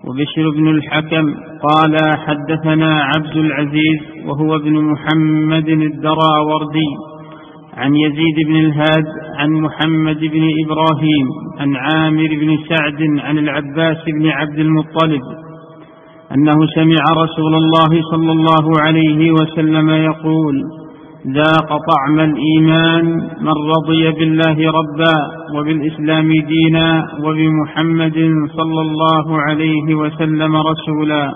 وبشر بن الحكم قال حدثنا عبد العزيز وهو ابن محمد الدراوردي عن يزيد بن الهاد عن محمد بن إبراهيم عن عامر بن سعد عن العباس بن عبد المطلب أنه سمع رسول الله صلى الله عليه وسلم يقول: ذاق طعم الإيمان من رضي بالله ربا وبالإسلام دينا وبمحمد صلى الله عليه وسلم رسولا.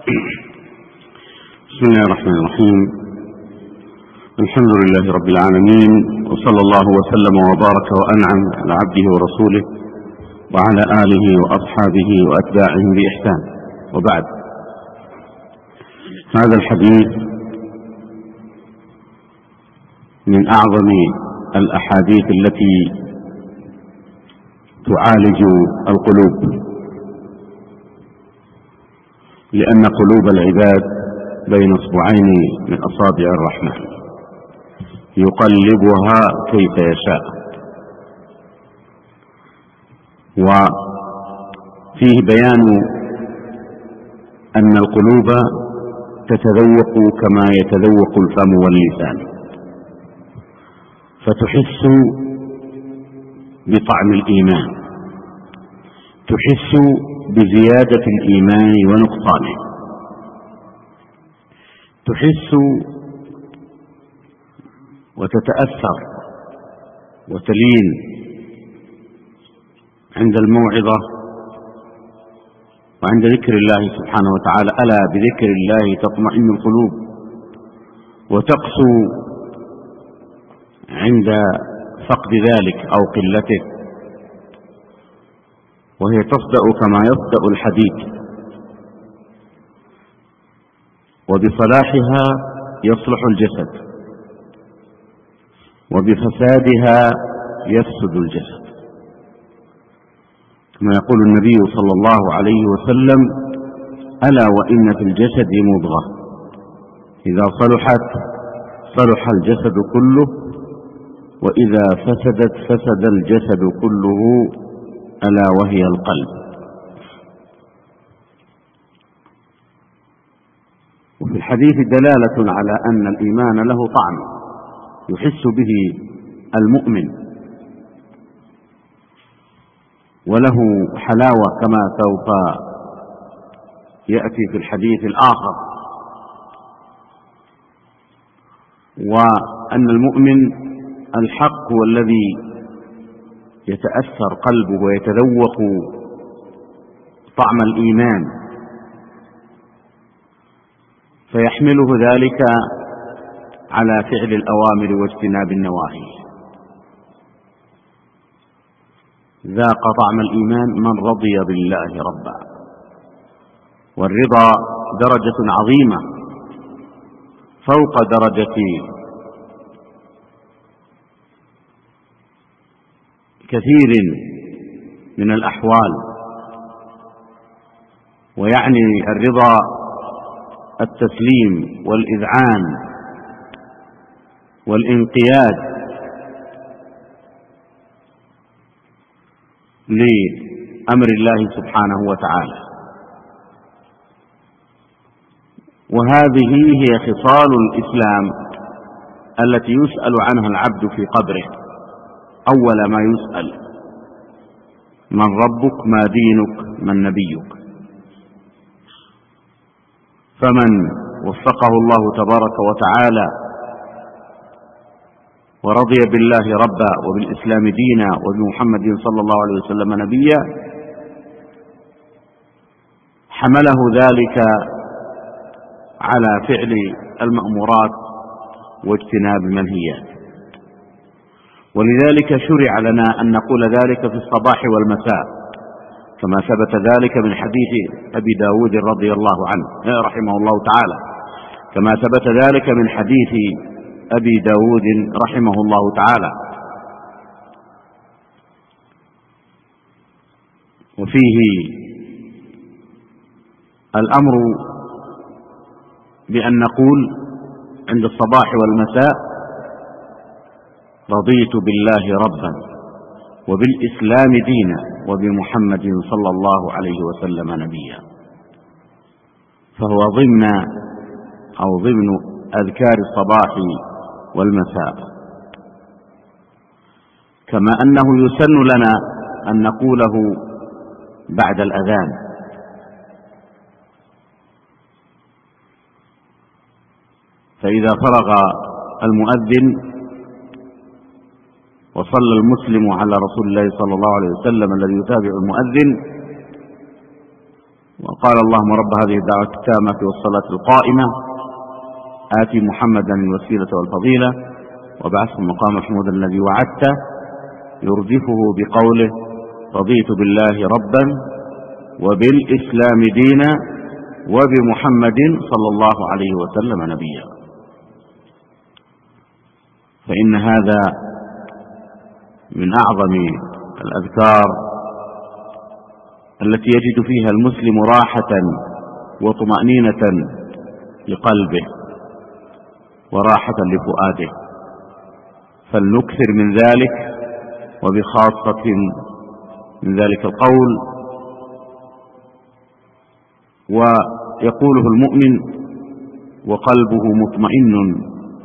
بسم الله الرحمن الرحيم. الحمد لله رب العالمين، وصلى الله وسلم وبارك وأنعم على عبده ورسوله وعلى آله وأصحابه وأتباعهم بإحسان، وبعد. هذا الحديث من أعظم الأحاديث التي تعالج القلوب، لأن قلوب العباد بين اصبعين من أصابع الرحمن يقلبها كيف يشاء. وفيه بيان أن القلوب تتذوق كما يتذوق الفم واللسان، فتحس بطعم الإيمان، تحس بزيادة الإيمان ونقصانه، تحس وتتأثر وتلين عند الموعظة وعند ذكر الله سبحانه وتعالى. ألا بذكر الله تطمئن القلوب، وتقسو عند فقد ذلك أو قلته، وهي تصدأ كما يصدأ الحديد، وبصلاحها يصلح الجسد، وبفسادها يفسد الجسد، كما يقول النبي صلى الله عليه وسلم: ألا وإن في الجسد مضغة إذا صلحت صلح الجسد كله، وإذا فسدت فسد الجسد كله، ألا وهي القلب. وفي الحديث دلالة على أن الإيمان له طعم يحس به المؤمن، وله حلاوة كما سوف يأتي في الحديث الآخر، وأن المؤمن الحق هو الذي يتأثر قلبه ويتذوق طعم الإيمان، فيحمله ذلك على فعل الأوامر واجتناب النواهي. ذاق طعم الإيمان من رضي بالله ربا، والرضا درجة عظيمة فوق درجة كثير من الأحوال، ويعني الرضا التسليم والإذعان والانقياد لأمر الله سبحانه وتعالى. وهذه هي خصال الإسلام التي يسأل عنها العبد في قبره. أول ما يسأل: من ربك؟ ما دينك؟ من نبيك؟ فمن وفقه الله تبارك وتعالى ورضي بالله ربا وبالإسلام دينا وبمحمد صلى الله عليه وسلم نبيا، حمله ذلك على فعل المأمورات واجتناب المنهيات. ولذلك شرع لنا أن نقول ذلك في الصباح والمساء، كما ثبت ذلك من حديث أبي داود رضي الله عنه رحمه الله تعالى، كما ثبت ذلك من حديث أبي داود رحمه الله تعالى. وفيه الأمر بأن نقول عند الصباح والمساء: رضيت بالله ربا وبالإسلام دينا وبمحمد صلى الله عليه وسلم نبيا. فهو ضمن أذكار الصباح والمساء، كما أنه يسن لنا أن نقوله بعد الأذان. فإذا فرغ المؤذن وصلى المسلم على رسول الله صلى الله عليه وسلم الذي يتابع المؤذن وقال: اللهم رب هذه الدعوة التامة والصلاة القائمة آتي محمدا الوسيلة والفضيلة وابعثه المقام محمود الذي وعدته، يردفه بقوله: رضيت بالله ربا وبالإسلام دينا وبمحمد صلى الله عليه وسلم نبيا. فإن هذا من أعظم الأذكار التي يجد فيها المسلم راحة وطمأنينة لقلبه وراحة لفؤاده، فلنكثر من ذلك، وبخاصة من ذلك القول. ويقوله المؤمن وقلبه مطمئن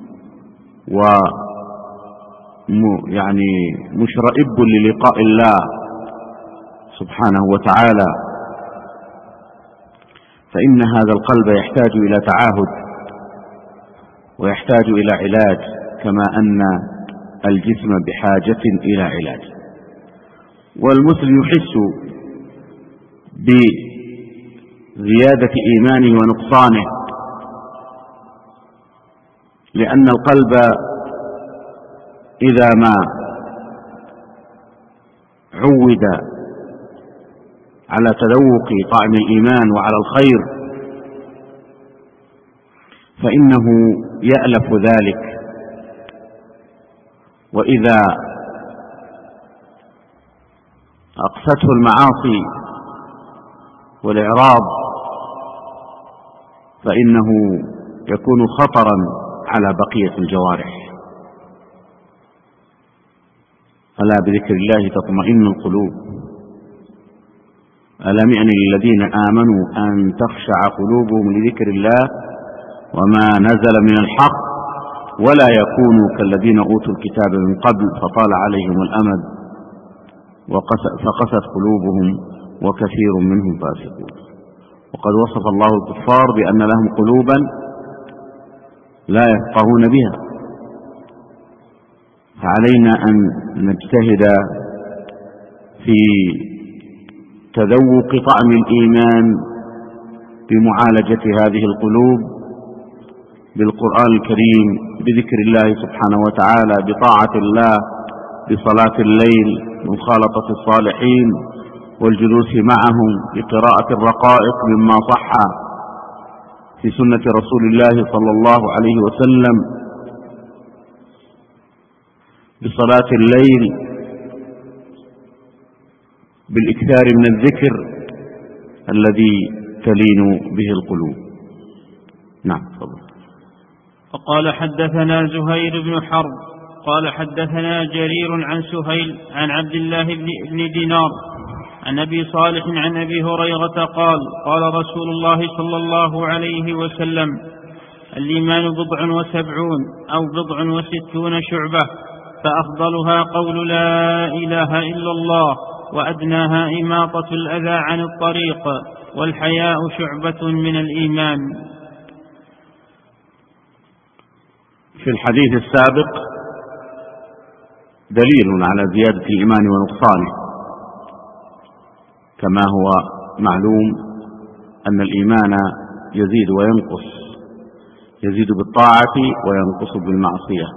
يعني مشرئب للقاء الله سبحانه وتعالى، فإن هذا القلب يحتاج إلى تعاهد ويحتاج إلى علاج، كما أن الجسم بحاجة إلى علاج. والمسلم يحس بزيادة إيمانه ونقصانه، لأن القلب إذا ما عود على تذوق طعم الإيمان وعلى الخير فإنه يألف ذلك، وإذا أقسته المعاصي والإعراض فإنه يكون خطرا على بقية الجوارح. ألا بذكر الله تطمئن القلوب، ألم يأن للذين آمنوا أن تخشع قلوبهم لذكر الله وما نزل من الحق ولا يكونوا كالذين أوتوا الكتاب من قبل فطال عليهم الأمد فقست قلوبهم وكثير منهم فاسقون. وقد وصف الله الكفار بأن لهم قلوبا لا يفقهون بها، فعلينا أن نجتهد في تذوق طعم الإيمان بمعالجة هذه القلوب بالقرآن الكريم، بذكر الله سبحانه وتعالى، بطاعة الله، بصلاة الليل، بمخالطة الصالحين والجلوس معهم، بقراءة الرقائق مما صح في سنة رسول الله صلى الله عليه وسلم، بصلاة الليل، بالإكثار من الذكر الذي تلين به القلوب. نعم تفضل. فقال: حدثنا زهير بن حرب قال حدثنا جرير عن سهيل عن عبد الله بن دينار عن أبي صالح عن أبي هريرة قال: قال رسول الله صلى الله عليه وسلم: الإيمان 79 أو 69 شعبة، فأفضلها قول لا إله إلا الله، وأدناها إماطة الأذى عن الطريق، والحياء شعبة من الإيمان. في الحديث السابق دليل على زيادة الإيمان ونقصانه، كما هو معلوم أن الإيمان يزيد وينقص، يزيد بالطاعة وينقص بالمعصية.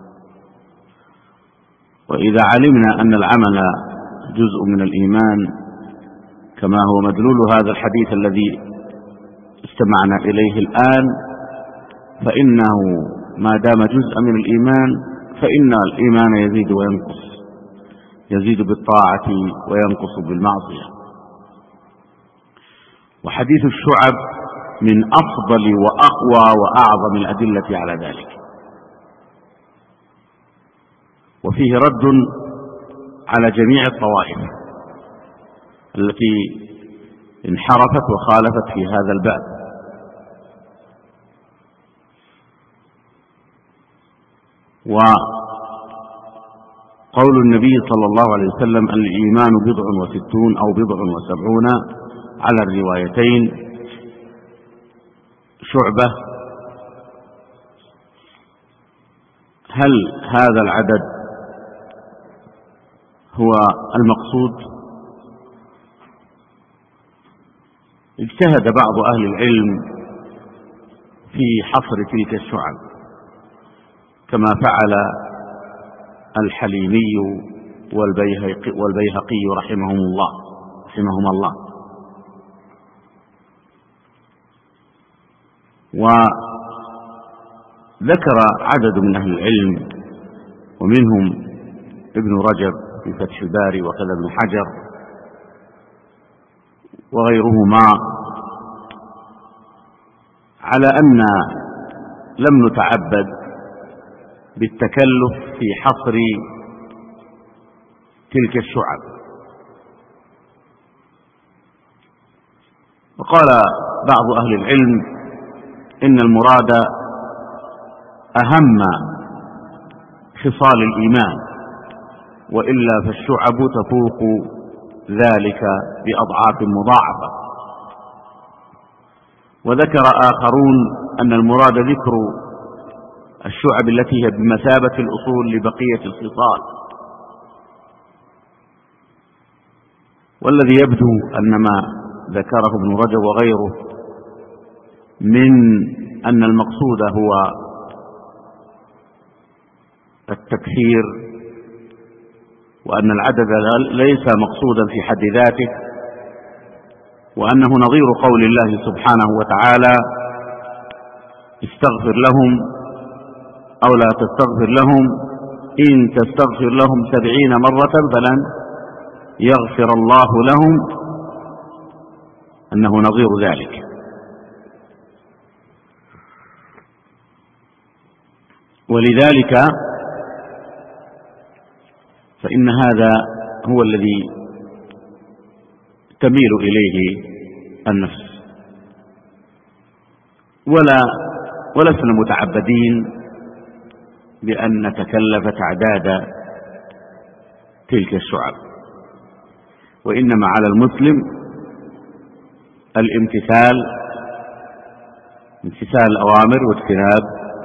وإذا علمنا أن العمل جزء من الإيمان كما هو مدلول هذا الحديث الذي استمعنا إليه الآن، فإنه ما دام جزء من الإيمان فإن الإيمان يزيد وينقص، يزيد بالطاعة وينقص بالمعصية. وحديث الشعب من أفضل وأقوى وأعظم الأدلة على ذلك، وفيه رد على جميع الطوائف التي انحرفت وخالفت في هذا الباب، وقول النبي صلى الله عليه وسلم الإيمان 67 أو 70 على الروايتين شعبة، هل هذا العدد هو المقصود؟ اجتهد بعض أهل العلم في حصر تلك الشعب كما فعل الحليمي والبيهقي رحمهم الله. وذكر عدد من أهل العلم ومنهم ابن رجب في فتح الباري وكذا ابن حجر وغيرهما على أن لم نتعبد بالتكلف في حصر تلك الشعب. وقال بعض أهل العلم إن المراد أهم خصال الإيمان، وإلا فالشعب تفوق ذلك بأضعاف مضاعفة. وذكر آخرون أن المراد ذكر الشعب التي هي بمثابة الأصول لبقية الخصال، والذي يبدو أن ما ذكره ابن رجب وغيره من أن المقصود هو التكثير، وأن العدد ليس مقصودا في حد ذاته، وأنه نظير قول الله سبحانه وتعالى استغفر لهم أو لا تستغفر لهم إن تستغفر لهم 70 مرة فلن يغفر الله لهم، أنه نظير ذلك. ولذلك فإن هذا هو الذي تميل إليه النفس، ولسنا متعبدين بأن نتكلف تعداد تلك الشعب، وإنما على المسلم امتثال الأوامر واجتناب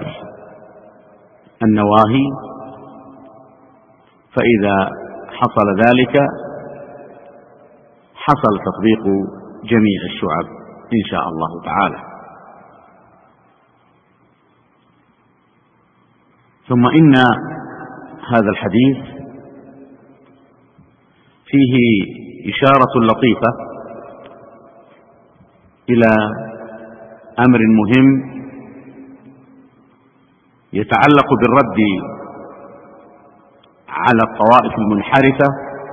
النواهي، فإذا حصل ذلك حصل تطبيق جميع الشعب إن شاء الله تعالى. ثم إن هذا الحديث فيه إشارة لطيفة إلى أمر مهم يتعلق بالرد على الطوائف المنحرفة،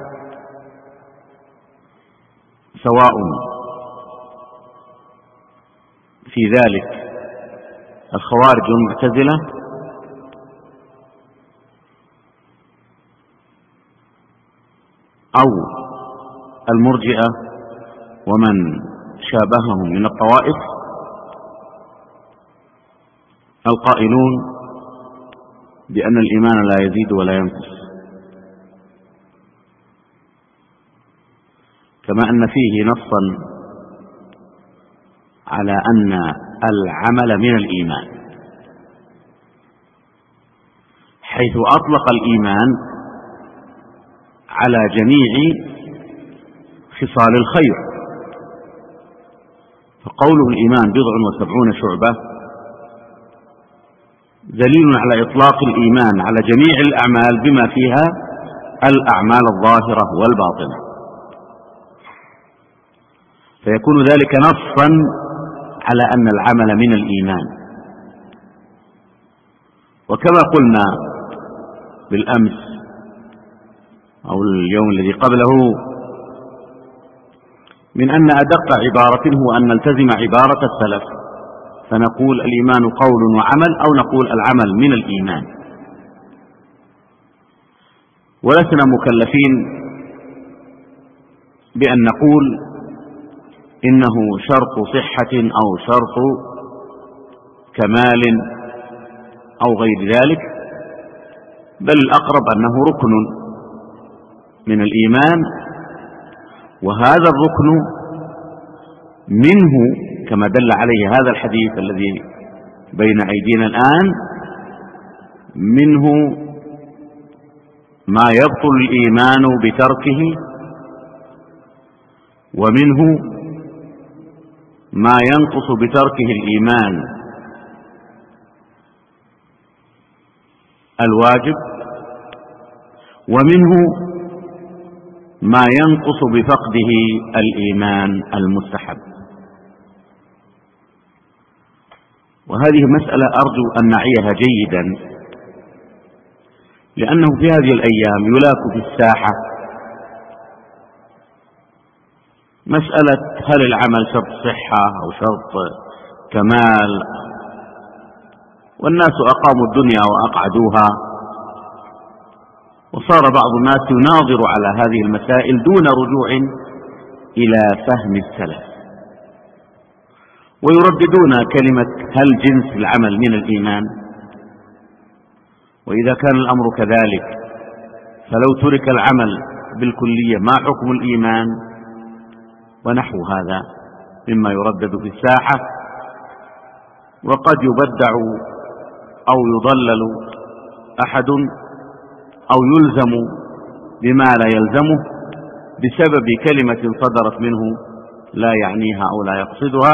سواء في ذلك الخوارج والمعتزلة أو المرجئة ومن شابههم من الطوائف القائلون بأن الإيمان لا يزيد ولا ينقص، كما أن فيه نصا على أن العمل من الإيمان، حيث أطلق الإيمان على جميع خصال الخير. فقوله الإيمان 70 شعبة دليل على إطلاق الإيمان على جميع الأعمال بما فيها الأعمال الظاهرة والباطنة، فيكون ذلك نصا على أن العمل من الإيمان. وكما قلنا بالأمس أو اليوم الذي قبله من أن أدق عبارة هو أن نلتزم عبارة السلف فنقول الإيمان قول وعمل، أو نقول العمل من الإيمان، ولسنا مكلفين بأن نقول إنه شرط صحة أو شرط كمال أو غير ذلك، بل الأقرب أنه ركن من الإيمان، وهذا الركن منه كما دل عليه هذا الحديث الذي بين أيدينا الآن، منه ما يبطل الإيمان بتركه، ومنه ما ينقص بتركه الإيمان الواجب، ومنه ما ينقص بفقده الإيمان المستحب. وهذه مسألة أرجو أن نعيها جيدا، لأنه في هذه الأيام يلاك في الساحة مسألة هل العمل شرط صحة أو شرط كمال، والناس أقاموا الدنيا وأقعدوها، وصار بعض الناس يناظر على هذه المسائل دون رجوع إلى فهم السلف، ويرددون كلمة هل جنس العمل من الإيمان؟ وإذا كان الأمر كذلك فلو ترك العمل بالكلية ما حكم الإيمان؟ ونحو هذا مما يردد في الساحة. وقد يبدع أو يضلل أحد أو يلزم بما لا يلزمه بسبب كلمة صدرت منه لا يعنيها أو لا يقصدها.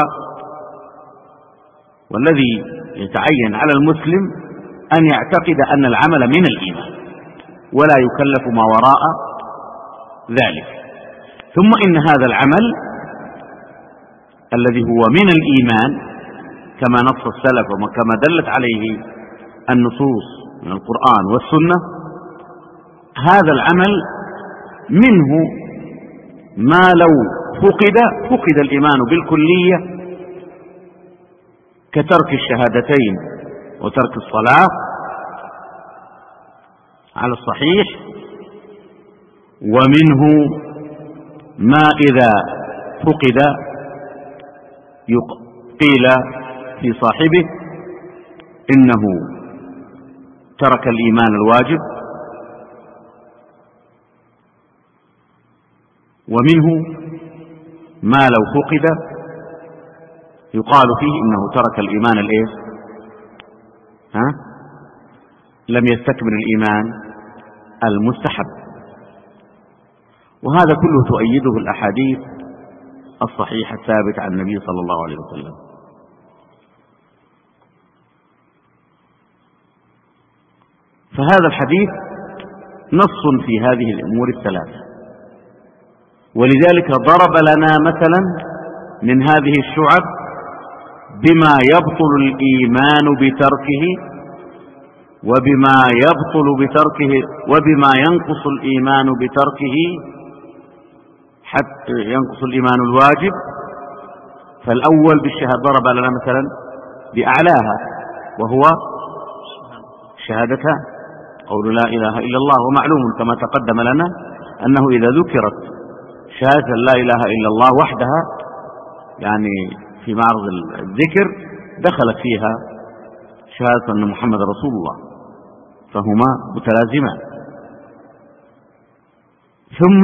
والذي يتعين على المسلم أن يعتقد أن العمل من الإيمان ولا يكلف ما وراء ذلك. ثم إن هذا العمل الذي هو من الإيمان كما نص السلف وكما دلت عليه النصوص من القرآن والسنة، هذا العمل منه ما لو فقد الإيمان بالكلية كترك الشهادتين وترك الصلاة على الصحيح، ومنه ما إذا فقد قيل في صاحبه إنه ترك الإيمان الواجب، ومنه ما لو فقد يقال فيه إنه ترك الإيمان الإيه؟ لم يستكمل الإيمان المستحب. وهذا كله تؤيده الأحاديث الصحيحة الثابتة عن النبي صلى الله عليه وسلم. فهذا الحديث نص في هذه الأمور الثلاثة، ولذلك ضرب لنا مثلا من هذه الشعب بما يبطل الإيمان بتركه، وبما يبطل بتركه، وبما ينقص الإيمان بتركه حتى ينقص الإيمان الواجب. فالأول بالشهادة ضرب لنا مثلا بأعلاها وهو شهادتان، قول لا إله إلا الله. ومعلوم كما تقدم لنا أنه إذا ذكرت شهادة لا إله إلا الله وحدها يعني في معرض الذكر دخلت فيها شهادة أن محمد رسول الله، فهما متلازمان. ثم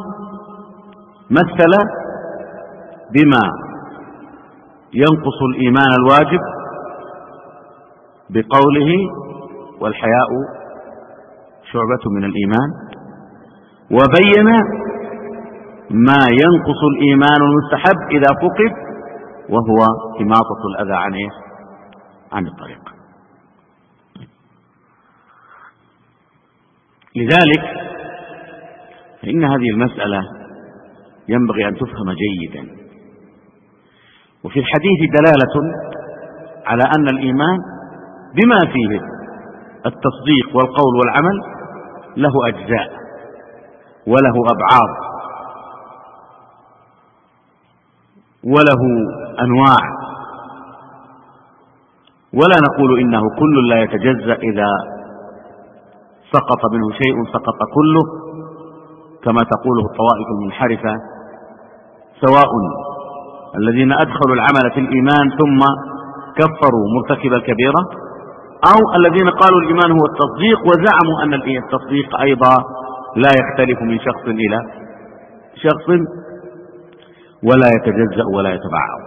مثل بما ينقص الإيمان الواجب بقوله والحياء شعبة من الإيمان، وبين ما ينقص الإيمان المستحب إذا فقد وهو إماطة الأذى عن الطريق. لذلك فإن هذه المسألة ينبغي أن تفهم جيدا. وفي الحديث دلالة على أن الإيمان بما فيه التصديق والقول والعمل له أجزاء وله أبعاد وله أنواع، ولا نقول إنه كل لا يتجزأ إذا سقط منه شيء سقط كله كما تقوله الطوائف المنحرفة، سواء الذين أدخلوا العمل في الإيمان ثم كفروا مرتكب الكبيرة، أو الذين قالوا الإيمان هو التصديق وزعموا أن التصديق أيضا لا يختلف من شخص إلى شخص ولا يتجزأ ولا يتبعض.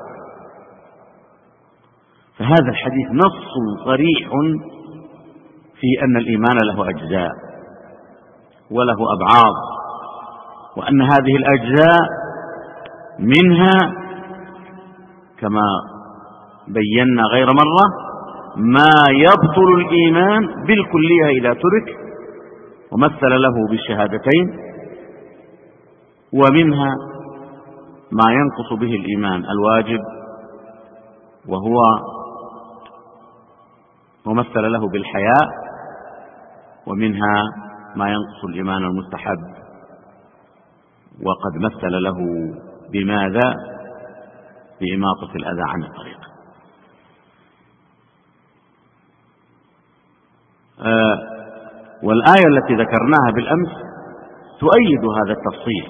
فهذا الحديث نص صريح في أن الإيمان له أجزاء وله أبعاض، وأن هذه الأجزاء منها كما بينا غير مرة ما يبطل الإيمان بالكلية إذا ترك ومثل له بالشهادتين، ومنها ما ينقص به الإيمان الواجب وهو ومثل له بالحياء، ومنها ما ينقص الإيمان المستحب وقد مثل له بماذا؟ بإماطة الأذى عن الطريق. والآية التي ذكرناها بالأمس تؤيد هذا التفصيل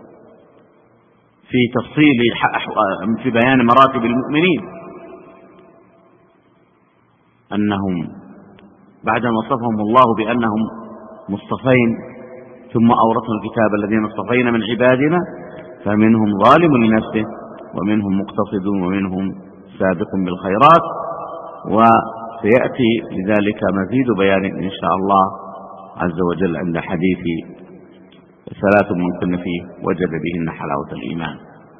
في بيان مراتب المؤمنين، أنهم بعدما وصفهم الله بأنهم مصطفين ثم أورثنا الكتاب الذين اصطفينا من عبادنا فمنهم ظالم لنفسه ومنهم مقتصد ومنهم سابق بالخيرات، وسيأتي لذلك مزيد بيان إن شاء الله عز وجل عند حديث 3 من كن فيه وجد بهن حلاوة الإيمان.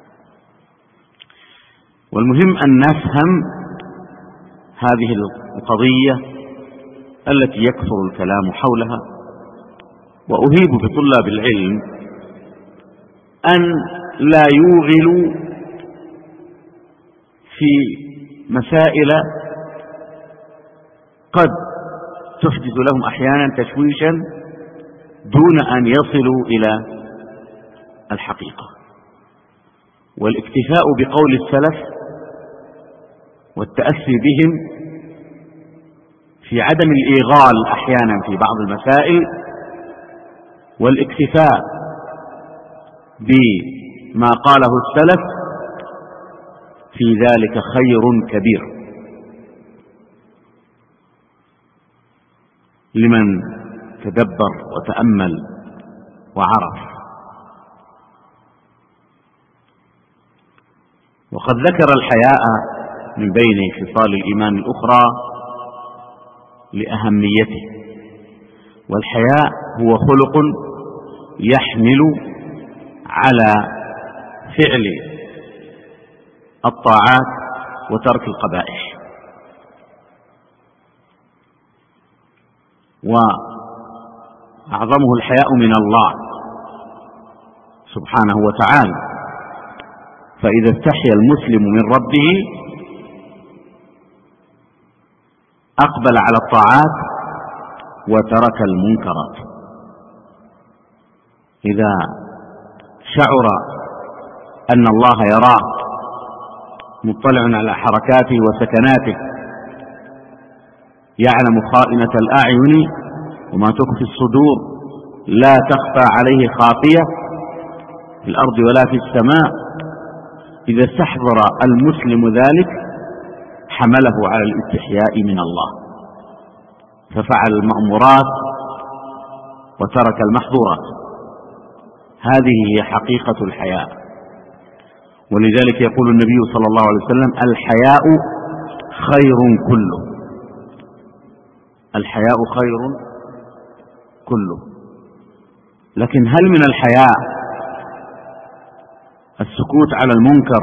والمهم أن نفهم هذه القضية التي يكثر الكلام حولها، وأهيب بطلاب العلم أن لا يوغلوا في مسائل قد تحدث لهم أحيانا تشويشا دون أن يصلوا إلى الحقيقة. والاكتفاء بقول السلف والتأسي بهم في عدم الإيغال أحيانا في بعض المسائل، والاكتفاء بما قاله السلف في ذلك خير كبير لمن تدبر وتأمل وعرف. وقد ذكر الحياء من بين خصال الإيمان الأخرى لأهميته، والحياء هو خلق يحمل على فعل الطاعات وترك القبائح، وأعظمه الحياء من الله سبحانه وتعالى، فإذا استحيا المسلم من ربه أقبل على الطاعات وترك المنكرات. إذا شعر أن الله يراه مطلع على حركاته وسكناته، يعلم خائنة الأعين وما تخفي الصدور، لا تخفى عليه خافية في الأرض ولا في السماء، إذا استحضر المسلم ذلك حمله على الاستحياء من الله ففعل المأمورات وترك المحظورات. هذه هي حقيقة الحياء، ولذلك يقول النبي صلى الله عليه وسلم: الحياء خير كله. الحياء خير كله. لكن هل من الحياء السكوت على المنكر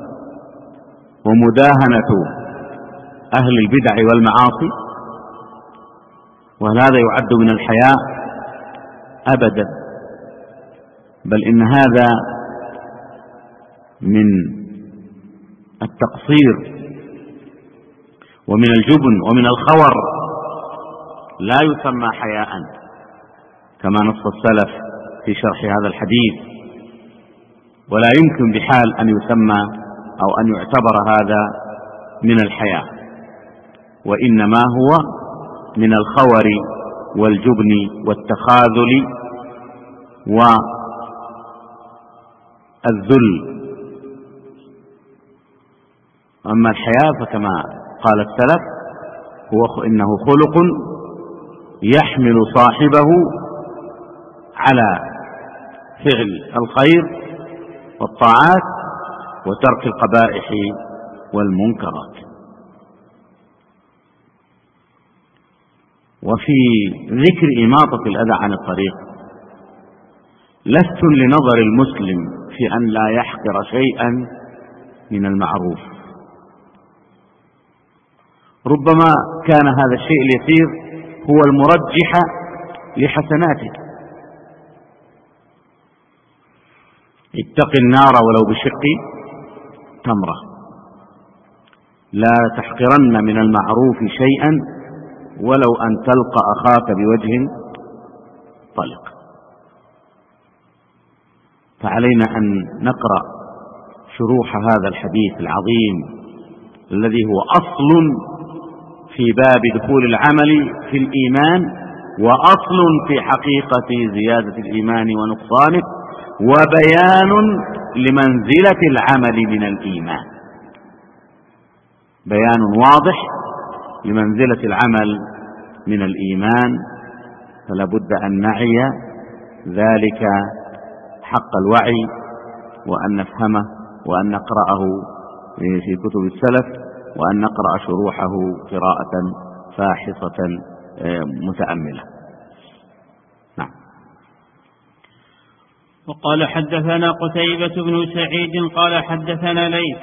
ومداهنة أهل البدع والمعاصي؟ وهل هذا يعد من الحياء؟ أبدا، بل إن هذا من التقصير ومن الجبن ومن الخور، لا يسمى حياء كما نص السلف في شرح هذا الحديث، ولا يمكن بحال أن يسمى أو أن يعتبر هذا من الحياء، وإنما هو من الخور والجبن والتخاذل والذل. أما الحياء فكما قال السلف إنه خلق يحمل صاحبه على فعل الخير والطاعات وترك القبائح والمنكرات. وفي ذكر إماطة الأذى عن الطريق لست لنظر المسلم في أن لا يحقر شيئا من المعروف، ربما كان هذا الشيء اليسير هو المرجح لحسناته. اتق النار ولو بشق تمرة، لا تحقرن من المعروف شيئا ولو أن تلقى أخاك بوجه طلق. فعلينا أن نقرأ شروح هذا الحديث العظيم الذي هو أصل في باب دخول العمل في الإيمان، وأصل في حقيقة زيادة الإيمان ونقصانه، وبيان لمنزلة العمل من الإيمان، بيان واضح لمنزلة العمل من الإيمان. فلا بد أن نعي ذلك حق الوعي، وأن نفهمه، وأن نقرأه في كتب السلف، وأن نقرأ شروحه قراءة فاحصة متأملة. نعم. وقال حدثنا قتيبة بن سعيد قال حدثنا ليث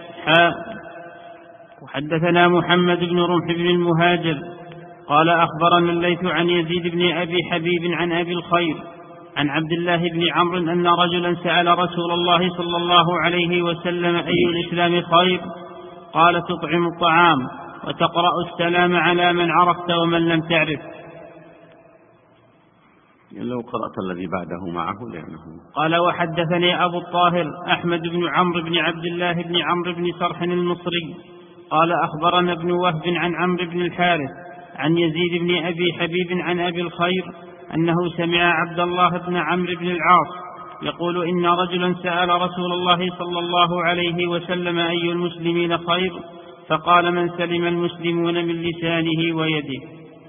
وحدثنا محمد بن رمح بن المهاجر قال أخبرنا الليث عن يزيد بن أبي حبيب عن أبي الخير عن عبد الله بن عمرو أن رجلا سأل رسول الله صلى الله عليه وسلم أي الإسلام خير؟ قال تطعم الطعام وتقرأ السلام على من عرفت ومن لم تعرف. لو قرأت الذي بعده معه لأنه قال وحدثني أبو الطاهر أحمد بن عمرو بن عبد الله بن عمرو بن صرح المصري قال أخبرنا ابن وهب عن عمرو بن الحارث عن يزيد بن أبي حبيب عن أبي الخير أنه سمع عبد الله بن عمرو بن العاص يقول إن رجلا سأل رسول الله صلى الله عليه وسلم أي المسلمين خير؟ فقال من سلم المسلمون من لسانه ويده.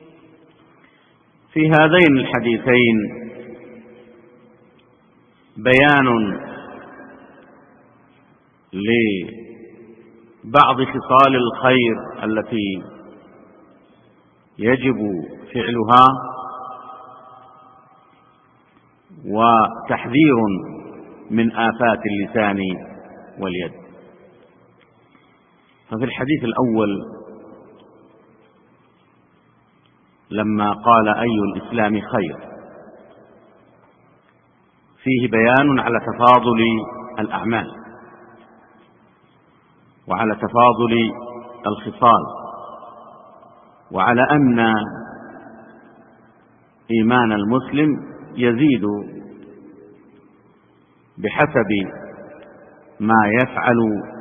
في هذين الحديثين بيان لبعض خصال الخير التي يجب فعلها، وتحذير من آفات اللسان واليد. ففي الحديث الأول لما قال أي الإسلام خير فيه بيان على تفاضل الأعمال وعلى تفاضل الخصال، وعلى أن إيمان المسلم يزيد بحسب ما يفعل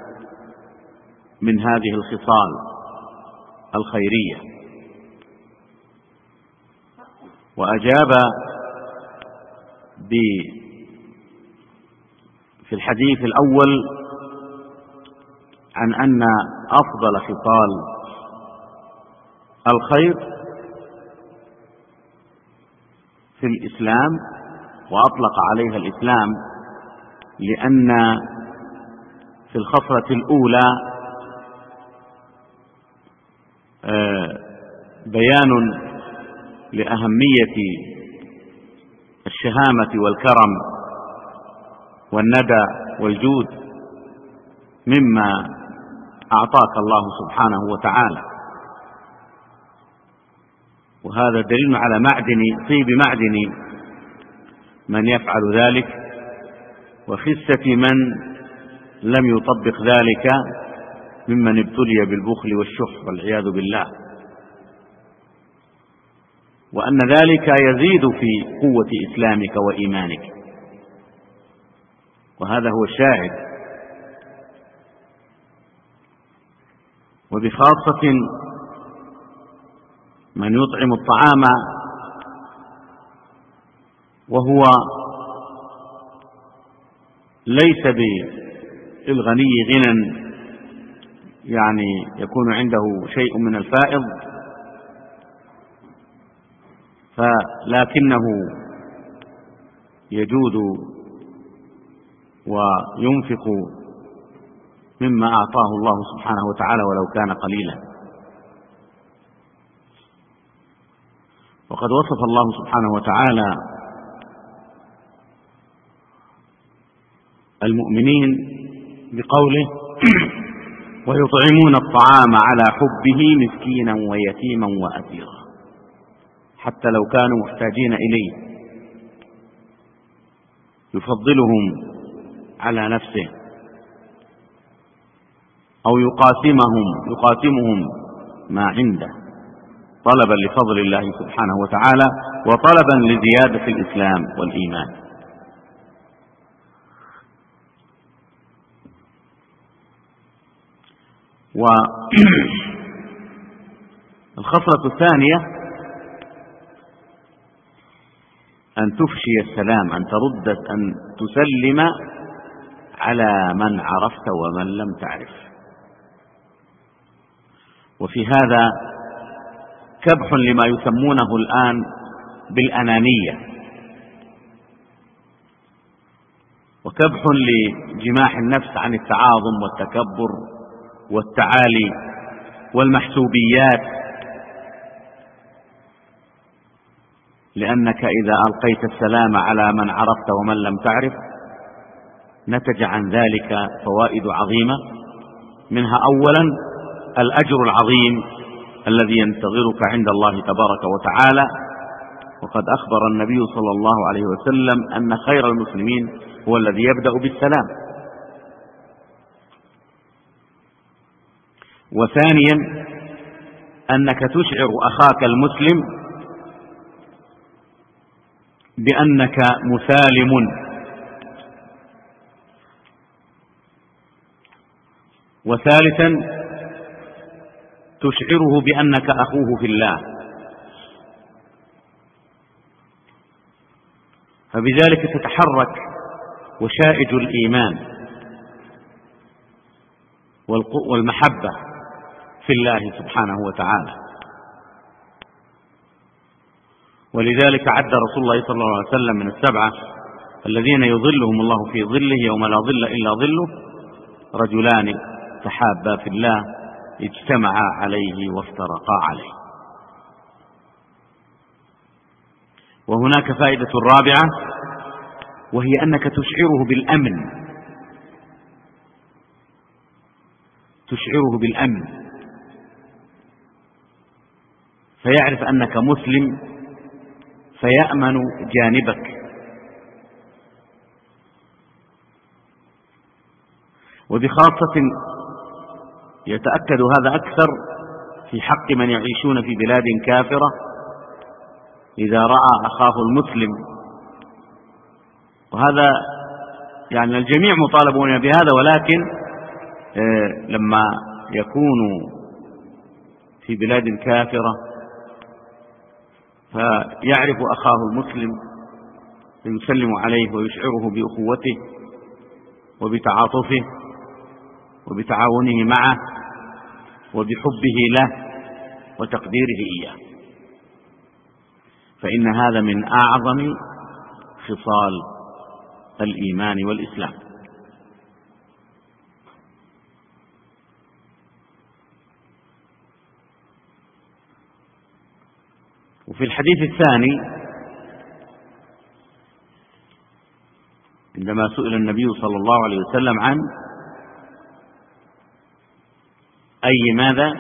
من هذه الخصال الخيرية. وأجاب في الحديث الأول عن أن أفضل خصال الخير في الإسلام، وأطلق عليها الإسلام لأن في الخصلة الأولى بيان لأهمية الشهامة والكرم والندى والجود مما أعطاك الله سبحانه وتعالى، وهذا دليل على طيب معدن من يفعل ذلك، وخسة من لم يطبق ذلك ممن ابتلي بالبخل والشح والعياذ بالله، وأن ذلك يزيد في قوة إسلامك وإيمانك. وهذا هو الشاهد. وبخاصة من يطعم الطعام وهو ليس بالغني غنى، يعني يكون عنده شيء من الفائض، لكنه يجود وينفق مما أعطاه الله سبحانه وتعالى ولو كان قليلا. وقد وصف الله سبحانه وتعالى المؤمنين بقوله: ويطعمون الطعام على حبه مسكينا ويتيما وأسيرا، حتى لو كانوا محتاجين إليه، يفضلهم على نفسه أو يقاسمهم ما عنده طلبا لفضل الله سبحانه وتعالى وطلبا لزيادة الإسلام والإيمان. والخصلة الثانية أن تفشي السلام، أن تسلم على من عرفت ومن لم تعرف. وفي هذا كبح لما يسمونه الآن بالأنانية، وكبح لجماح النفس عن التعاظم والتكبر والتعالي والمحسوبيات، لأنك إذا ألقيت السلام على من عرفت ومن لم تعرف نتج عن ذلك فوائد عظيمة، منها أولا الأجر العظيم الذي ينتظرك عند الله تبارك وتعالى. وقد أخبر النبي صلى الله عليه وسلم أن خير المسلمين هو الذي يبدأ بالسلام. وثانيا أنك تشعر أخاك المسلم بأنك مسالم. وثالثا تشعره بأنك أخوه في الله، فبذلك تتحرك وشائج الإيمان والمحبة في الله سبحانه وتعالى. ولذلك عد رسول الله صلى الله عليه وسلم من السبعة الذين يظلهم الله في ظله يوم لا ظل إلا ظله: رجلان تحابا في الله اجتمعا عليه وافترقا عليه. وهناك فائدة رابعة، وهي أنك تشعره بالأمن، فيعرف أنك مسلم فيأمن جانبك. وبخاصة يتأكد هذا أكثر في حق من يعيشون في بلاد كافرة، إذا رأى أخاه المسلم، وهذا يعني الجميع مطالبون بهذا، ولكن لما يكونوا في بلاد كافرة فيعرف أخاه المسلم فيسلم عليه ويشعره بأخوته وبتعاطفه وبتعاونه معه وبحبه له وتقديره إياه، فإن هذا من أعظم خصال الإيمان والإسلام. وفي الحديث الثاني عندما سئل النبي صلى الله عليه وسلم عن أي ماذا؟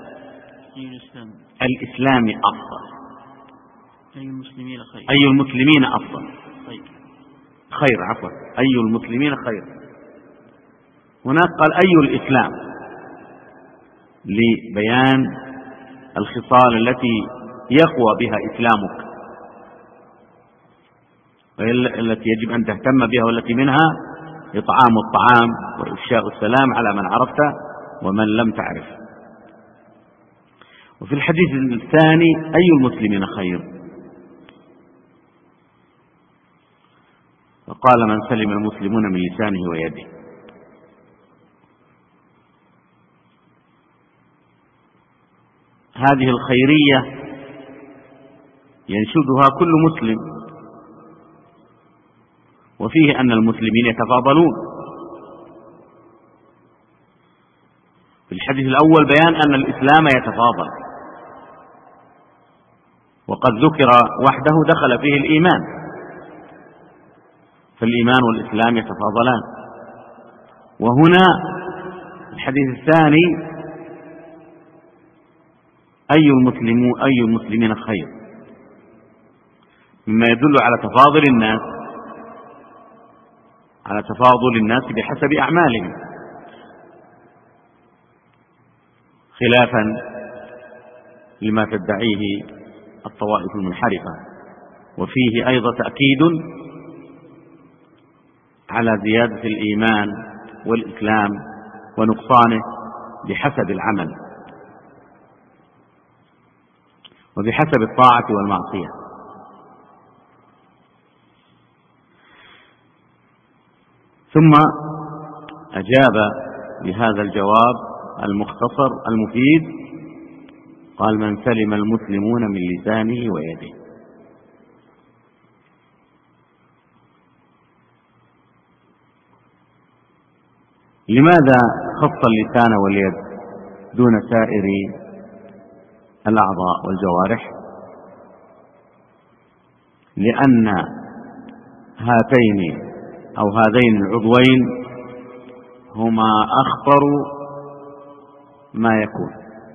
الإسلام أفضل، أي المسلمين أفضل، خير، عفوا، أي المسلمين خير. هناك قال أي الإسلام، لبيان الخصال التي يقوى بها إسلامك، التي يجب أن تهتم بها، والتي منها إطعام الطعام وإفشاء السلام على من عرفت ومن لم تعرف. وفي الحديث الثاني أي المسلمين خير، فقال من سلم المسلمون من لسانه ويده. هذه الخيرية ينشدها كل مسلم، وفيه أن المسلمين يتفاضلون. في الحديث الأول بيان أن الإسلام يتفاضل، وقد ذكر وحده دخل فيه الإيمان، فالإيمان والإسلام يتفاضلان. وهنا الحديث الثاني أي المسلمين خير، مما يدل على تفاضل الناس بحسب أعمالهم، خلافا لما تدعيه الطوائف المنحرفة. وفيه أيضا تأكيد على زيادة الإيمان والإسلام ونقصانه بحسب العمل وبحسب الطاعة والمعصية. ثم أجاب بهذا الجواب المختصر المفيد، قال: من سلم المسلمون من لسانه ويده. لماذا خص اللسان واليد دون سائر الأعضاء والجوارح؟ لأن هذين العضوين هما أخطر ما يكون،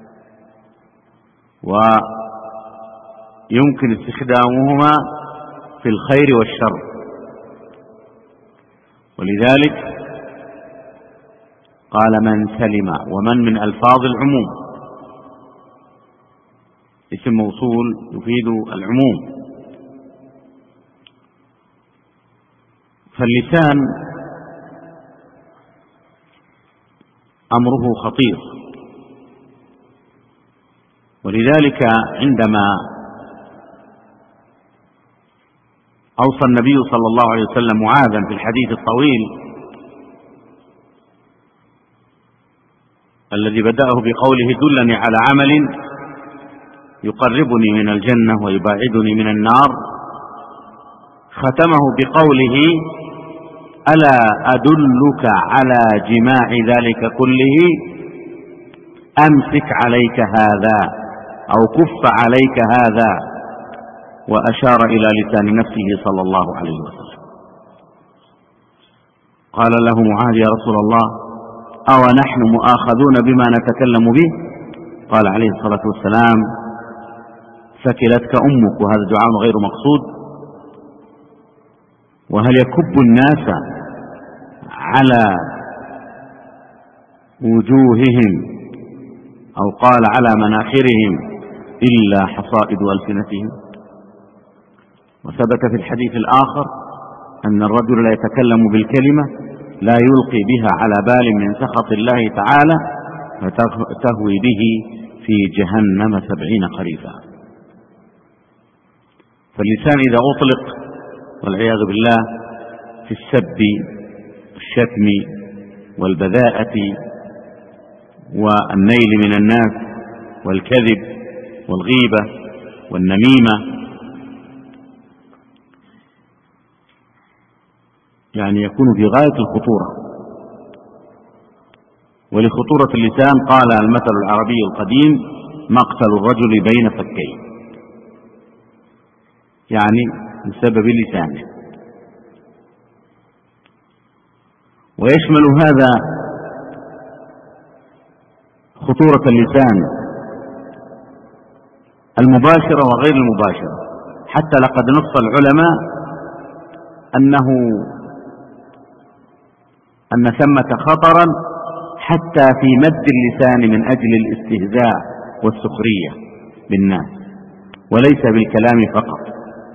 ويمكن استخدامهما في الخير والشر، ولذلك قال من سلم، ومن من ألفاظ العموم، اسم موصول يفيد العموم. فاللسان أمره خطير، ولذلك عندما أوصى النبي صلى الله عليه وسلم معاذا في الحديث الطويل الذي بدأه بقوله: دلني على عمل يقربني من الجنة ويباعدني من النار، ختمه بقوله: ألا أدلك على جماع ذلك كله؟ أمسك عليك هذا أو كف عليك هذا، وأشار إلى لسان نفسه صلى الله عليه وسلم. قال له معاذ: يا رسول الله، أو نحن مؤاخذون بما نتكلم به؟ قال عليه الصلاة والسلام: ثكلتك أمك. وهذا دعاء غير مقصود. وهل يكب الناس على وجوههم أو قال على مناخرهم إلا حصائد ألسنتهم؟ وثبت في الحديث الآخر أن الرجل لا يتكلم بالكلمة لا يلقي بها على بال من سخط الله تعالى فتهوي به في جهنم 70 خريفا. فاللسان إذا أطلق والعياذ بالله في السب والشتم والبذاءة والنيل من الناس والكذب والغيبة والنميمة، يعني يكون في غاية الخطورة. ولخطورة اللسان قال المثل العربي القديم: مقتل الرجل بين فكيه، يعني بسبب لسانه. ويشمل هذا خطورة اللسان المباشرة وغير المباشرة، حتى لقد نص العلماء أن ثمة خطرا حتى في مد اللسان من أجل الاستهزاء والسخرية بالناس، وليس بالكلام فقط.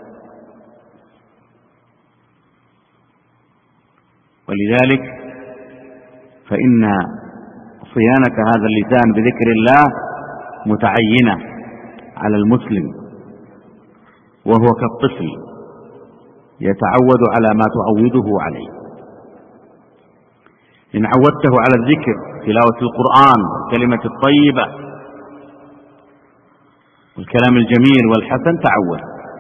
ولذلك فإن صيانة هذا اللسان بذكر الله متعينة على المسلم، وهو كالطفل يتعود على ما تعوده عليه. إن عودته على الذكر، تلاوة القرآن، والكلمة الطيبة والكلام الجميل والحسن، تعود.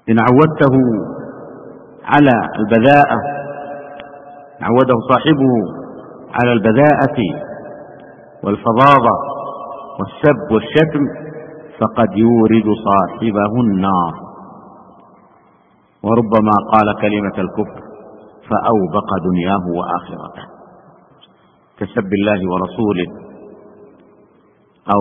إن عودته على البذاءة، عوده صاحبه على البذاءة والفظاظة والسب والشتم فقد يورد صاحبه النار، وربما قال كلمة الكفر فأوبق دنياه وآخرته كسب الله ورسوله، أو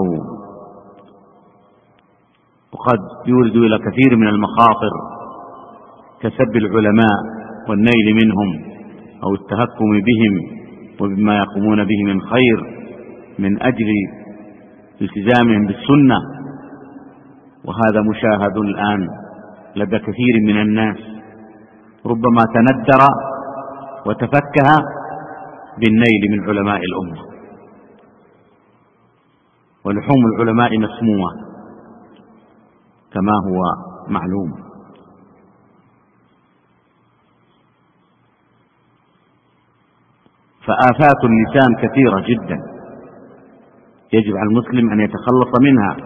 وقد يورد إلى كثير من المخاطر كسب العلماء والنيل منهم أو التهكم بهم وبما يقومون به من خير من أجل التزامهم بالسنة، وهذا مشاهد الآن لدى كثير من الناس، ربما تندر وتفكه بالنيل من علماء الأمة، ولحوم العلماء مسمومة كما هو معلوم. فآفات اللسان كثيرة جدا يجب على المسلم أن يتخلص منها،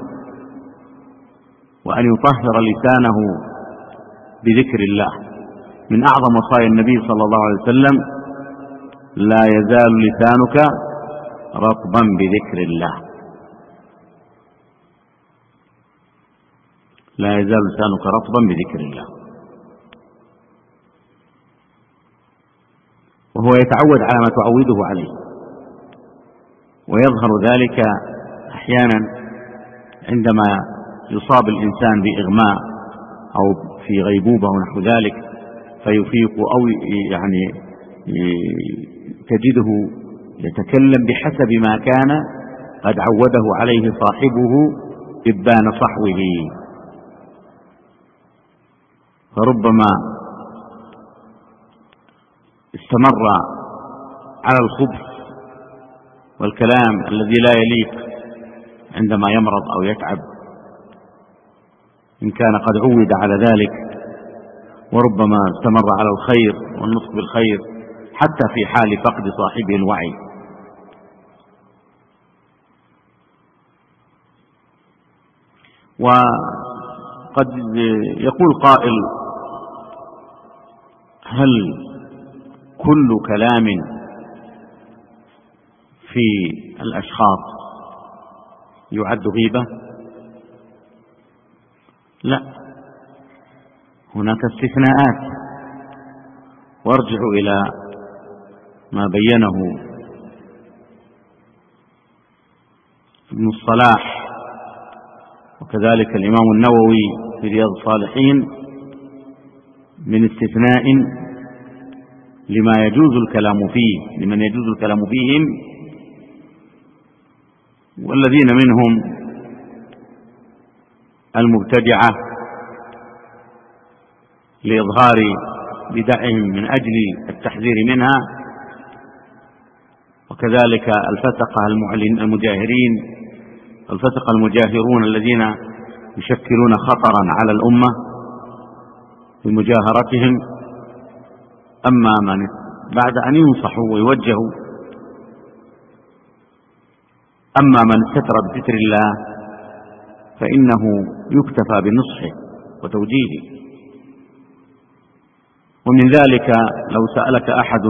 وأن يطهر لسانه بذكر الله. من أعظم وصايا النبي صلى الله عليه وسلم: لا يزال لسانك رطبا بذكر الله، لا يزال لسانك رطبا بذكر الله. وهو يتعود على ما تعوده عليه، ويظهر ذلك أحيانا عندما يصاب الإنسان بإغماء أو في غيبوبة ونحو ذلك فيفيق، أو يعني تجده يتكلم بحسب ما كان قد عوده عليه صاحبه إبان صحوه، فربما استمر على الخبث والكلام الذي لا يليق عندما يمرض أو يتعب إن كان قد عود على ذلك، وربما استمر على الخير والنطق بالخير حتى في حال فقد صاحبه الوعي. وقد يقول قائل: هل كل كلام في الأشخاص يعد غيبة؟ لا، هناك استثناءات، وارجع إلى ما بينه ابن الصلاح وكذلك الإمام النووي في رياض الصالحين من استثناء لما يجوز الكلام فيه، لمن يجوز الكلام فيهم، والذين منهم المبتدعة لإظهار بدعهم من أجل التحذير منها، وكذلك الفسقة المجاهرين، الفسقة المجاهرون الذين يشكلون خطرا على الأمة بمجاهرتهم. أما من بعد أن ينصحوا ويوجهوا، أما من استتر بستر الله فإنه يكتفى بنصحه وتوجيهه. ومن ذلك لو سألك أحد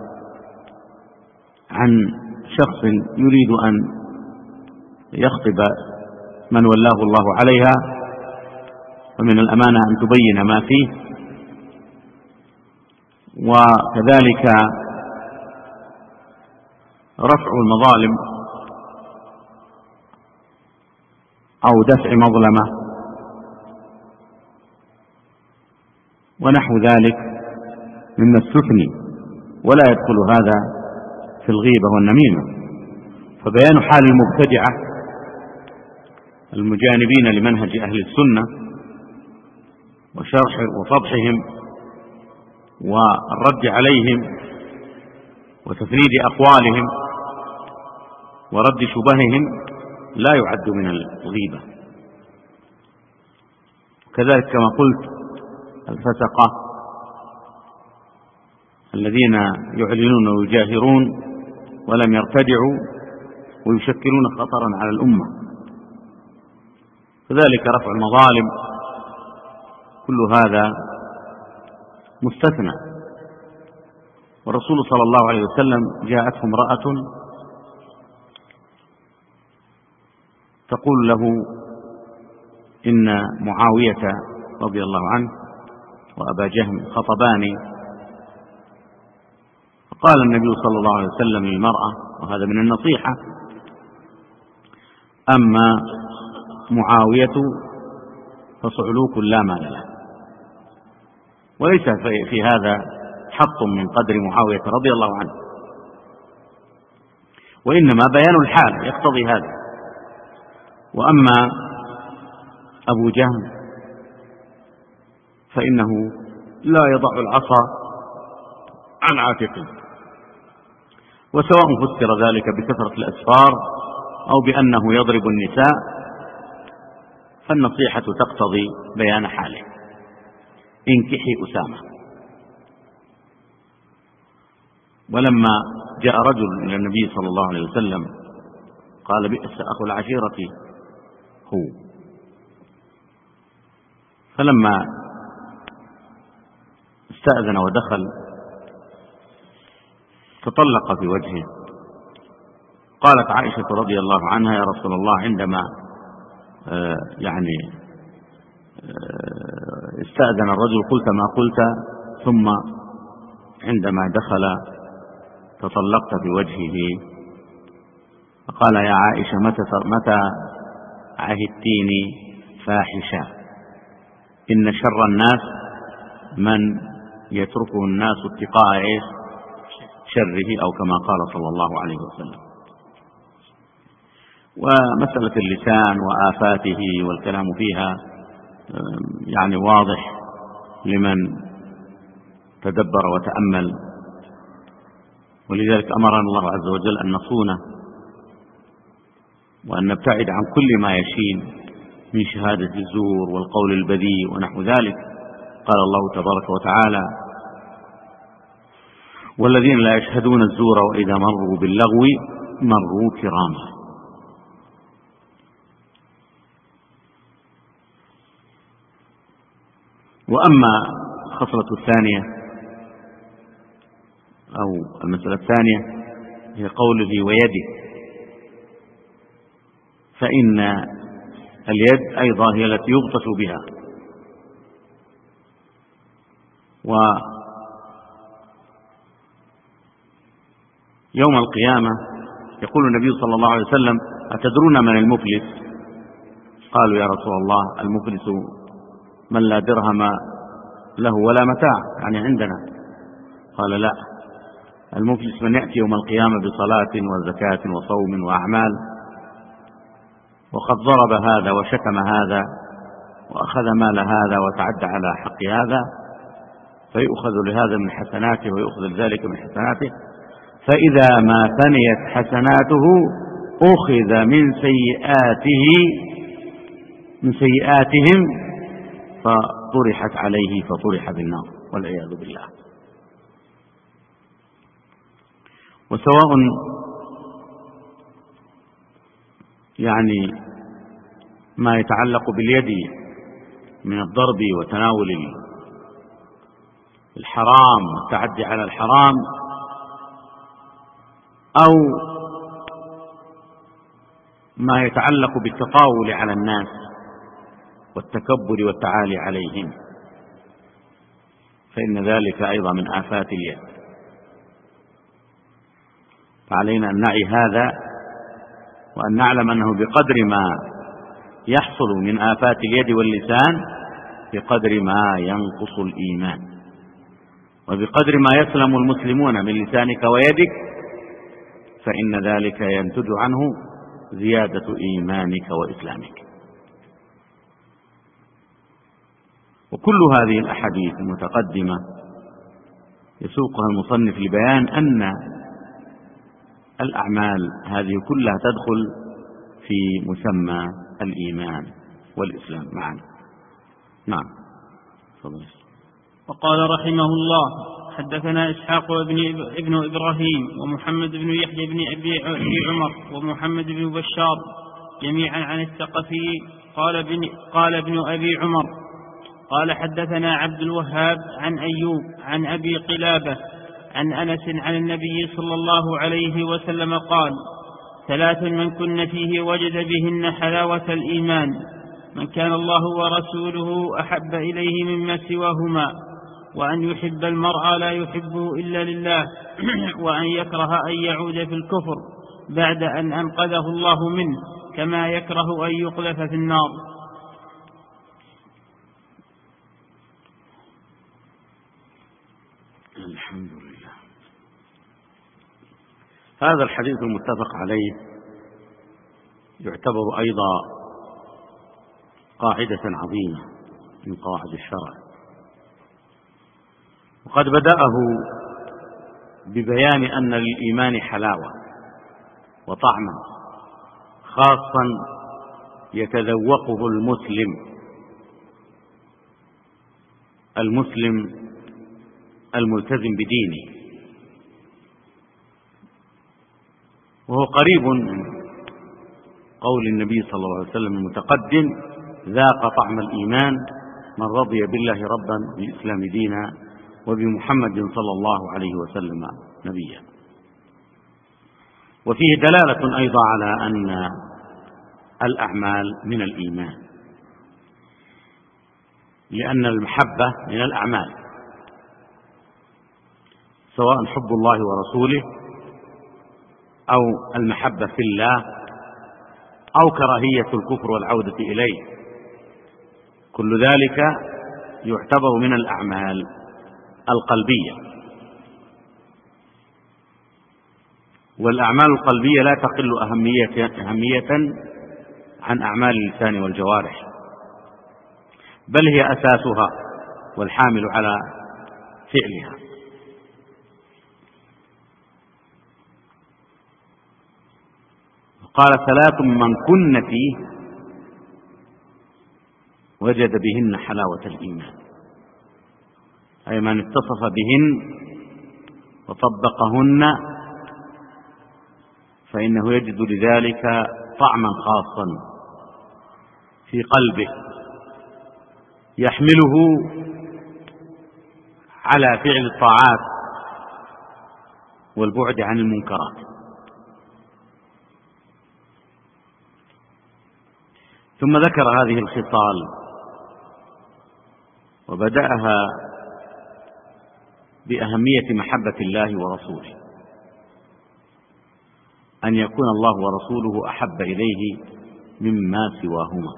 عن شخص يريد أن يخطب من ولاه الله عليها، ومن الأمانة أن تبين ما فيه، وكذلك رفع المظالم أو دفع مظلمة ونحو ذلك مما استثني، ولا يدخل هذا في الغيبة والنميمة. فبيان حال المبتدعة المجانبين لمنهج أهل السنة وشرح وفضحهم والرد عليهم وتفريد أقوالهم ورد شبههم لا يعد من الغيبة. كذلك كما قلت الفسقة الذين يعلنون ويجاهرون ولم يرتدعوا ويشكلون خطرا على الأمة. كذلك رفع المظالم كل هذا مستثنى. والرسول صلى الله عليه وسلم جاءته امرأة تقول له إن معاوية رضي الله عنه وأبا جهم خطباني، فقال النبي صلى الله عليه وسلم للمرأة، وهذا من النصيحة: أما معاوية فصعلوك لا مال له. وليس في هذا حط من قدر معاوية رضي الله عنه، وإنما بيان الحال يقتضي هذا. وأما أبو جهم فإنه لا يضع العصا عن عاتقه، وسواء فسر ذلك بكثرة الأسفار أو بأنه يضرب النساء، فالنصيحة تقتضي بيان حاله. انكحي أسامة. ولما جاء رجل إلى النبي صلى الله عليه وسلم قال: بئس أخو العشيرة هو. فلما استأذن ودخل تطلق في وجهه. قالت عائشة رضي الله عنها: يا رسول الله، عندما استأذن الرجل قلت ما قلت، ثم عندما دخل تطلقت في وجهه. فقال: يا عائشة، متى عهدتيني فاحشة؟ إن شر الناس من يتركه الناس اتقاء شره، أو كما قال صلى الله عليه وسلم. ومسألة اللسان وآفاته والكلام فيها واضح لمن تدبر وتأمل، ولذلك أمرنا الله عز وجل أن نصونه وأن نبتعد عن كل ما يشين من شهادة الزور والقول البذيء ونحو ذلك. قال الله تبارك وتعالى: والذين لا يشهدون الزور وإذا مروا باللغو مروا كراما. وأما الخصلة الثانية أو المسألة الثانية هي قوله ويده، فإن اليد أيضا هي التي يبطش بها. ويوم القيامة يقول النبي صلى الله عليه وسلم: أتدرون من المفلس؟ قالوا: يا رسول الله، المفلس من لا درهم له ولا متاع، عندنا. قال: لا، المفلس من يأتي يوم القيامة بصلاة وزكاة وصوم وأعمال، وقد ضرب هذا وشتم هذا وأخذ مال هذا وتعدى على حق هذا، فيؤخذ لهذا من حسناته ويؤخذ لذلك من حسناته، فإذا ما فنيت حسناته أخذ من سيئاتهم فطرحت عليه فطرح بالنار والعياذ بالله. وسواء ما يتعلق باليد من الضرب وتناول الحرام والتعدي على الحرام، أو ما يتعلق بالتطاول على الناس والتكبر والتعالي عليهم، فإن ذلك أيضا من آفات اليد. فعلينا أن نعي هذا، وأن نعلم أنه بقدر ما يحصل من آفات اليد واللسان بقدر ما ينقص الإيمان، وبقدر ما يسلم المسلمون من لسانك ويدك فإن ذلك ينتج عنه زيادة إيمانك وإسلامك. وكل هذه الأحاديث المتقدمة يسوقها المصنف لبيان أن الأعمال هذه كلها تدخل في مسمى الإيمان والإسلام معا. نعم. وقال رحمه الله: حدثنا إسحاق ابن إبراهيم ومحمد بن يحيى بن أبي عمر ومحمد بن بشار جميعا عن الثقفي قال ابن أبي عمر: قال حدثنا عبد الوهاب عن أيوب عن أبي قلابة عن أنس عن النبي صلى الله عليه وسلم قال: 3 من كن فيه وجد بهن حلاوة الإيمان: من كان الله ورسوله أحب إليه مما سواهما، وأن يحب المرء لا يحبه إلا لله، وأن يكره أن يعود في الكفر بعد أن أنقذه الله منه، كما يكره أن يقذف في النار. الحمد لله. هذا الحديث المتفق عليه يعتبر أيضا قاعدة عظيمة من قواعد الشرع، وقد بدأه ببيان أن للإيمان حلاوة وطعما خاصا يتذوقه المسلم الملتزم بدينه، وهو قريب من قول النبي صلى الله عليه وسلم المتقدم: ذاق طعم الإيمان من رضي بالله ربا بالإسلام دينا وبمحمد صلى الله عليه وسلم نبيا. وفيه دلالة أيضا على أن الأعمال من الإيمان، لأن المحبة من الأعمال، سواء حب الله ورسوله أو المحبة في الله أو كراهية الكفر والعودة إليه، كل ذلك يعتبر من الأعمال القلبية. والأعمال القلبية لا تقل أهمية عن أعمال اللسان والجوارح، بل هي أساسها والحامل على فعلها. قال: 3 من كن فيه وجد بهن حلاوة الإيمان، أي من اتصف بهن وطبقهن فإنه يجد لذلك طعما خاصا في قلبه يحمله على فعل الطاعات والبعد عن المنكرات. ثم ذكر هذه الخصال وبدأها بأهمية محبة الله ورسوله، أن يكون الله ورسوله أحب إليه مما سواهما.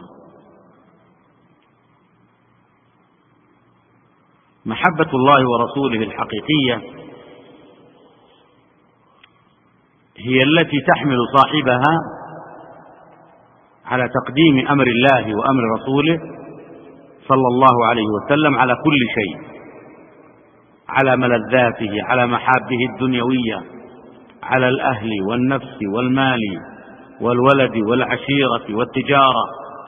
محبة الله ورسوله الحقيقية هي التي تحمل صاحبها على تقديم أمر الله وأمر رسوله صلى الله عليه وسلم على كل شيء، على ملذاته، على محابه الدنيوية، على الأهل والنفس والمال والولد والعشيرة والتجارة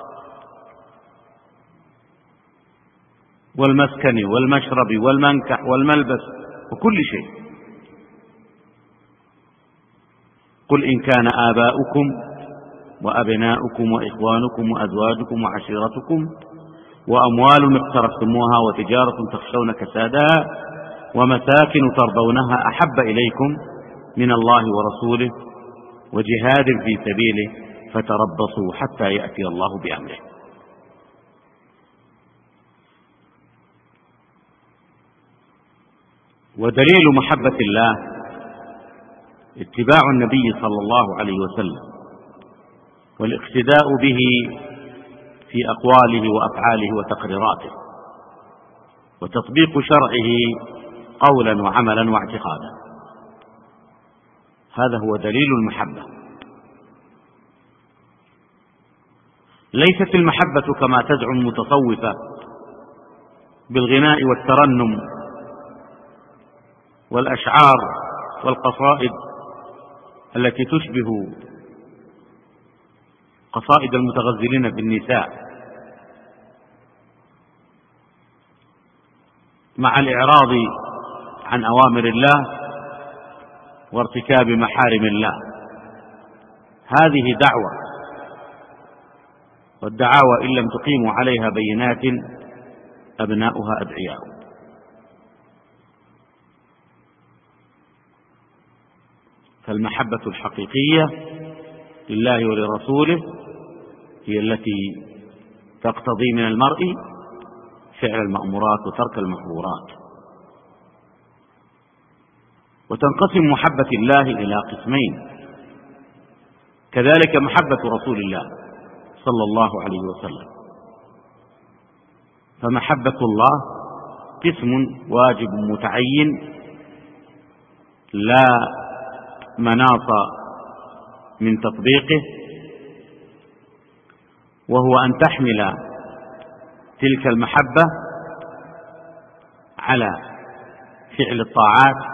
والمسكن والمشرب والمنكح والملبس وكل شيء. قل إن كان آباؤكم وأبناؤكم وإخوانكم وأزواجكم وعشيرتكم وأموال اقترفتموها وتجارة تخشون كسادها ومساكن ترضونها أحب إليكم من الله ورسوله وجهاد في سبيله فتربصوا حتى يأتي الله بأمره. ودليل محبة الله اتباع النبي صلى الله عليه وسلم والاقتداء به في أقواله وأفعاله وتقريراته، وتطبيق شرعه قولا وعملا واعتقادا. هذا هو دليل المحبة. ليست المحبة كما تزعم المتصوفة بالغناء والترنم والأشعار والقصائد التي تشبه قصائد المتغزلين بالنساء، مع الإعراض عن أوامر الله وارتكاب محارم الله. هذه دعوة، والدعاوى إن لم تقيموا عليها بينات أبناؤها أدعياء. فالمحبة الحقيقية لله ولرسوله هي التي تقتضي من المرء فعل المأمورات وترك المحظورات. وتنقسم محبة الله إلى قسمين، كذلك محبة رسول الله صلى الله عليه وسلم. فمحبة الله قسم واجب متعين لا مناص من تطبيقه، وهو أن تحمل تلك المحبة على فعل الطاعات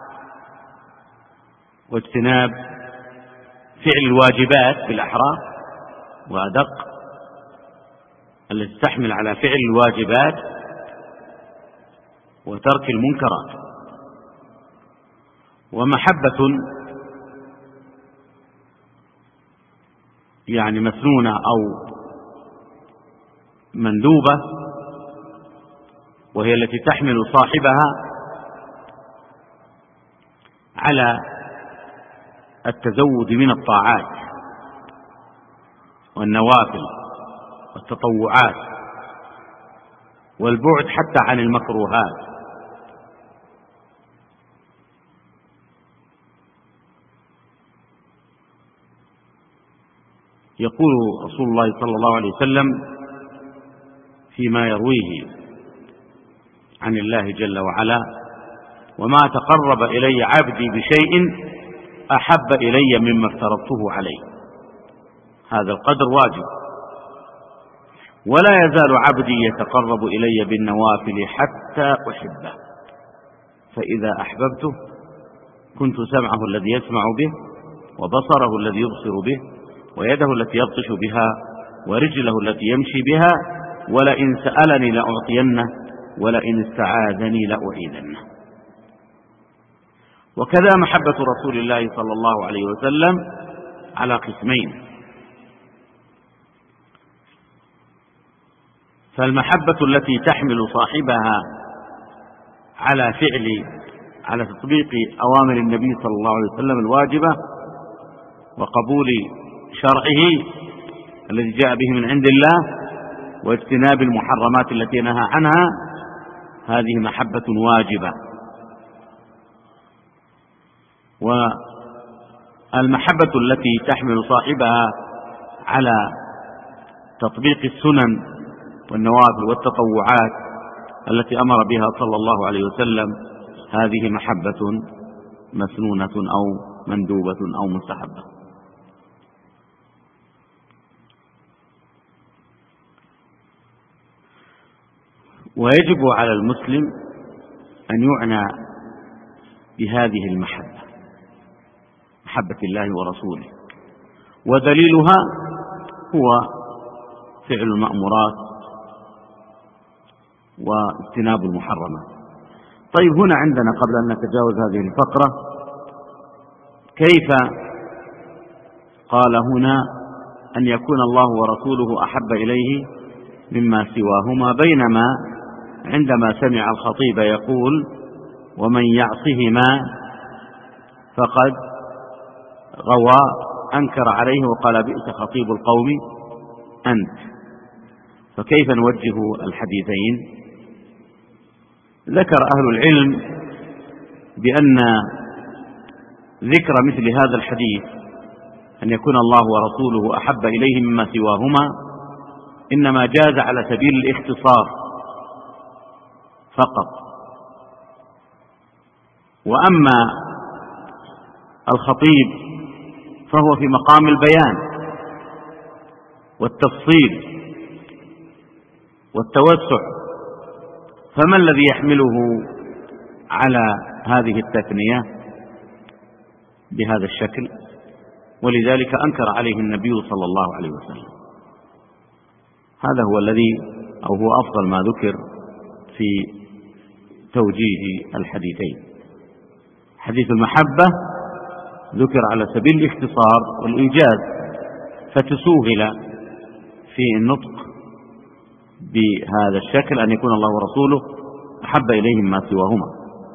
واجتناب فعل الواجبات بالأحرى، وأدق التي تحمل على فعل الواجبات وترك المنكرات. ومحبة يعني مسنونة أو مندوبة، وهي التي تحمل صاحبها على التزود من الطاعات والنوافل والتطوعات والبعد حتى عن المكروهات. يقول رسول الله صلى الله عليه وسلم فيما يرويه عن الله جل وعلا: وما تقرب إلي عبدي بشيء أحب إلي مما افترضته عليه. هذا القدر واجب. ولا يزال عبدي يتقرب إلي بالنوافل حتى أحبه، فإذا أحببته كنت سمعه الذي يسمع به، وبصره الذي يبصر به، ويده التي يبطش بها، ورجله التي يمشي بها، ولئن سألني لأعطينه، ولئن استعاذني لأعيذنه. وكذا محبة رسول الله صلى الله عليه وسلم على قسمين: فالمحبة التي تحمل صاحبها على تطبيق أوامر النبي صلى الله عليه وسلم الواجبة وقبول شرعه الذي جاء به من عند الله، واجتناب المحرمات التي نهى عنها، هذه محبة واجبة. والمحبة التي تحمل صاحبها على تطبيق السنن والنوافل والتطوعات التي أمر بها صلى الله عليه وسلم، هذه محبة مسنونة أو مندوبة أو مستحبة. ويجب على المسلم أن يعنى بهذه المحبة، محبة الله ورسوله، ودليلها هو فعل المأمورات واجتناب المحرمات. طيب، هنا عندنا قبل أن نتجاوز هذه الفقرة، كيف قال هنا أن يكون الله ورسوله أحب إليه مما سواهما، بينما عندما سمع الخطيب يقول: ومن يعصهما فقد غوى، أنكر عليه وقال: بئس خطيب القوم أنت. فكيف نوجه الحديثين؟ ذكر أهل العلم بأن ذكر مثل هذا الحديث أن يكون الله ورسوله أحب إليه مما سواهما إنما جاز على سبيل الاختصار فقط. وأما الخطيب فهو في مقام البيان والتفصيل والتوسع، فما الذي يحمله على هذه التثنية بهذا الشكل؟ ولذلك أنكر عليه النبي صلى الله عليه وسلم. هذا هو الذي أو هو أفضل ما ذكر في توجيه الحديثين. حديث المحبة ذكر على سبيل الاختصار والإيجاز، فتسوهل في النطق بهذا الشكل أن يكون الله ورسوله أحب إليهم ما سواهما.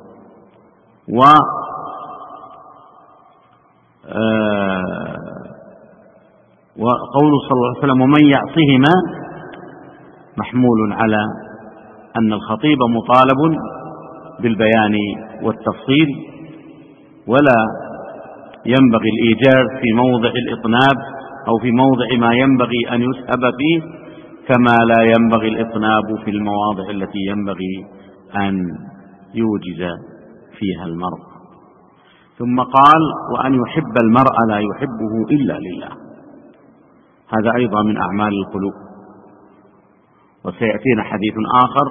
وقوله صلى الله عليه وسلم ومن يعصهما محمول على أن الخطيب مطالب بالبيان والتفصيل، ولا ينبغي الإيجاز في موضع الإطناب أو في موضع ما ينبغي أن يسهب فيه، كما لا ينبغي الإطناب في المواضع التي ينبغي أن يوجز فيها المرء. ثم قال وأن يحب المرء لا يحبه إلا لله، هذا أيضا من أعمال القلوب. وسيأتينا حديث آخر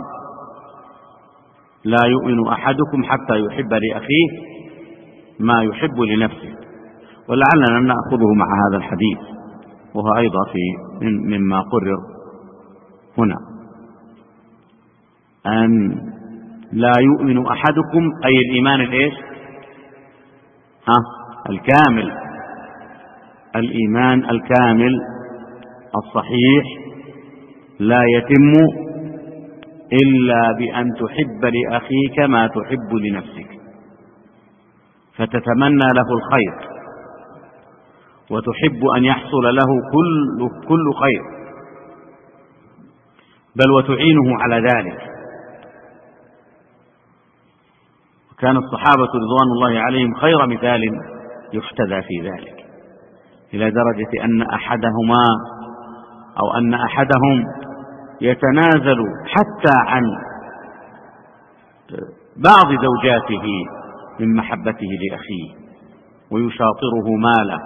لا يؤمن أحدكم حتى يحب لأخيه ما يحب لنفسه، ولعلنا نأخذه مع هذا الحديث، وهو أيضا مما قرر هنا أن لا يؤمن أحدكم أي الإيمان الإيش؟ الكامل، الإيمان الكامل الصحيح لا يتم إلا بأن تحب لأخيك ما تحب لنفسك، فتتمنى له الخير وتحب أن يحصل له كل خير، بل وتعينه على ذلك. وكان الصحابة رضوان الله عليهم خير مثال يحتذى في ذلك، إلى درجة أن أحدهم يتنازل حتى عن بعض زوجاته من محبته لأخيه ويشاطره ماله،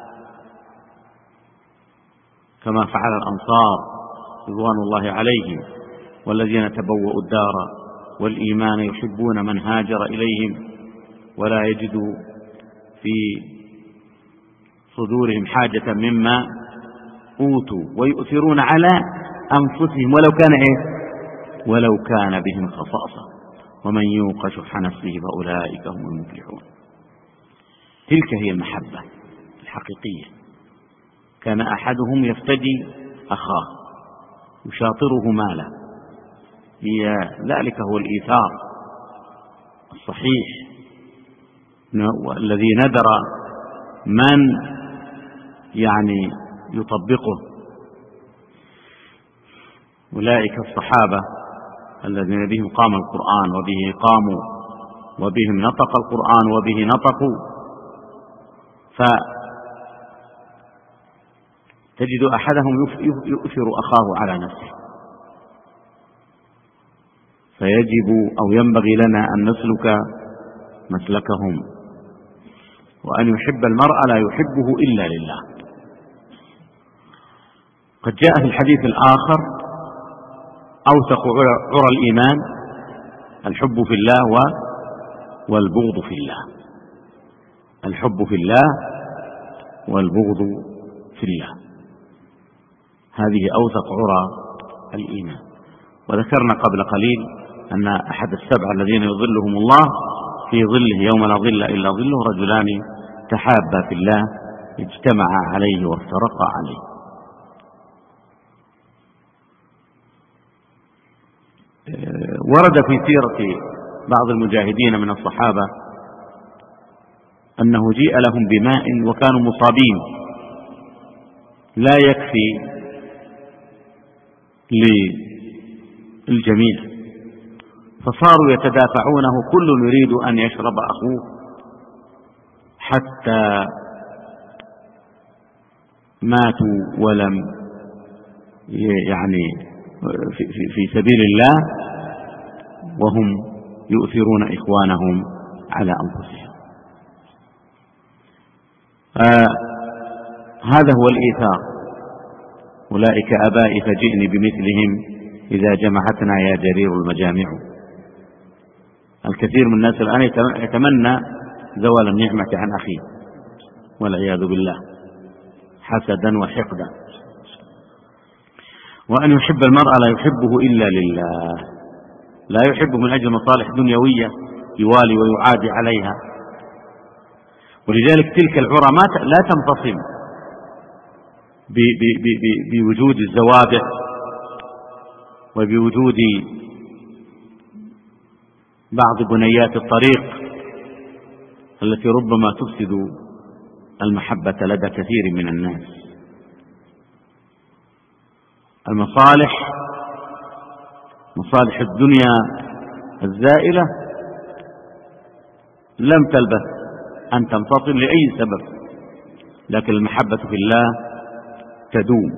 كما فعل الأنصار رضوان الله عليهم، والذين تبوأوا الدار والإيمان يحبون من هاجر إليهم ولا يجدوا في صدورهم حاجة مما أوتوا ويؤثرون على أنفسهم ولو كان بهم خصاصة ومن يوق شح نفسه فأولئك هم المفلحون. تلك هي المحبة الحقيقية. كان أحدهم يفتدي أخاه يشاطره ماله، ذلك هو الإيثار الصحيح الذي ندر من يطبقه. أولئك الصحابة الذين بهم قام القرآن وبه قاموا وبهم نطق القرآن وبه نطقوا، فتجد أحدهم يؤثر أخاه على نفسه. فيجب أو ينبغي لنا أن نسلك مسلكهم، وأن يحب المرء لا يحبه إلا لله. قد جاء في الحديث الآخر أوثق عرى الإيمان الحب في الله والبغض في الله، الحب في الله والبغض في الله، هذه أوثق عرى الإيمان. وذكرنا قبل قليل أن أحد السبع الذين يظلهم الله في ظله يوم لا ظل إلا ظله رجلان تحابا في الله اجتمعا عليه وافترقا عليه. ورد في سيرة بعض المجاهدين من الصحابة أنه جيء لهم بماء وكانوا مصابين لا يكفي للجميع، فصاروا يتدافعونه، كل يريد أن يشرب أخوه، حتى ماتوا ولم في سبيل الله وهم يؤثرون إخوانهم على أنفسهم. هذا هو الإيثار. أولئك آبائي فجئني بمثلهم إذا جمعتنا يا جرير المجامع. الكثير من الناس الآن يتمنى زوال النعمة عن أخيه والعياذ بالله حسدا وحقدا. وأن يحب المرء لا يحبه إلا لله، لا يحبه من أجل مصالح دنيوية يوالي ويعادي عليها. ولذلك تلك العرى لا تنفصل بوجود الزوابع وبوجود بعض بنيات الطريق التي ربما تفسد المحبة لدى كثير من الناس. مصالح الدنيا الزائلة لم تلبث أن تنفصل لأي سبب، لكن المحبة في الله تدوم،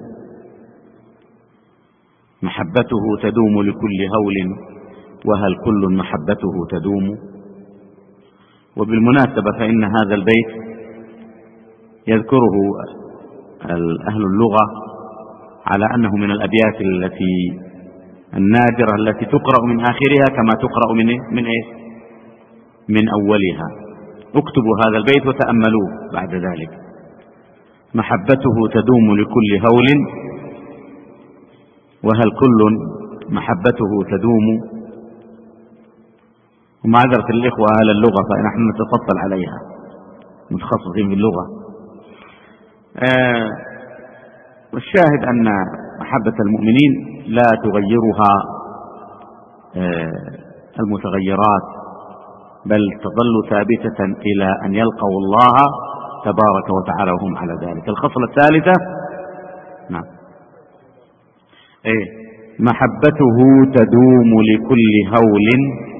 محبته تدوم لكل هول، وهل كل محبته تدوم. وبالمناسبة فإن هذا البيت يذكره أهل اللغة على أنه من الأبيات النادرة التي تقرأ من آخرها كما تقرأ من أولها. اكتبوا هذا البيت وتأملوه بعد ذلك. محبته تدوم لكل هول، وهل كل محبته تدوم. ومعذرة الإخوة أهل اللغة فنحن نتفضل عليها، متخصصين في اللغة. والشاهد أن محبة المؤمنين لا تغيرها المتغيرات، بل تظل ثابتة إلى أن يلقوا الله تبارك وتعالى وهم على ذلك. الخصلة الثالثة نعم محبته تدوم لكل هول،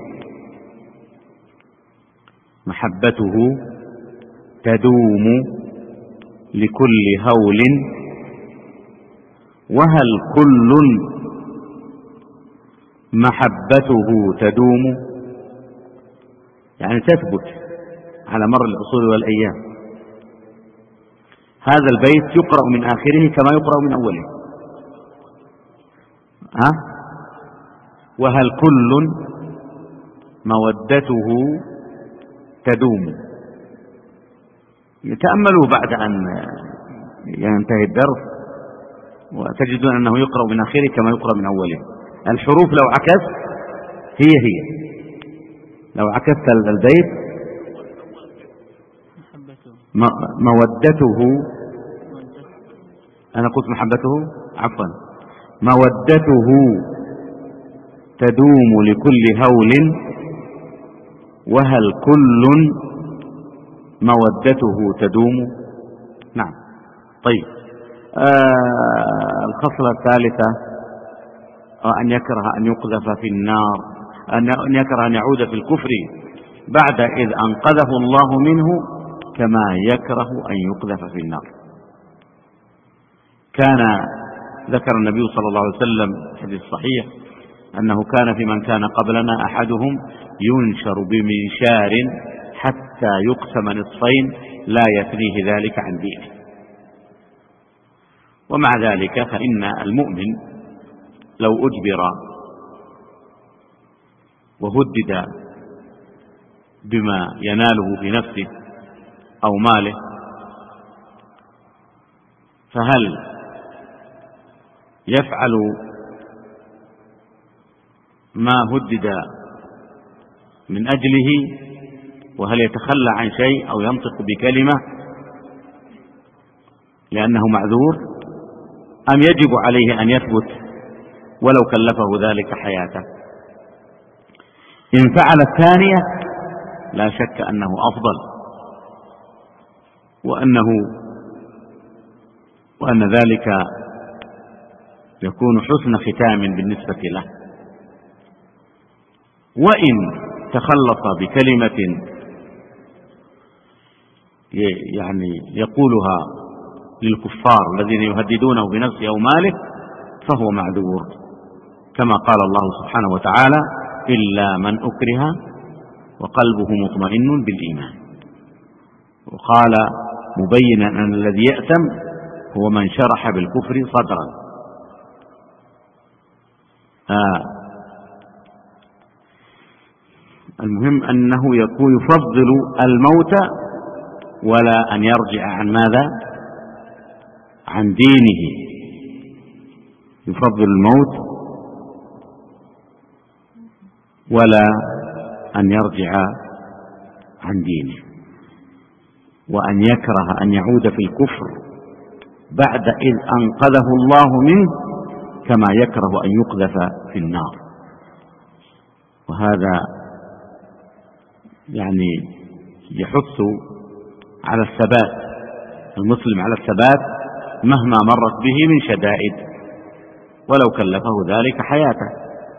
محبته تدوم لكل هول، وهل كل محبته تدوم، يعني تثبت على مر العصور والأيام. هذا البيت يقرأ من آخره كما يقرأ من أوله. وهل كل مودته تدوم. تأملوا بعد أن ينتهي الدرس وتجدون أنه يقرأ من آخره كما يقرأ من أوله. الحروف لو عكست هي لو عكست البيت مودته، أنا قلت محبته عفوا، مودته تدوم لكل هول، وهل كل مودته تدوم. نعم. طيب الخصلة الثالثة أن يكره أن يقذف في النار، أن يكره أن يعود في الكفر بعد إذ أنقذه الله منه، كما يكره أن يقذف في النار. كان ذكر النبي صلى الله عليه وسلم في الحديث الصحيح أنه كان في من كان قبلنا أحدهم ينشر بمنشار حتى يقسم نصفين لا يثنيه ذلك عن دينه. ومع ذلك فإن المؤمن لو أجبر وهدد بما يناله في نفسه أو ماله، فهل يفعل ما هدد من أجله، وهل يتخلى عن شيء أو ينطق بكلمة لأنه معذور، أم يجب عليه أن يثبت ولو كلفه ذلك حياته؟ إن فعل الثانية لا شك أنه أفضل، وأن ذلك يكون حسن ختام بالنسبة له. وإن تخلص بكلمة يعني يقولها للكفار الذين يهددونه بنفسه أو ماله فهو معذور، كما قال الله سبحانه وتعالى: إلا من أكره وقلبه مطمئن بالإيمان. وقال مبينا أن الذي يأثم هو من شرح بالكفر صدرا. المهم أنه يفضل الموت ولا أن يرجع عن ماذا؟ عن دينه. يفضل الموت ولا أن يرجع عن دينه، وأن يكره أن يعود في الكفر بعد إذ أنقذه الله منه، كما يكره أن يقذف في النار. وهذا يعني يحث على الثبات، المسلم على الثبات مهما مرت به من شدائد، ولو كلفه ذلك حياته.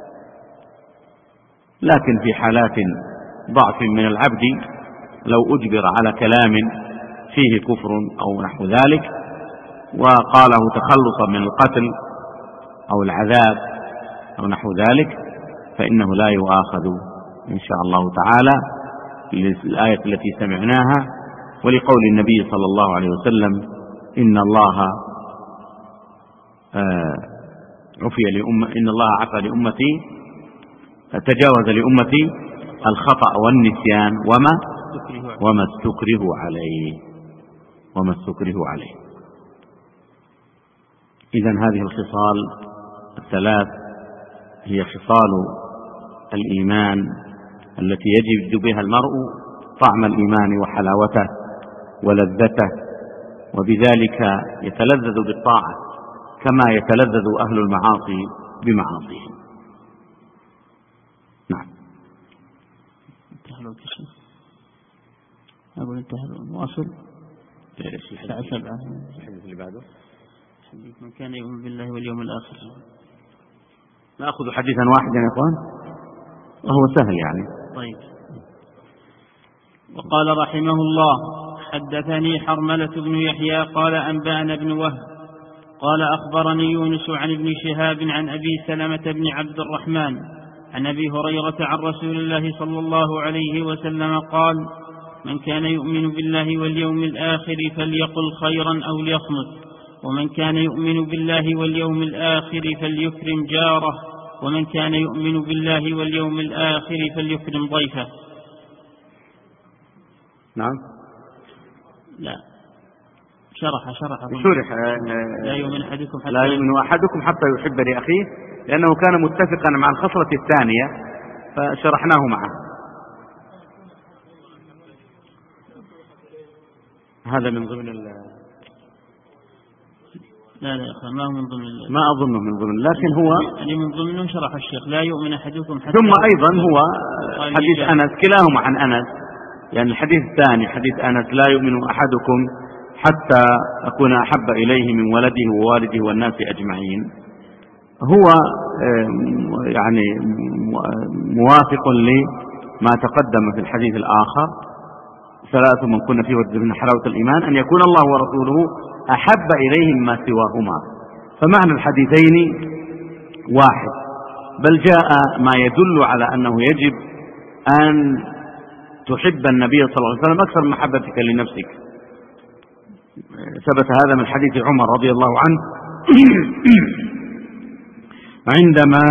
لكن في حالات ضعف من العبد لو أجبر على كلام فيه كفر أو نحو ذلك وقاله تخلصا من القتل أو العذاب أو نحو ذلك فإنه لا يؤاخذ إن شاء الله تعالى للآية التي سمعناها، ولقول النبي صلى الله عليه وسلم إن الله عفى لأمتي، تجاوز لأمتي الخطأ والنسيان وما استكره عليه. إذن هذه الخصال الثلاث هي خصال الإيمان التي يجد بها المرء طعم الإيمان وحلاوته ولذته، وبذلك يتلذذ بالطاعة كما يتلذذ أهل المعاصي بمعاصيهم. نعم. واصل. الحديث اللي بعده حديث من كان يؤمن بالله واليوم الآخر. نأخذ حديثا واحدا يا إخوان وهو سهل يعني. طيب. وقال رحمه الله: حدثني حرملة بن يحيى قال أنبأنا بن وهب قال أخبرني يونس عن ابن شهاب عن أبي سلمة بن عبد الرحمن عن أبي هريرة عن رسول الله صلى الله عليه وسلم قال: من كان يؤمن بالله واليوم الآخر فليقل خيرا أو ليصمت، ومن كان يؤمن بالله واليوم الآخر فليكرم جاره، ومن كان يؤمن بالله واليوم الآخر فليكرم ضيفه. نعم. لا شرح لا يؤمن أحدكم حتى يحب لأخيه، لأنه كان متفقا مع الخصلة الثانية فشرحناه معه. هذا من ضمن لا يا أخي ما هو من ضمن ما أظنه من ضمن، لكن هو يعني من ضمنه شرح الشيخ لا يؤمن أحدكم حتى. ثم أيضا هو حديث أنس كلاهما عن أنس، يعني الحديث الثاني حديث أنس لا يؤمن أحدكم حتى أكون أحب إليه من ولده ووالده والناس أجمعين، هو يعني موافق لما تقدم في الحديث الآخر: ثلاث من كن فيه وجد من حلاوة الإيمان أن يكون الله ورسوله أحب إليه مما سواهما. فمعنى الحديثين واحد، بل جاء ما يدل على أنه يجب أن تحب النبي صلى الله عليه وسلم أكثر من محبتك لنفسك. ثبت هذا من حديث عمر رضي الله عنه عندما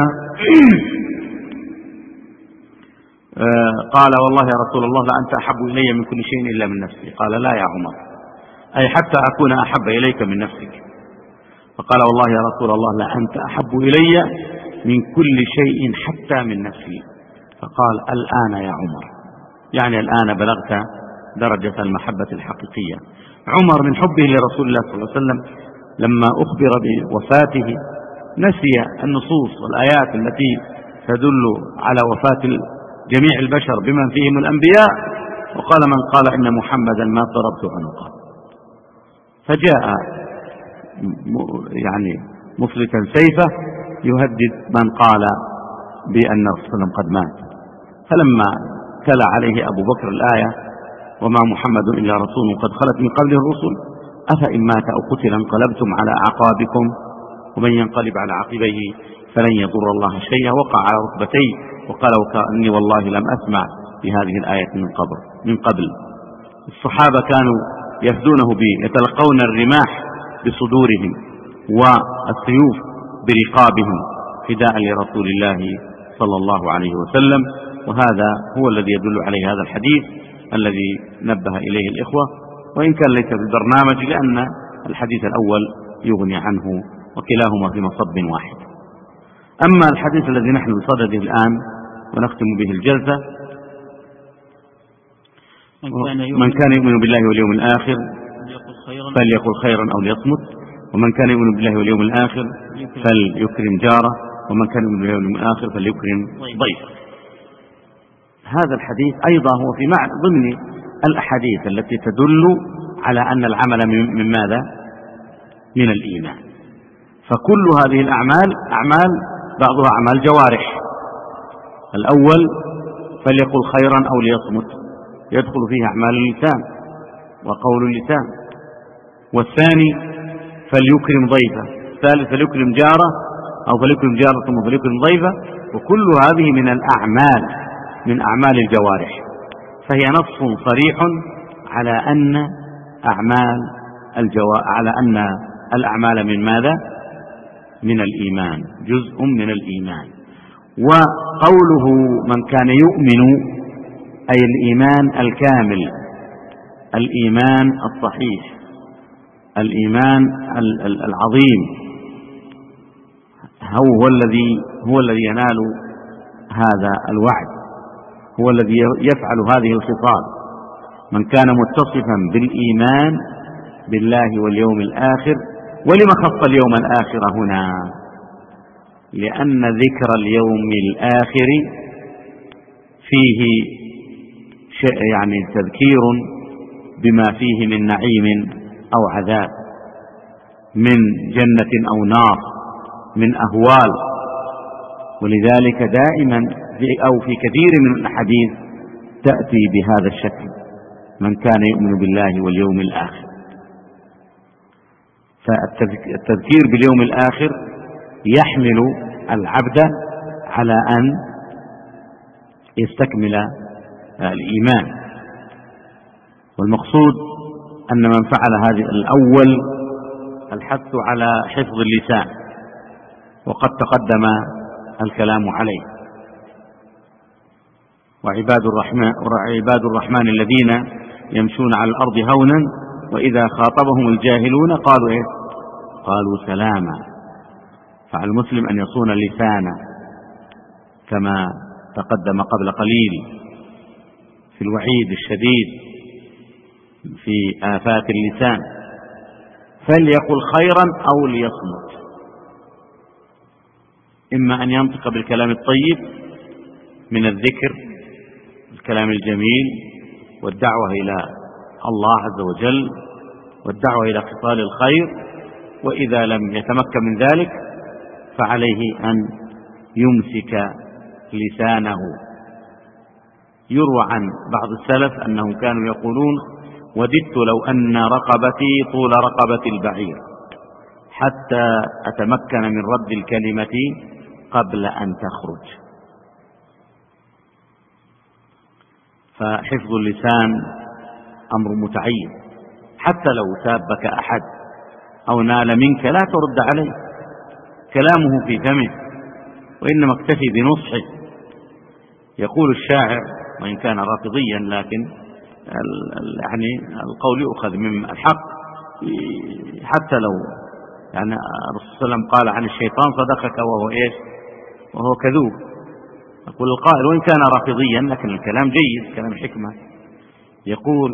قال: والله يا رسول الله لأنت أحب إلي من كل شيء إلا من نفسي. قال: لا يا عمر، أي حتى أكون أحب إليك من نفسك. فقال: والله يا رسول الله لأنت أحب إلي من كل شيء حتى من نفسي. فقال: الآن يا عمر، يعني الآن بلغت درجة المحبة الحقيقية. عمر من حبه لرسول الله صلى الله عليه وسلم لما أخبر بوفاته نسي النصوص والآيات التي تدل على وفاة جميع البشر بمن فيهم الأنبياء، وقال: من قال إن محمدا ما ضربت عنقه. فجاء يعني مفلتا سيفه يهدد من قال بأن الرسول صلى الله عليه وسلم قد مات. فلما تلا عليه أبو بكر الآية: وما محمد إلا رسول قد خلت من قبله الرسل أفإن مات أو قتل انقلبتم على أعقابكم ومن ينقلب على عقبيه فلن يضر الله شيئا، وقع على ركبتيه وقال: وكأني والله لم أسمع بهذه الآية من قبل. الصحابة كانوا يفدونه يتلقون الرماح بصدورهم والسيوف برقابهم فداء لرسول الله صلى الله عليه وسلم. وهذا هو الذي يدل عليه هذا الحديث الذي نبه إليه الإخوة، وإن كان ليس بالبرنامج لأن الحديث الأول يغني عنه وكلاهما في مصب واحد. أما الحديث الذي نحن بصدده الآن ونختم به الجلسة: من كان يؤمن بالله واليوم الآخر فليقل خيرا أو ليصمت، ومن كان يؤمن بالله واليوم الآخر فليكرم جاره، ومن كان يؤمن بالله واليوم الآخر فليكرم ضيفه. هذا الحديث أيضا هو في ضمن الأحاديث التي تدل على أن العمل من ماذا؟ من الإيمان. فكل هذه الأعمال بعضها أعمال جوارح. الأول فليقل خيرا أو ليصمت، يدخل فيه أعمال اللسان وقول اللسان. والثاني فليكرم ضيفه، الثالث فليكرم جاره أو فليكرم جاره ثم فليكرم ضيفه. وكل هذه من الأعمال، من أعمال الجوارح، فهي نص صريح على أن الأعمال من ماذا؟ من الإيمان، جزء من الإيمان. وقوله من كان يؤمن أي الإيمان الكامل، الإيمان الصحيح، الإيمان العظيم، هو الذي ينال هذا الوعد، هو الذي يفعل هذه الخصال. من كان متصفا بالإيمان بالله واليوم الآخر. ولما خص اليوم الآخر هنا؟ لأن ذكر اليوم الآخر فيه يعني تذكير بما فيه من نعيم أو عذاب، من جنة أو نار، من أهوال. ولذلك دائما أو في كثير من الأحاديث تأتي بهذا الشكل: من كان يؤمن بالله واليوم الآخر. فالتذكير باليوم الآخر يحمل العبد على أن يستكمل الإيمان. والمقصود أن من فعل هذه الأول الحث على حفظ اللسان، وقد تقدم الكلام عليه. وعباد الرحمن الذين يمشون على الأرض هونا وإذا خاطبهم الجاهلون قالوا إيه؟ قالوا سلاما. فعلى المسلم أن يصون لسانه كما تقدم قبل قليل في الوعيد الشديد في آفات اللسان. فليقل خيرا أو ليصمت، إما أن ينطق بالكلام الطيب من الذكر، الكلام الجميل، والدعوة إلى الله عز وجل، والدعوة إلى خصال الخير. وإذا لم يتمكن من ذلك فعليه أن يمسك لسانه. يروى عن بعض السلف أنهم كانوا يقولون: وددت لو أن رقبتي طول رقبة البعير حتى أتمكن من رد الكلمة قبل أن تخرج. فحفظ اللسان أمر متعين. حتى لو سابك أحد أو نال منك لا ترد عليه، كلامه في فمه، وإنما اكتفي بنصحه. يقول الشاعر، وإن كان رافضيا لكن يعني القول يؤخذ من الحق، حتى لو يعني الرسول صلى الله عليه وسلم قال عن الشيطان: صدقك وهو إيش؟ وهو كذوب. يقول القائل وإن كان رافضيا لكن الكلام جيد، كلام حكمة. يقول: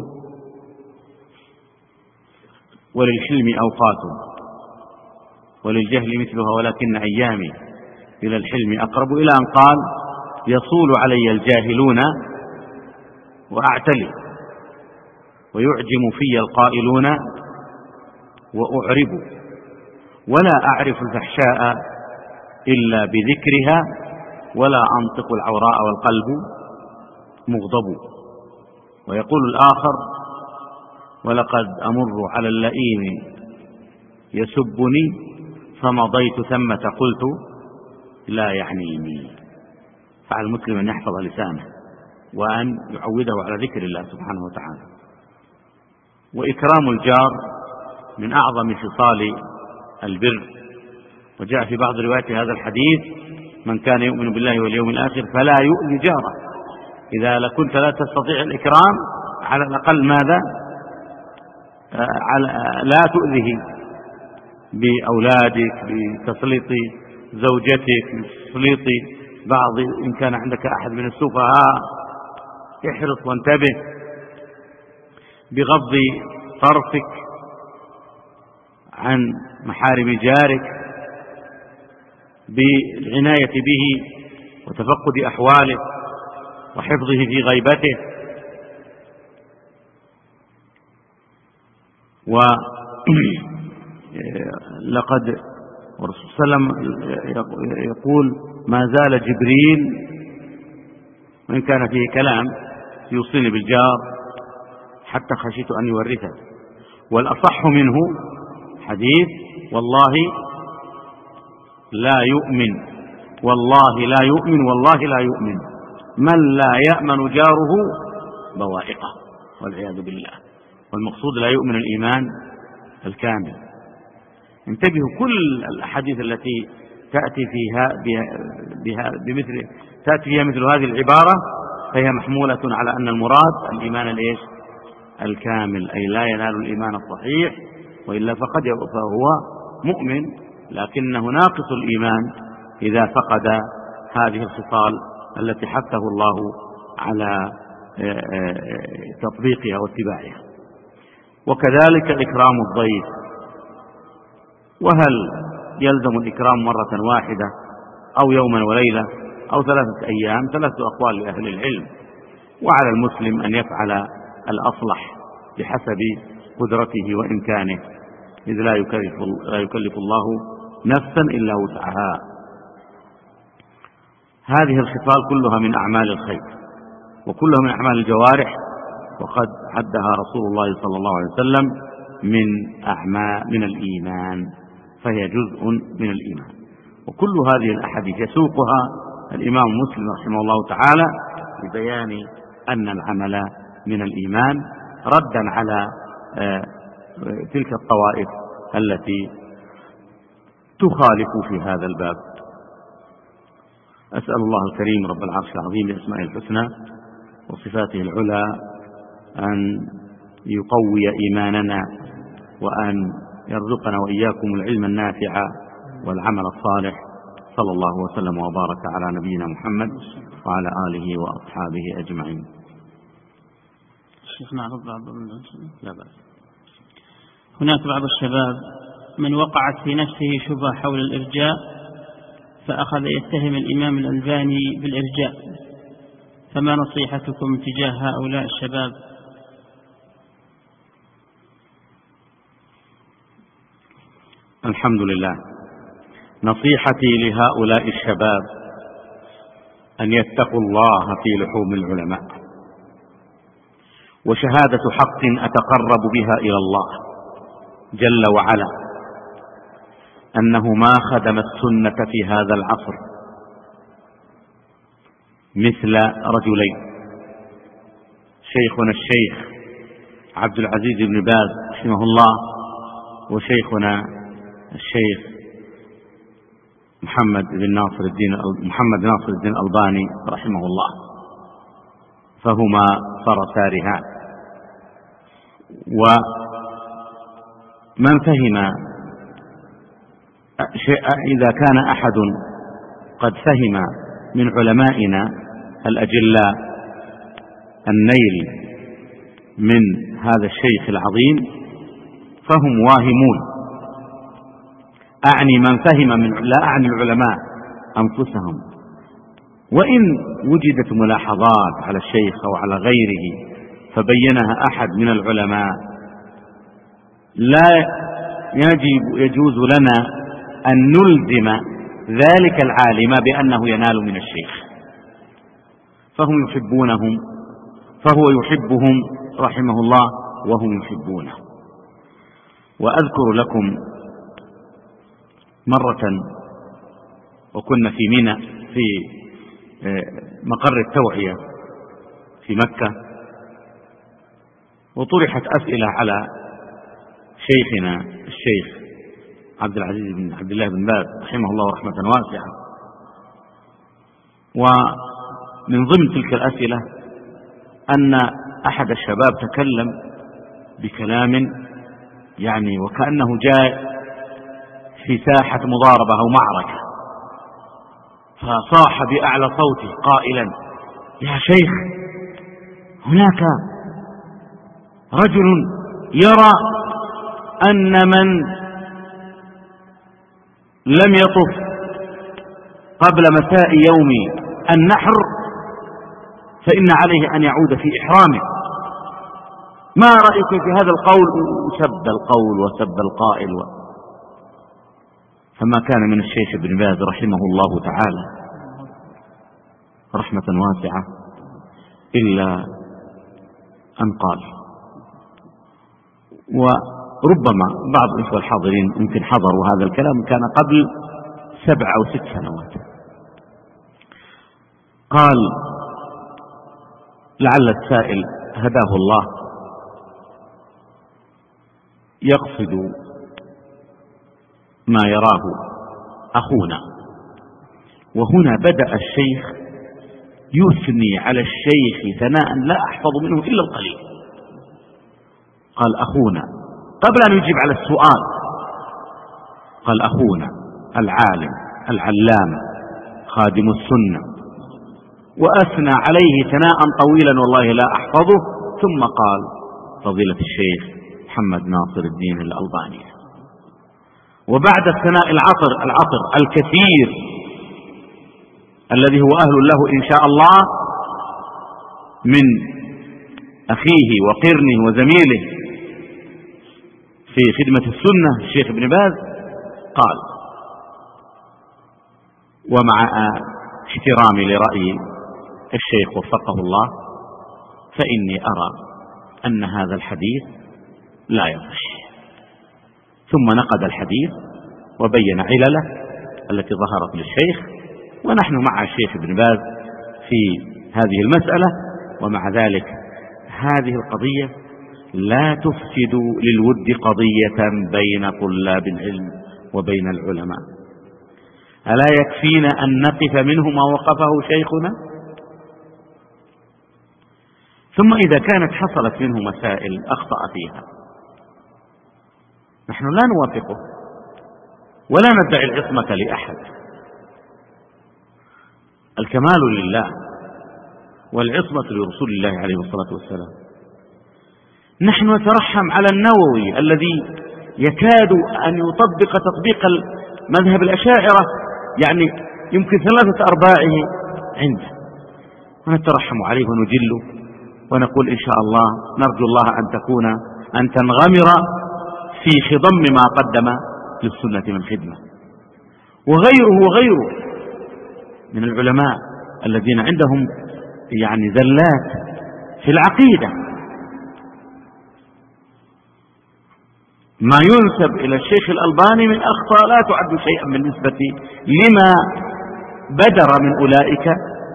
وللحلم أوقات وللجهل مثلها ولكن أيامي إلى الحلم أقرب، إلى أن قال: يصول علي الجاهلون وأعتلي ويعجم في القائلون وأعرب، ولا أعرف الفحشاء إلا بذكرها، ولا أنطق العوراء والقلب مغضب. ويقول الآخر: ولقد أمر على اللئيم يسبني فمضيت ثمة قلت لا يعنيني. فعلى المسلم أن يحفظ لسانه وأن يعوده على ذكر الله سبحانه وتعالى. وإكرام الجار من أعظم خصال البر. وجاء في بعض روايات هذا الحديث: من كان يؤمن بالله واليوم الآخر فلا يؤذي جاره. إذا كنت لا تستطيع الإكرام، على الأقل ماذا؟ لا تؤذيه بأولادك، بتسليط زوجتك، بتسليط بعض، إن كان عندك أحد من السفهاء احرص وانتبه، بغض طرفك عن محارم جارك بالعناية به وتفقد أحواله وحفظه في غيبته. ولقد والرسول صلى الله عليه وسلم يقول: ما زال جبريل، وإن كان فيه كلام، يوصيني بالجار حتى خشيت أن يورثه. والأصح منه حديث: والله لا يؤمن، والله لا يؤمن، والله لا يؤمن من لا يأمن جاره بوائقه، والعياذ بالله. والمقصود لا يؤمن الإيمان الكامل. انتبهوا، كل الأحاديث التي تأتي فيها مثل هذه العبارة فهي محمولة على أن المراد الإيمان الكامل، أي لا ينال الإيمان الصحيح، وإلا فهو مؤمن لكنه ناقص الإيمان إذا فقد هذه الخصال التي حثه الله على تطبيقها واتباعها. وكذلك إكرام الضيف. وهل يلزم الإكرام مرة واحدة أو يوما وليلة أو 3 أيام؟ 3 أقوال لأهل العلم. وعلى المسلم أن يفعل الأصلح بحسب قدرته وإمكانه، إذ لا يكلف الله نفسا إلا وسعها. هذه الخصال كلها من أعمال الخير وكلها من أعمال الجوارح، وقد عدها رسول الله صلى الله عليه وسلم من الإيمان، فهي جزء من الإيمان. وكل هذه الأحاديث يسوقها الإمام مسلم رحمه الله تعالى لبيان أن العمل من الإيمان، ردا على تلك الطوائف التي تخالف في هذا الباب. أسأل الله الكريم رب العرش العظيم بأسمائه الحسنى وصفاته العلى أن يقوي إيماننا، وأن يرزقنا وإياكم العلم النافع والعمل الصالح. صلى الله وسلم وبارك على نبينا محمد وعلى آله وأصحابه أجمعين. لا بأس. هناك بعض الشباب من وقعت في نفسه شبهة حول الإرجاء، فأخذ يتهم الإمام الألباني بالإرجاء، فما نصيحتكم تجاه هؤلاء الشباب؟ الحمد لله. نصيحتي لهؤلاء الشباب أن يتقوا الله في لحوم العلماء، وشهادة حق أتقرب بها إلى الله جل وعلا أنه ما خدم السنة في هذا العصر مثل رجلين: شيخنا الشيخ عبد العزيز بن باز رحمه الله، وشيخنا الشيخ محمد ناصر الدين الألباني رحمه الله، فهما فرسارهان. ومن فهم إذا كان أحد قد فهم من علمائنا الأجلاء النيل من هذا الشيخ العظيم فهم واهمون. أعني من فهم لا أعني العلماء أنفسهم. وإن وجدت ملاحظات على الشيخ أو على غيره فبينها أحد من العلماء، لا يجوز لنا أن نلزم ذلك العالم بأنه ينال من الشيخ، فهم يحبونهم، فهو يحبهم رحمه الله وهم يحبونه. وأذكر لكم مرة وكنا في منى في مقر التوعية في مكة، وطرحت أسئلة على شيخنا الشيخ عبد العزيز بن عبد الله بن باز رحمه الله رحمة واسعة. ومن ضمن تلك الأسئلة أن أحد الشباب تكلم بكلام يعني وكأنه جاء في ساحة مضاربة أو معركة، فصاح بأعلى صوته قائلا: يا شيخ، هناك رجل يرى أن من لم يطف قبل مساء يوم النحر فإن عليه أن يعود في إحرامه. ما رأيكم في هذا القول؟ وسب القول وسب القائل فما كان من الشيخ ابن باز رحمه الله تعالى رحمة واسعة إلا أن قال. وربما بعض الإخوة الحاضرين يمكن حضروا هذا الكلام، كان قبل 7 أو 6 سنوات. قال لعل السائل هداه الله يقصد ما يراه أخونا، وهنا بدأ الشيخ يثني على الشيخ ثناء لا أحفظ منه إلا القليل. قال أخونا قبل أن يجيب على السؤال، قال أخونا العالم العلام خادم السنة، وأثنى عليه ثناء طويلا والله لا أحفظه. ثم قال فضيلة الشيخ محمد ناصر الدين الألباني. وبعد الثناء العطر الكثير الذي هو أهل له إن شاء الله من أخيه وقرنه وزميله في خدمة السنة الشيخ ابن باز، قال ومع احترامي لرأي الشيخ وفقه الله فإني أرى أن هذا الحديث لا يصح. ثم نقد الحديث وبين علله التي ظهرت للشيخ، ونحن مع الشيخ ابن باز في هذه المسألة. ومع ذلك هذه القضية لا تفسد للود قضية بين طلاب العلم وبين العلماء. ألا يكفينا أن نقف منه ما وقفه شيخنا؟ ثم إذا كانت حصلت منه مسائل أخطأ فيها نحن لا نوافقه ولا ندعي العصمة لأحد، الكمال لله والعصمة لرسول الله عليه الصلاة والسلام. نحن نترحم على النووي الذي يكاد أن يطبق تطبيق مذهب الأشاعرة، يعني يمكن 3/4 عنده، ونترحم عليه ونجله ونقول إن شاء الله نرجو الله أن تنغمر في خضم ما قدم للسنة من خدمة. وغيره من العلماء الذين عندهم يعني زلات في العقيدة. ما ينسب إلى الشيخ الألباني من أخطاء لا تعد شيئا بالنسبة لما بدر من أولئك،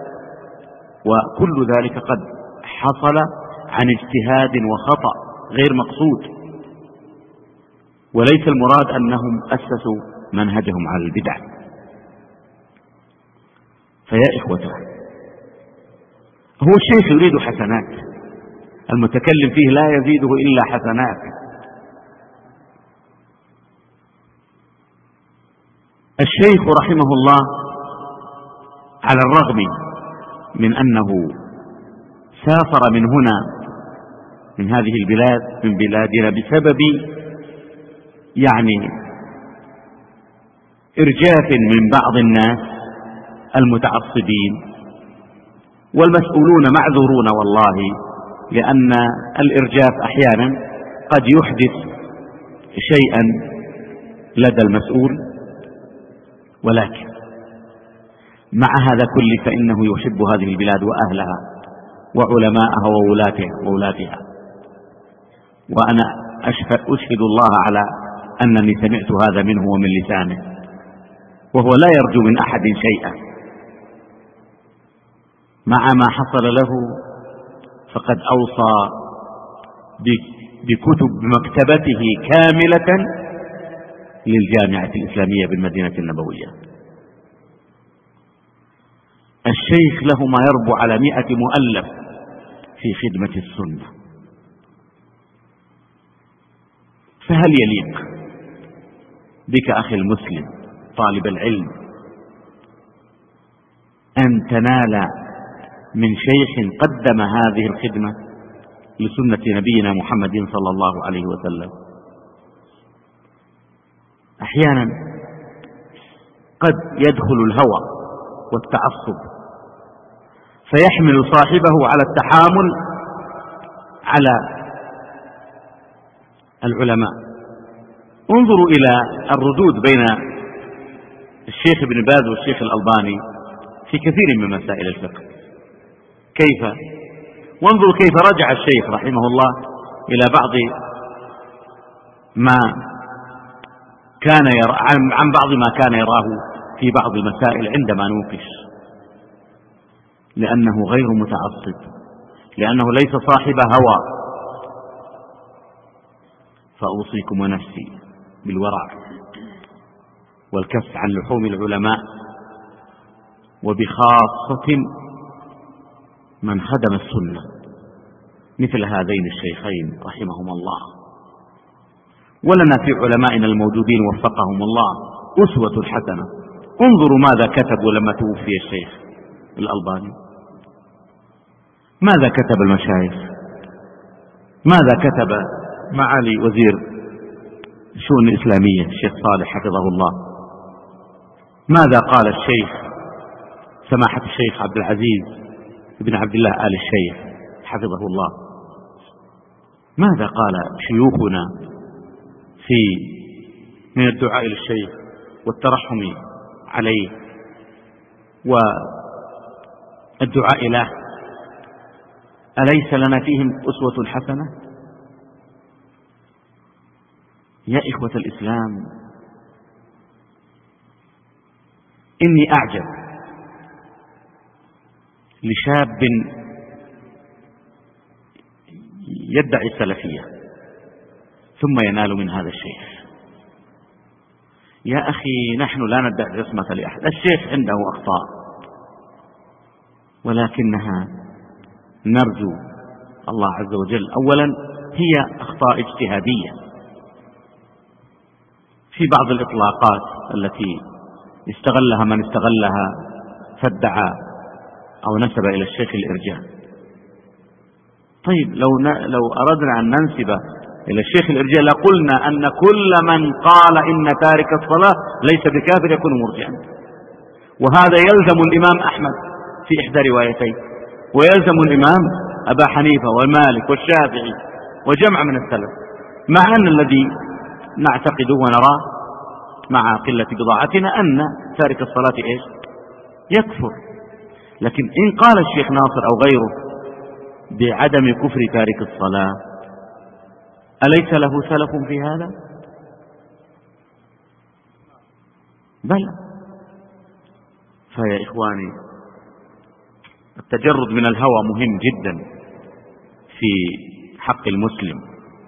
وكل ذلك قد حصل عن اجتهاد وخطأ غير مقصود، وليس المراد أنهم أسسوا منهجهم على البدع. فيا إخوته، هو الشيخ يريد حسنات، المتكلم فيه لا يزيده إلا حسنات. الشيخ رحمه الله على الرغم من أنه سافر من هنا من هذه البلاد من بلادنا بسبب يعني إرجاف من بعض الناس المتعصبين، والمسؤولون معذورون والله، لأن الإرجاف أحيانا قد يحدث شيئا لدى المسؤول، ولكن مع هذا كله فإنه يحب هذه البلاد وأهلها وعلماءها وولاتها. وأنا أشهد الله على أنني سمعت هذا منه ومن لسانه، وهو لا يرجو من أحد شيئا. مع ما حصل له فقد أوصى بكتب مكتبته كاملة للجامعة الإسلامية بالمدينة النبوية. الشيخ له ما يربو على 100 مؤلف في خدمة السنة. فهل يليق بك أخي المسلم طالب العلم أن تنال من شيخ قدم هذه الخدمة لسنة نبينا محمد صلى الله عليه وسلم؟ أحيانا قد يدخل الهوى والتعصب فيحمل صاحبه على التحامل على العلماء. انظروا إلى الردود بين الشيخ ابن باز والشيخ الألباني في كثير من مسائل الفقه كيف، وانظروا كيف رجع الشيخ رحمه الله إلى بعض ما كان يرى عن بعض ما كان يراه في بعض المسائل عندما نوقش، لأنه غير متعصب، لأنه ليس صاحب هوى. فأوصيكم ونفسي بالورع والكف عن لحوم العلماء، وبخاصة من خدم السنة مثل هذين الشيخين رحمهما الله. ولنا في علمائنا الموجودين وفقهم الله أسوة حسنة. انظروا ماذا كتبوا لما توفي الشيخ الألباني، ماذا كتب المشايخ، ماذا كتب معالي وزير الشؤون الإسلامية الشيخ صالح حفظه الله، ماذا قال الشيخ سماحة الشيخ عبد العزيز بن عبد الله آل الشيخ حفظه الله، ماذا قال شيوخنا من الدعاء للشيخ والترحم عليه والدعاء له. أليس لنا فيهم أسوة حسنة؟ يا إخوة الإسلام، إني أعجب لشاب يدعي السلفية ثم ينال من هذا الشيخ. يا أخي، نحن لا ندعي العصمة لأحد، الشيخ عنده أخطاء، ولكنها نرجو الله عز وجل أولا هي أخطاء اجتهادية في بعض الإطلاقات التي استغلها من استغلها فادعى أو نسب إلى الشيخ الإرجاء. طيب لو أردنا أن ننسب إلى الشيخ الإرجاء لقلنا أن كل من قال إن تارك الصلاة ليس بكافر يكون مرجئا، وهذا يلزم الإمام أحمد في إحدى روايتين، ويلزم الإمام أبا حنيفة والمالك والشافعي وجمع من السلف، مع أن الذي نعتقده ونراه مع قلة بضاعتنا أن تارك الصلاة إيش؟ يكفر. لكن إن قال الشيخ ناصر أو غيره بعدم كفر تارك الصلاة، أليس له سلف في هذا؟ بلى. فيا إخواني، التجرد من الهوى مهم جدا في حق المسلم.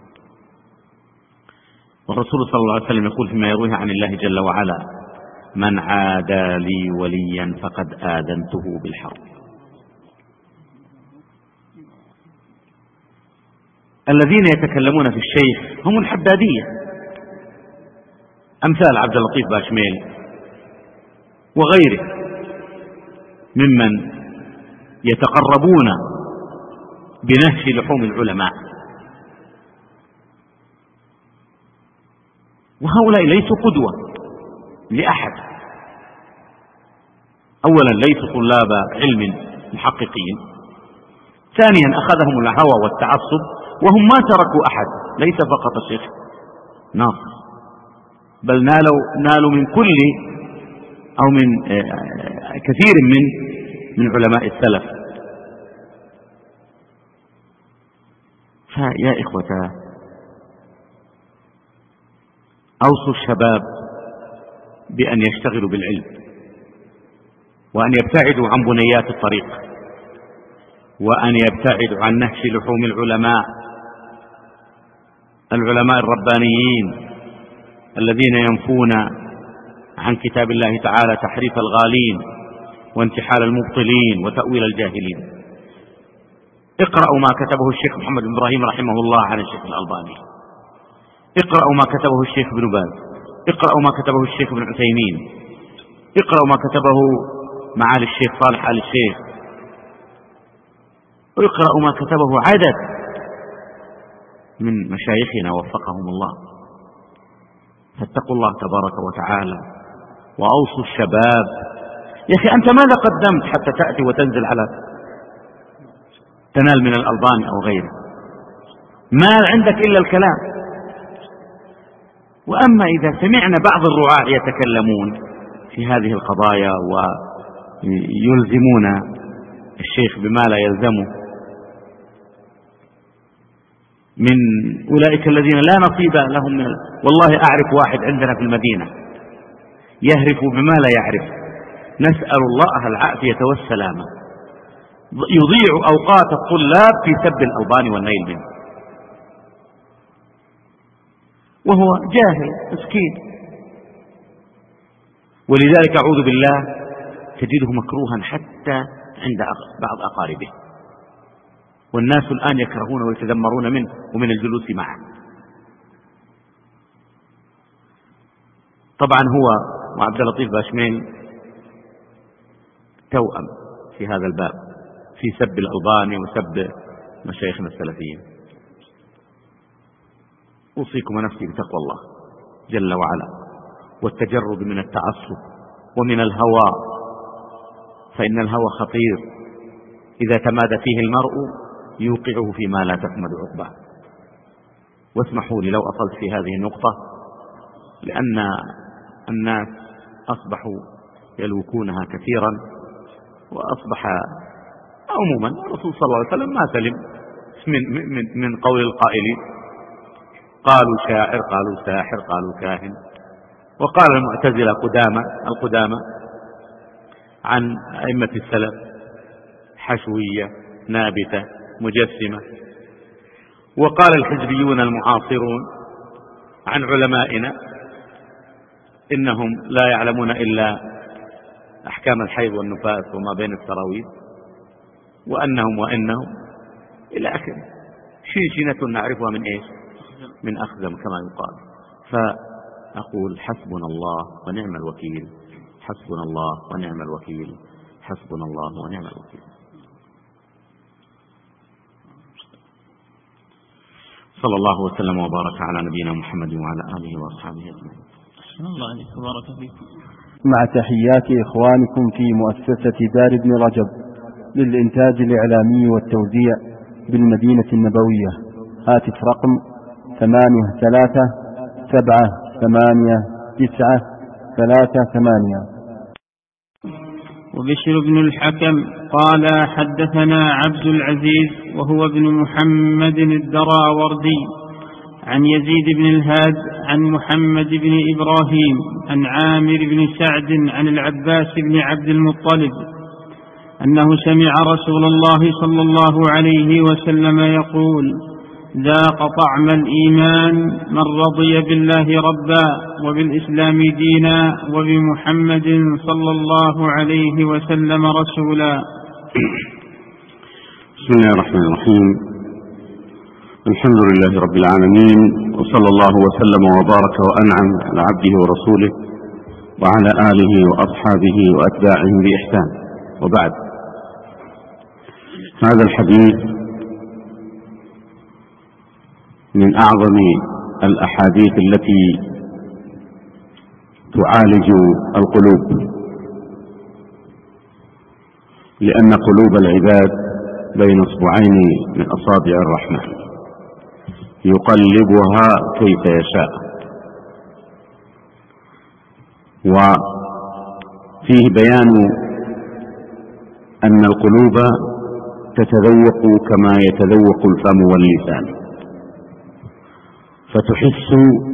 والرسول صلى الله عليه وسلم يقول فيما يرويه عن الله جل وعلا: من عادى لي وليا فقد آذنته بالحرب. الذين يتكلمون في الشيخ هم الحدادية، أمثال عبد اللطيف باشميل وغيره ممن يتقربون بنهش لحوم العلماء، وهؤلاء ليسوا قدوة لأحد. أولا ليسوا طلاب علم محققين، ثانيا أخذهم الهوى والتعصب، وهم ما تركوا أحد، ليس فقط الشيخ ناصر، بل نالوا من كل أو من كثير من علماء السلف. فيا إخوة، أوصوا الشباب بأن يشتغلوا بالعلم، وأن يبتعدوا عن بنيات الطريق، وأن يبتعدوا عن نهش لحوم العلماء الربانيين الذين ينفون عن كتاب الله تعالى تحريف الغالين وانتحال المبطلين وتأويل الجاهلين. اقرأوا ما كتبه الشيخ محمد بن إبراهيم رحمه الله عن الشيخ الألباني، اقرأوا ما كتبه الشيخ ابن باز، اقرأوا ما كتبه الشيخ ابن عثيمين، اقرأوا ما كتبه معالي الشيخ صالح آل الشيخ، واقرأوا ما كتبه عدد من مشايخنا وفقهم الله. فاتقوا الله تبارك وتعالى وأوصوا الشباب. يا أخي أنت ماذا قدمت حتى تأتي وتنزل على تنال من الألباني أو غيره؟ ما عندك إلا الكلام. وأما إذا سمعنا بعض الرعاة يتكلمون في هذه القضايا ويلزمون الشيخ بما لا يلزمه من أولئك الذين لا نصيب لهم والله أعرف واحد عندنا في المدينة يهرف بما لا يعرف، نسأل الله العافية والسلامة، يضيع أوقات الطلاب في سب الألباني والنيل منه وهو جاهل مسكين. ولذلك أعوذ بالله تجده مكروها حتى عند بعض أقاربه، والناس الآن يكرهون ويتذمرون منه ومن الجلوس معه. طبعا هو وعبد اللطيف باشمين توأم في هذا الباب في سب الألباني وسب مشايخنا السلفيين. أوصيكم ونفسي بتقوى الله جل وعلا والتجرد من التعصب ومن الهوى، فإن الهوى خطير إذا تمادى فيه المرء يوقعه فيما لا تحمد عقباه. واسمحوا لي لو أصلت في هذه النقطة، لأن الناس أصبحوا يلوكونها كثيرا، وأصبح عموما الرسول صلى الله عليه وسلم ما سلم من قول القائلين، قالوا شاعر، قالوا ساحر، قالوا كاهن. وقال المعتزلة القدامى عن أئمة السلف حشوية نابتة مجسمة. وقال الحزبيون المعاصرون عن علمائنا إنهم لا يعلمون إلا أحكام الحيض والنفاس وما بين السراويل، وإنهم إلى آخره، شنشنة نعرفها من إيش؟ من أخزم كما يقال. فأقول حسبنا الله ونعم الوكيل، حسبنا الله ونعم الوكيل، حسبنا الله ونعم الوكيل. صلى الله وسلم وبارك على نبينا محمد وعلى آله وأصحابه أجمعين. الله عليك وبارك فيكم. مع تحيات إخوانكم في مؤسسة دار ابن رجب للإنتاج الإعلامي والتوزيع بالمدينة النبوية. هاتف رقم 83-7-8-9-3-8. وبشر بن الحكم قال حدثنا عبد العزيز وهو ابن محمد الدراوردي عن يزيد بن الهاد عن محمد بن إبراهيم عن عامر بن سعد عن العباس بن عبد المطلب أنه سمع رسول الله صلى الله عليه وسلم يقول: ذاق طعم الإيمان من رضي بالله ربا وبالإسلام دينا وبمحمد صلى الله عليه وسلم رسولا. بسم الله الرحمن الرحيم. الحمد لله رب العالمين، وصلى الله وسلم وبارك وأنعم على عبده ورسوله وعلى آله وأصحابه وأتباعه بإحسان. وبعد، هذا الحديث من أعظم الأحاديث التي تعالج القلوب، لأن قلوب العباد بين اصبعين من أصابع الرحمن يقلبها كيف يشاء. وفيه بيان أن القلوب تتذوق كما يتذوق الفم واللسان، فتحس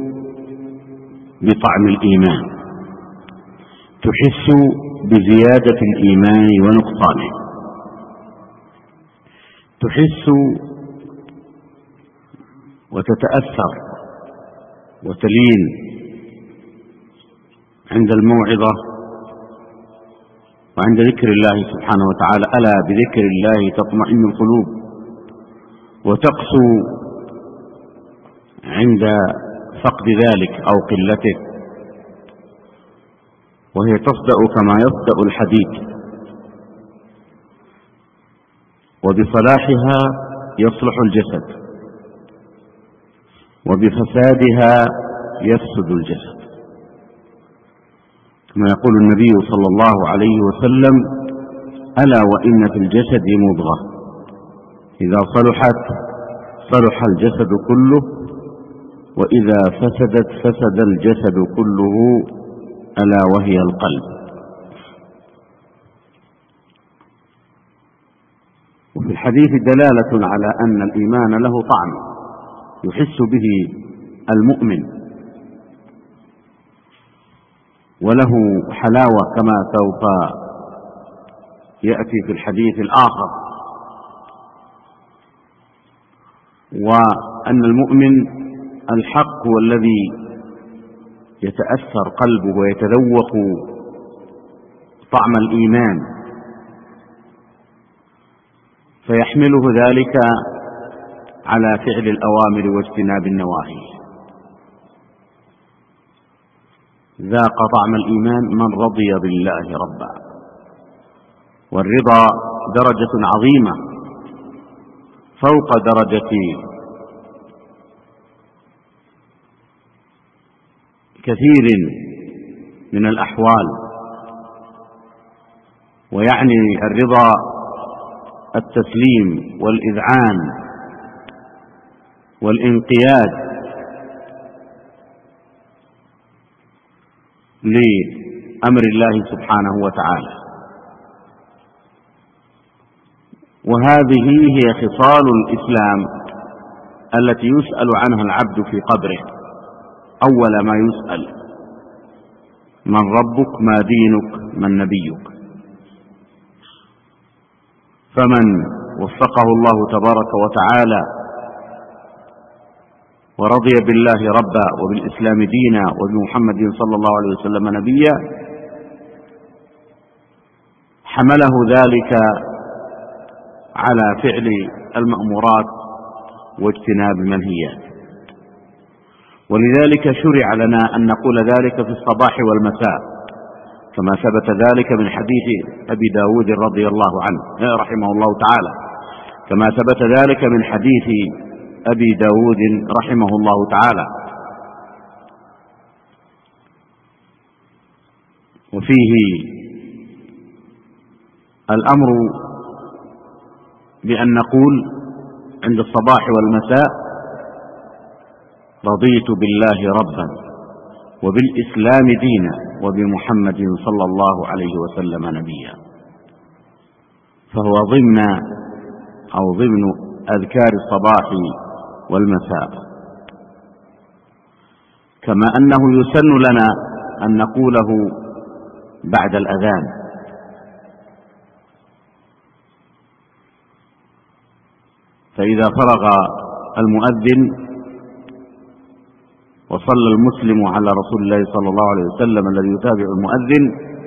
بطعم الإيمان، تحس بزيادة الإيمان ونقصانه، تحس وتتأثر وتلين عند الموعظة وعند ذكر الله سبحانه وتعالى. ألا بذكر الله تطمئن القلوب، وتقسو عند فقد ذلك أو قلته، وهي تصدأ كما يصدأ الحديد، وبصلاحها يصلح الجسد، وبفسادها يفسد الجسد. كما يقول النبي صلى الله عليه وسلم: ألا وإن في الجسد مضغة إذا صلحت صلح الجسد كله وإذا فسدت فسد الجسد كله ألا وهي القلب. وفي الحديث دلالة على أن الإيمان له طعم يحس به المؤمن وله حلاوة كما سوف يأتي في الحديث الآخر، وأن المؤمن الحق هو الذي يتأثر قلبه ويتذوق طعم الإيمان فيحمله ذلك على فعل الأوامر واجتناب النواهي. ذاق طعم الإيمان من رضي بالله ربا، والرضا درجة عظيمة فوق درجة كثير من الأحوال، ويعني الرضا التسليم والإذعان والانقياد لأمر الله سبحانه وتعالى. وهذه هي خصال الإسلام التي يسأل عنها العبد في قبره. أول ما يسأل: من ربك؟ ما دينك؟ من نبيك؟ فمن وفقه الله تبارك وتعالى ورضي بالله ربا وبالإسلام دينا وبمحمد صلى الله عليه وسلم نبيا حمله ذلك على فعل المأمورات واجتناب المنهيات. ولذلك شرع لنا أن نقول ذلك في الصباح والمساء، كما ثبت ذلك من حديث أبي داود رضي الله عنه رحمه الله تعالى، كما ثبت ذلك من حديث أبي داود رحمه الله تعالى. وفيه الأمر بأن نقول عند الصباح والمساء: رضيت بالله ربا وبالإسلام دينا وبمحمد صلى الله عليه وسلم نبيا. فهو ضمن أذكار الصباح والمساء، كما أنه يسن لنا أن نقوله بعد الأذان. فإذا فرغ المؤذن وصلى المسلم على رسول الله صلى الله عليه وسلم الذي يتابع المؤذن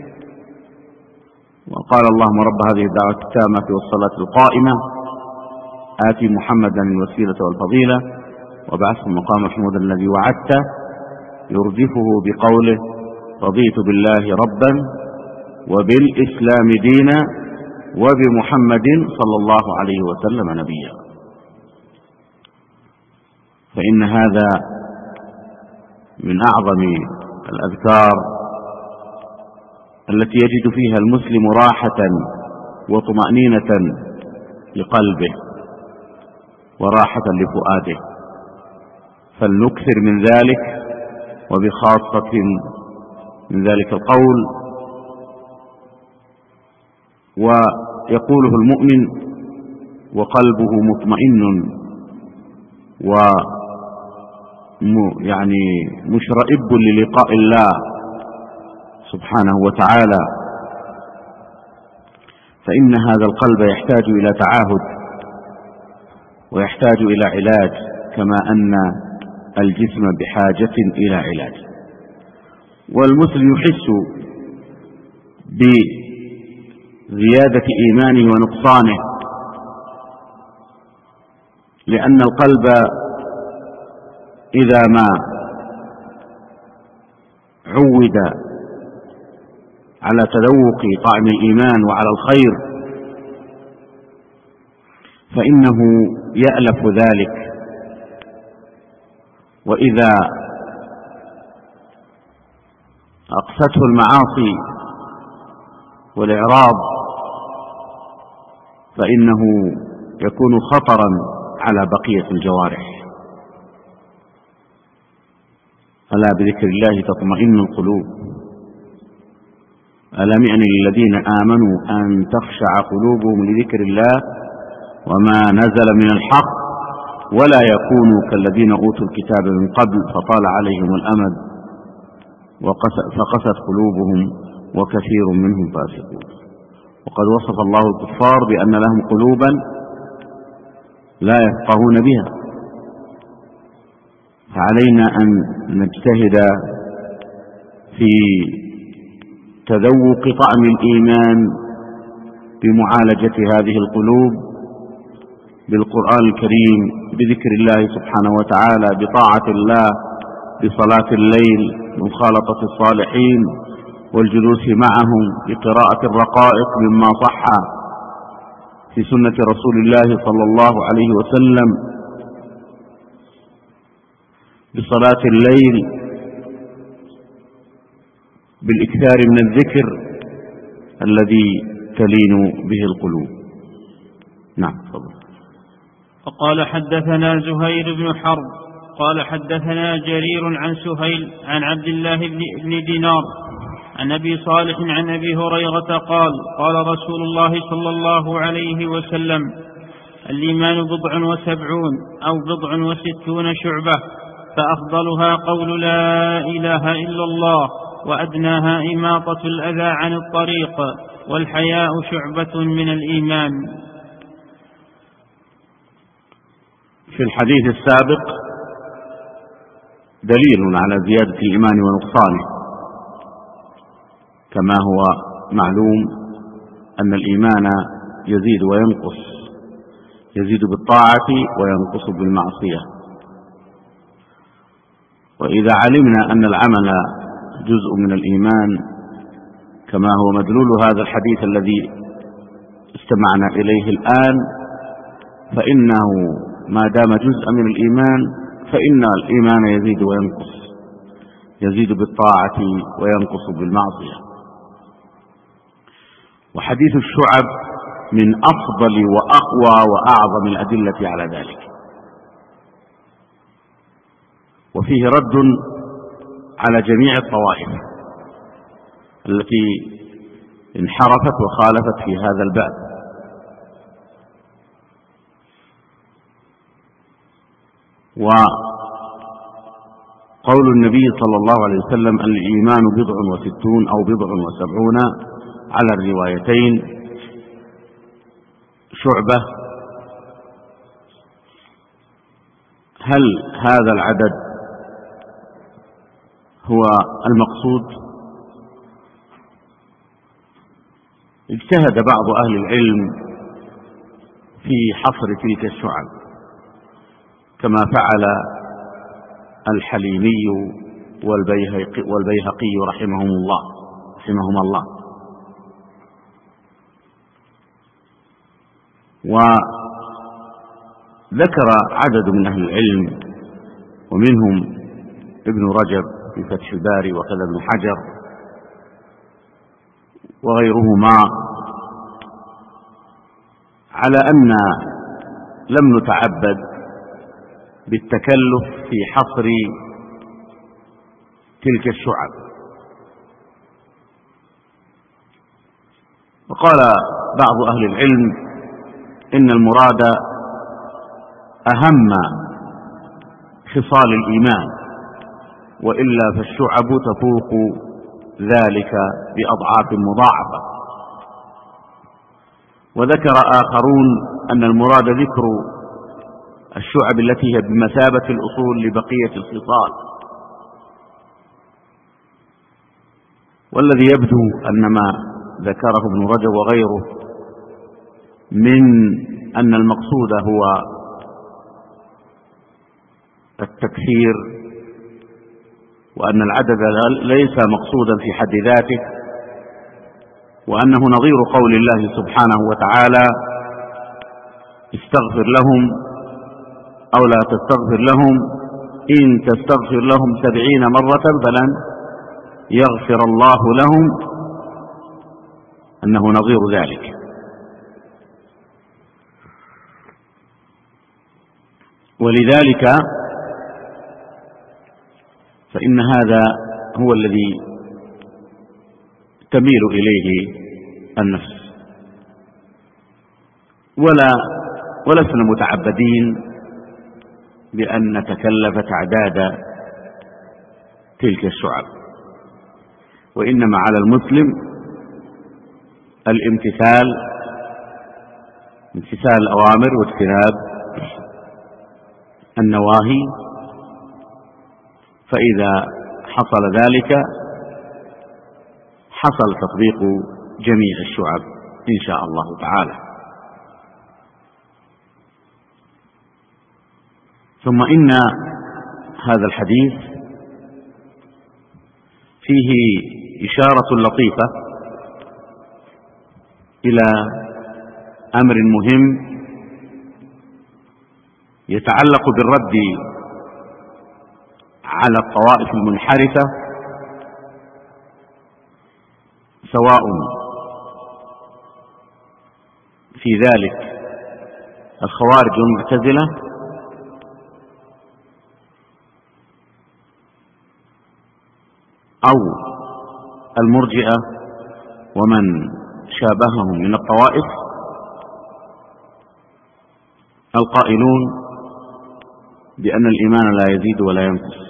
وقال: اللهم رب هذه الدعوة التامة والصلاة القائمة آتي محمدا الوسيلة والفضيلة وابعثه مقام محمودا الذي وعدته، يرجفه بقوله: رضيت بالله ربا وبالإسلام دينا وبمحمد صلى الله عليه وسلم نبيا. فإن هذا من أعظم الأذكار التي يجد فيها المسلم راحة وطمأنينة لقلبه وراحة لفؤاده، فلنكثر من ذلك، وبخاصة من ذلك القول. ويقوله المؤمن وقلبه مطمئن يعني مشرئب للقاء الله سبحانه وتعالى، فإن هذا القلب يحتاج إلى تعاهد ويحتاج إلى علاج، كما أن الجسم بحاجة إلى علاج. والمسلم يحس بزيادة إيمانه ونقصانه، لأن القلب إذا ما عود على تذوق طعم الإيمان وعلى الخير فإنه يألف ذلك، وإذا أقسته المعاصي والإعراض فإنه يكون خطرا على بقية الجوارح. ألا بذكر الله تطمئن القلوب، ألم يأن للذين آمنوا أن تخشع قلوبهم لذكر الله وما نزل من الحق ولا يكونوا كالذين أوتوا الكتاب من قبل فطال عليهم الأمد فقست قلوبهم وكثير منهم فاسقون. وقد وصف الله الكفار بأن لهم قلوبا لا يفقهون بها، فعلينا أن نجتهد في تذوق طعم الإيمان بمعالجة هذه القلوب بالقرآن الكريم، بذكر الله سبحانه وتعالى، بطاعة الله، بصلاة الليل، بمخالطة الصالحين والجلوس معهم، بقراءة الرقائق مما صح في سنة رسول الله صلى الله عليه وسلم، بصلاة الليل، بالإكثار من الذكر الذي تلين به القلوب. نعم تفضل. وقال حدثنا زهير بن حرب قال حدثنا جرير عن سهيل عن عبد الله بن دينار عن أبي صالح عن أبي هريرة قال قال رسول الله صلى الله عليه وسلم: الإيمان 79 أو 69 شعبة، فأفضلها قول لا إله إلا الله، وأدناها إماطة الأذى عن الطريق، والحياء شعبة من الإيمان. في الحديث السابق دليل على زيادة الإيمان ونقصانه، كما هو معلوم أن الإيمان يزيد وينقص، يزيد بالطاعة وينقص بالمعصية. وإذا علمنا أن العمل جزء من الإيمان كما هو مدلول هذا الحديث الذي استمعنا إليه الآن، فإنه ما دام جزء من الإيمان فإن الإيمان يزيد وينقص، يزيد بالطاعة وينقص بالمعصية. وحديث الشعب من أفضل وأقوى وأعظم الأدلة على ذلك، وفيه رد على جميع الطوائف التي انحرفت وخالفت في هذا الباب. وقول النبي صلى الله عليه وسلم: الإيمان 69 أو 70 على الروايتين شعبة، هل هذا العدد هو المقصود؟ اجتهد بعض أهل العلم في حصر تلك الشعب، كما فعل الحليمي والبيهقي رحمهم الله. وذكر عدد من أهل العلم ومنهم ابن رجب في فتح الباري وكذا ابن حجر وغيرهما على أن لم نتعبد بالتكلف في حصر تلك الشعب. وقال بعض أهل العلم إن المراد أهم خصال الإيمان، وإلا فالشعب تفوق ذلك بأضعاف مضاعفة. وذكر آخرون أن المراد ذكر الشعب التي هي بمثابة الأصول لبقية الخصال. والذي يبدو أن ما ذكره ابن رجب وغيره من أن المقصود هو التكثير، وأن العدد ليس مقصودا في حد ذاته، وأنه نظير قول الله سبحانه وتعالى: استغفر لهم أو لا تستغفر لهم إن تستغفر لهم 70 مرة فلن يغفر الله لهم أنه نظير ذلك. ولذلك فإن هذا هو الذي تميل إليه النفس، ولسنا متعبدين بأن نتكلف تعداد تلك الشعب، وإنما على المسلم امتثال الأوامر واجتناب النواهي، فإذا حصل ذلك حصل تطبيق جميع الشعب إن شاء الله تعالى. ثم إن هذا الحديث فيه إشارة لطيفة إلى أمر مهم يتعلق بالرد على الطوائف المنحرفة، سواء في ذلك الخوارج والمعتزلة أو المرجئة ومن شابههم من الطوائف القائلون بأن الإيمان لا يزيد ولا ينقص،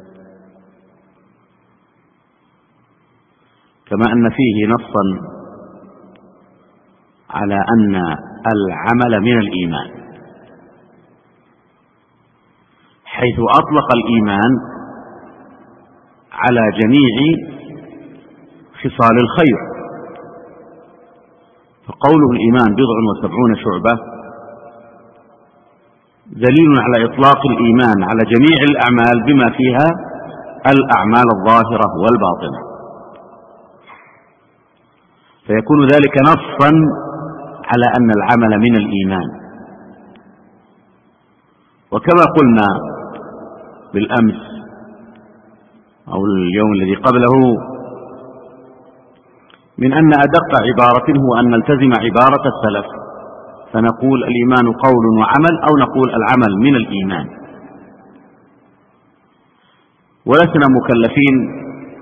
كما أن فيه نصا على أن العمل من الإيمان، حيث أطلق الإيمان على جميع خصال الخير، فقوله الإيمان 79 شعبة دليل على إطلاق الإيمان على جميع الأعمال بما فيها الأعمال الظاهرة والباطنة، فيكون ذلك نصا على أن العمل من الإيمان. وكما قلنا بالأمس أو اليوم الذي قبله، من أن أدق عبارة هو أن نلتزم عبارة السلف، فنقول الإيمان قول وعمل، أو نقول العمل من الإيمان، ولسنا مكلفين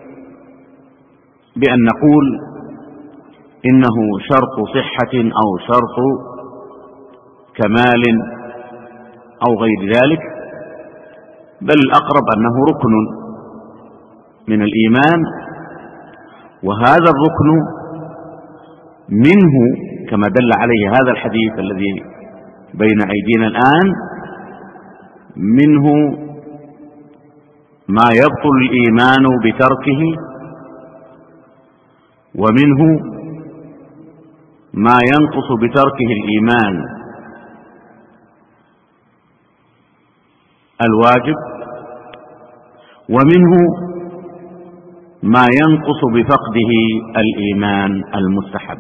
بأن نقول إنه شرط صحة أو شرط كمال أو غير ذلك، بل الأقرب أنه ركن من الإيمان، وهذا الركن منه كما دل عليه هذا الحديث الذي بين أيدينا الآن، منه ما يبطل الإيمان بتركه، ومنه ما ينقص بتركه الإيمان الواجب، ومنه ما ينقص بفقده الإيمان المستحب.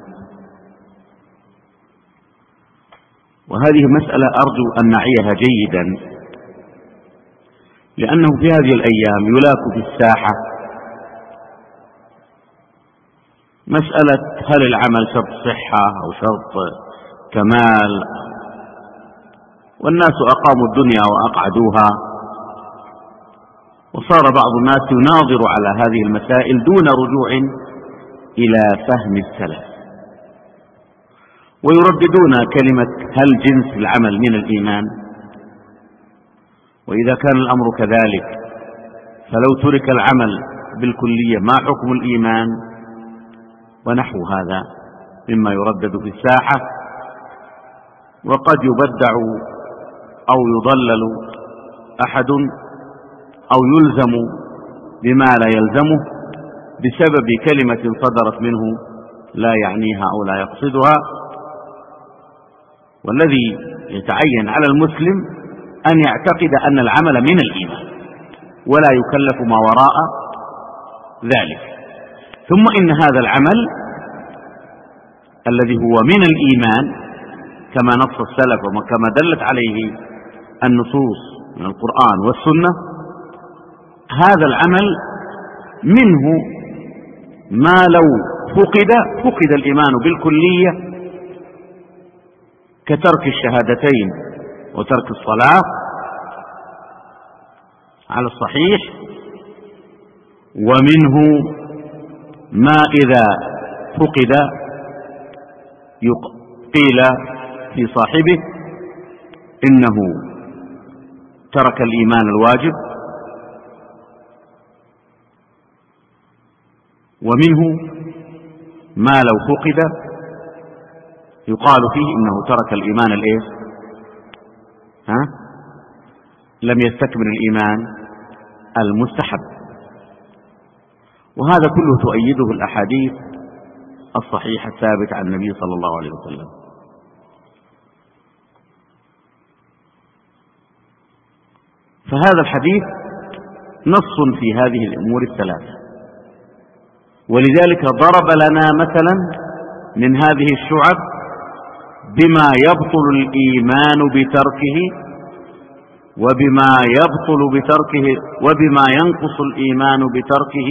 وهذه مسألة أرجو أن نعيها جيدا، لأنه في هذه الأيام يلاك في الساحة مسألة هل العمل شرط صحة أو شرط كمال، والناس أقاموا الدنيا وأقعدوها، وصار بعض الناس يناظر على هذه المسائل دون رجوع إلى فهم السلف، ويرددون كلمة هل جنس العمل من الإيمان؟ وإذا كان الأمر كذلك فلو ترك العمل بالكلية ما حكم الإيمان؟ ونحو هذا مما يردد في الساحة، وقد يبدع أو يضلل أحد أو يلزم بما لا يلزمه بسبب كلمة صدرت منه لا يعنيها أو لا يقصدها. والذي يتعين على المسلم أن يعتقد أن العمل من الإيمان ولا يكلف ما وراء ذلك. ثم إن هذا العمل الذي هو من الإيمان كما نص السلف وكما دلت عليه النصوص من القرآن والسنة، هذا العمل منه ما لو فقد الإيمان بالكلية كترك الشهادتين وترك الصلاة على الصحيح. ومنه ما إذا فقد قيل في صاحبه إنه ترك الإيمان الواجب. ومنه ما لو فقد يقال فيه إنه ترك الإيمان لم يستكمل الإيمان المستحب. وهذا كله تؤيده الأحاديث الصحيحة الثابتة عن النبي صلى الله عليه وسلم. فهذا الحديث نص في هذه الأمور الثلاثة، ولذلك ضرب لنا مثلا من هذه الشعب بما يبطل الإيمان بتركه وبما ينقص الإيمان بتركه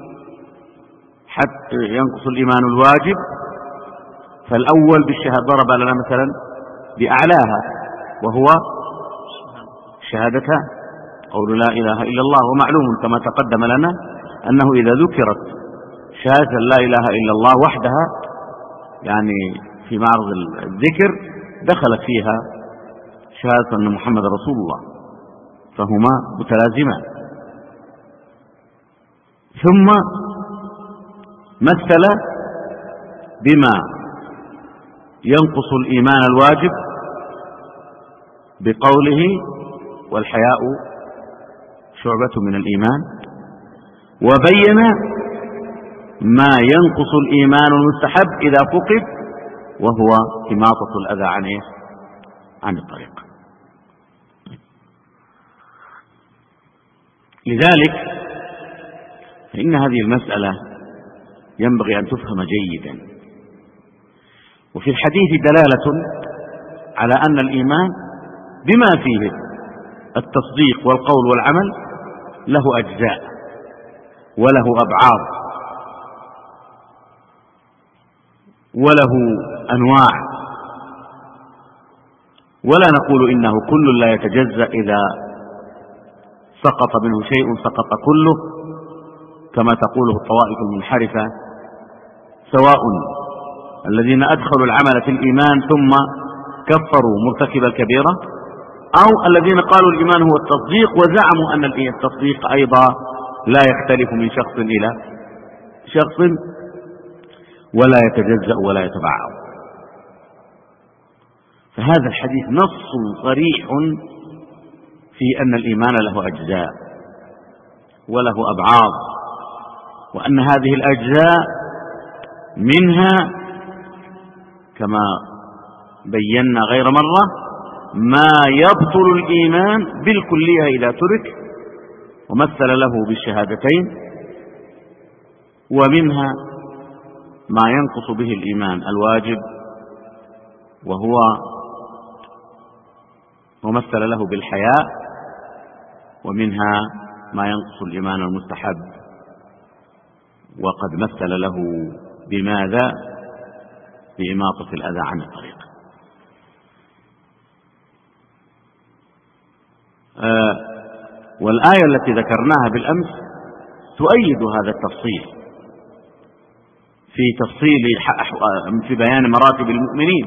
حتى ينقص الإيمان الواجب. فالأول بالشهادة ضرب لنا مثلا بأعلاها وهو شهادتان، قول لا إله إلا الله. ومعلوم كما تقدم لنا أنه إذا ذكرت شهادة لا إله إلا الله وحدها يعني في معرض الذكر دخلت فيها شهادة أن محمد رسول الله، فهما متلازمان. ثم مثل بما ينقص الإيمان الواجب بقوله والحياء شعبة من الإيمان، وبين ما ينقص الإيمان المستحب إذا فقد وهو إماطة الأذى عن الطريق. لذلك فإن هذه المسألة ينبغي أن تفهم جيدا. وفي الحديث دلالة على أن الإيمان بما فيه التصديق والقول والعمل له أجزاء وله أبعاد وله أنواع، ولا نقول إنه كل لا يتجزأ إذا سقط منه شيء سقط كله كما تقوله الطوائف المنحرفة، سواء الذين أدخلوا العمل في الإيمان ثم كفروا مرتكب الكبيرة، أو الذين قالوا الإيمان هو التصديق وزعموا أن التصديق أيضا لا يختلف من شخص إلى شخص ولا يتجزأ ولا يتبعض. فهذا الحديث نص صريح في أن الإيمان له أجزاء وله أبعاد، وأن هذه الأجزاء منها كما بينا غير مرة ما يبطل الإيمان بالكلية إذا ترك ومثل له بالشهادتين، ومنها ما ينقص به الإيمان الواجب وهو ومثل له بالحياء، ومنها ما ينقص الإيمان المستحب وقد مثل له بماذا؟ بإماطة الأذى عن الطريق. والآية التي ذكرناها بالأمس تؤيد هذا التفصيل في بيان مراتب المؤمنين،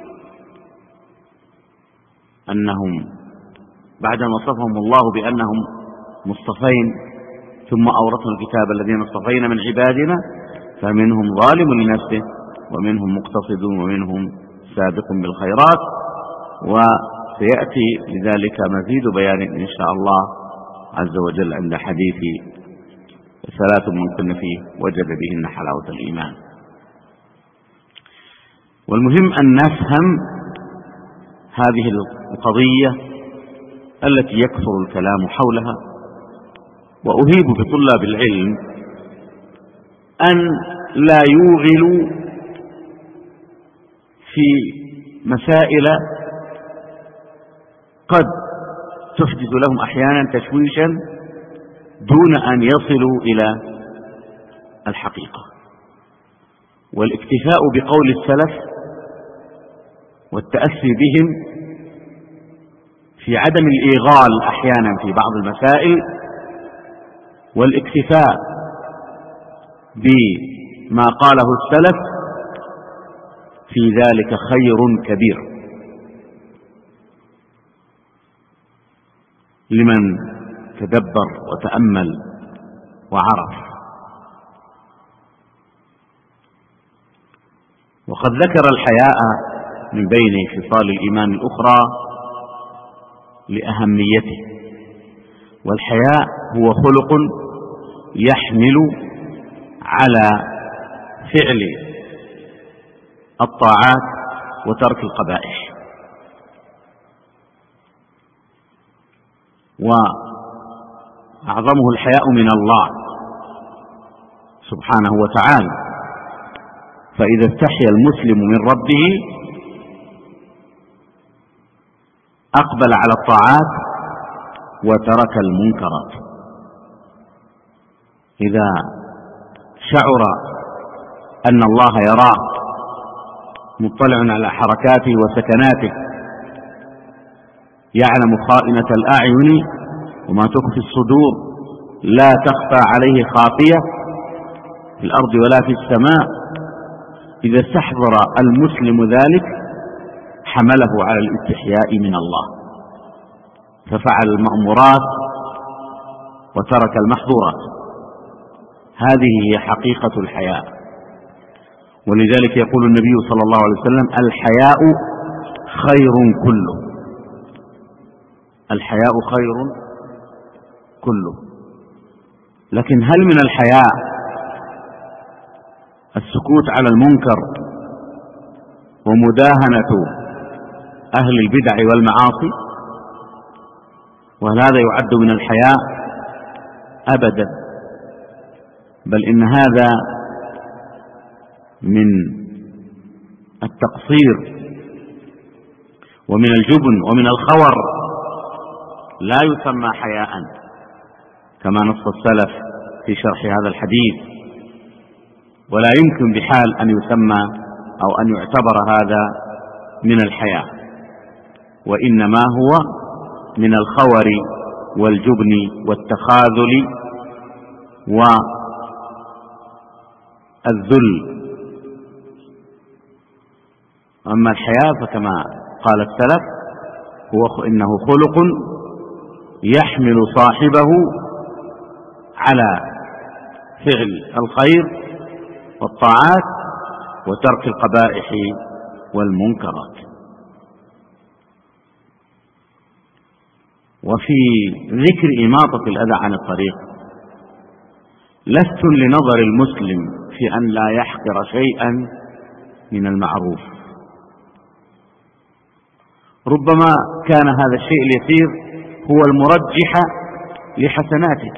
أنهم بعدما وصفهم الله بأنهم مصطفين ثم أورثنا الكتاب الذين اصطفينا من عبادنا فمنهم ظالم لنفسه ومنهم مقتصد ومنهم سابق بالخيرات. وسيأتي لذلك مزيد بيان إن شاء الله عز وجل عند حديث 3 من كن فيه وجد بهن حلاوة الإيمان. والمهم أن نفهم هذه القضية التي يكثر الكلام حولها. وأهيب بطلاب العلم أن لا يوغلوا في مسائل قد تحدث لهم أحيانا تشويشا دون أن يصلوا إلى الحقيقة. والاكتفاء بقول السلف والتأسي بهم في عدم الإيغال أحيانا في بعض المسائل، والاكتفاء بما قاله السلف في ذلك خير كبير لمن تدبر وتأمل وعرف. وقد ذكر الحياء من بين خصال الإيمان الأخرى لأهميته، والحياء هو خلق يحمل على فعل الطاعات وترك القبائح. وأعظمه الحياء من الله سبحانه وتعالى، فإذا استحيا المسلم من ربه أقبل على الطاعات وترك المنكرات. إذا شعر أن الله يراه مطلع على حركاته وسكناته، يعلم خائنة الأعين وما تخفي الصدور، لا تخفى عليه خافية في الأرض ولا في السماء. إذا استحضر المسلم ذلك حمله على الاستحياء من الله، ففعل المأمورات وترك المحظورات. هذه هي حقيقة الحياء. ولذلك يقول النبي صلى الله عليه وسلم: الحياء خير كله. الحياء خير كله. لكن هل من الحياء السكوت على المنكر ومداهنة أهل البدع والمعاصي؟ وهل هذا يعد من الحياء؟ أبدا، بل إن هذا من التقصير ومن الجبن ومن الخور، لا يسمى حياء كما نص السلف في شرح هذا الحديث، ولا يمكن بحال أن يسمى أو أن يعتبر هذا من الحياء، وإنما هو من الخور والجبن والتخاذل والذل. أما الحياء فكما قال السلف هو إنه خلق يحمل صاحبه على فعل الخير والطاعات وترك القبائح والمنكرات. وفي ذكر إماطة الأذى عن الطريق لست لنظر المسلم في أن لا يحقر شيئا من المعروف. ربما كان هذا الشيء اليسير هو المرجح لحسناته.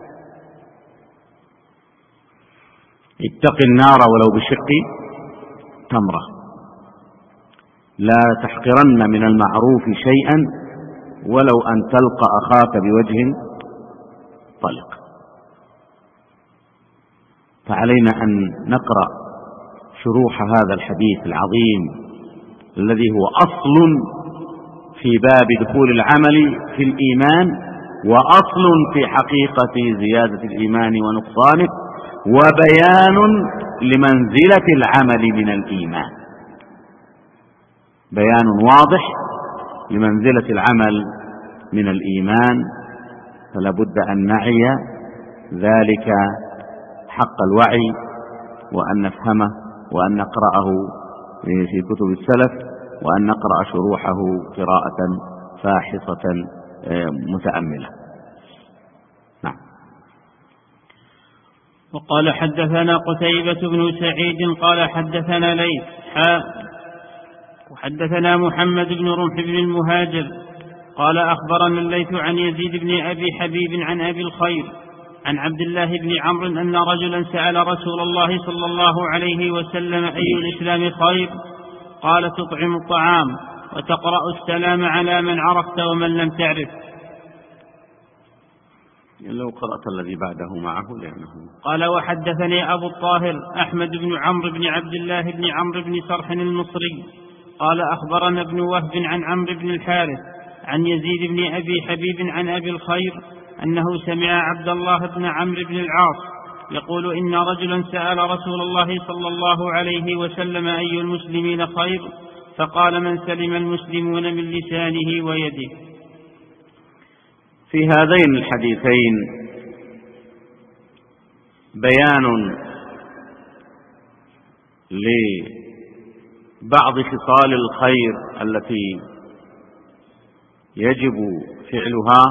اتق النار ولو بشق تمرة. لا تحقرن من المعروف شيئا ولو أن تلقى أخاك بوجه طلق. فعلينا أن نقرأ شروح هذا الحديث العظيم الذي هو أصل في باب دخول العمل في الإيمان، وأصل في حقيقة زيادة الإيمان ونقصانه، وبيان لمنزلة العمل من الإيمان. بيان واضح لمنزلة العمل من الإيمان، فلا بد أن نعي ذلك حق الوعي، وأن نفهمه، وأن نقرأه في كتب السلف، وأن نقرأ شروحه قراءة فاحصة متأملة. نعم. وقال حدثنا قتيبة بن سعيد قال حدثنا ليث وحدثنا محمد بن رمح بن المهاجر قال أخبرنا الليث عن يزيد بن أبي حبيب عن أبي الخير عن عبد الله بن عمرو أن رجلا سأل رسول الله صلى الله عليه وسلم: أي الإسلام خير؟ قال: تطعم الطعام وتقرأ السلام على من عرفت ومن لم تعرف. لو قرأت الذي بعده معه لأنه قال وحدثني أبو الطاهر أحمد بن عمرو بن عبد الله بن عمرو بن صرح المصري قال أخبرنا ابن وهب عن عمرو بن الحارث عن يزيد بن أبي حبيب عن أبي الخير أنه سمع عبد الله بن عمرو بن العاص يقول إن رجلا سأل رسول الله صلى الله عليه وسلم أي المسلمين خير فقال من سلم المسلمون من لسانه ويده. في هذين الحديثين بيان لبعض خصال الخير التي يجب فعلها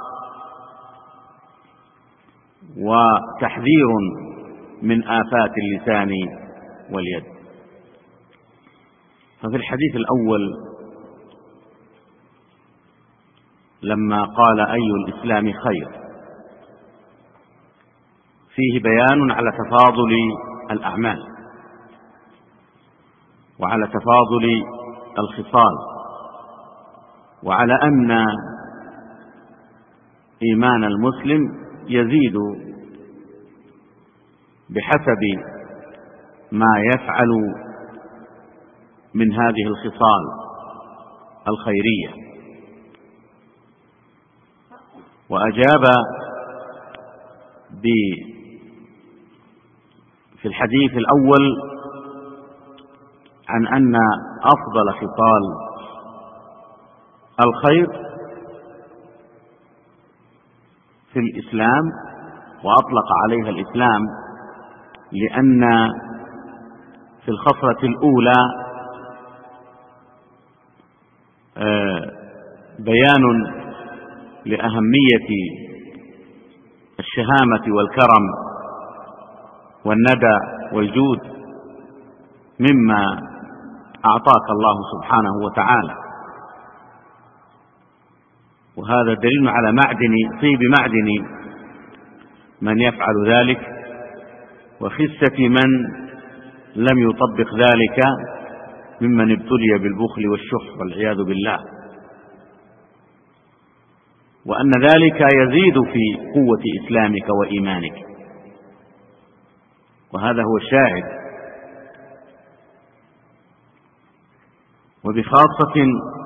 وتحذير من آفات اللسان واليد. ففي الحديث الأول لما قال أي الإسلام خير فيه بيان على تفاضل الأعمال وعلى تفاضل الخصال وعلى أن إيمان المسلم يزيد بحسب ما يفعل من هذه الخصال الخيرية. وأجاب في الحديث الأول عن أن أفضل خصال الخير في الإسلام وأطلق عليها الإسلام لأن في الخصلة الأولى بيان لأهمية الشهامة والكرم والندى والجود مما أعطاك الله سبحانه وتعالى، وهذا دليل على طيب معدن من يفعل ذلك وخسة من لم يطبق ذلك ممن ابتلي بالبخل والشح والعياذ بالله، وأن ذلك يزيد في قوة إسلامك وإيمانك. وهذا هو الشاهد. وبخاصة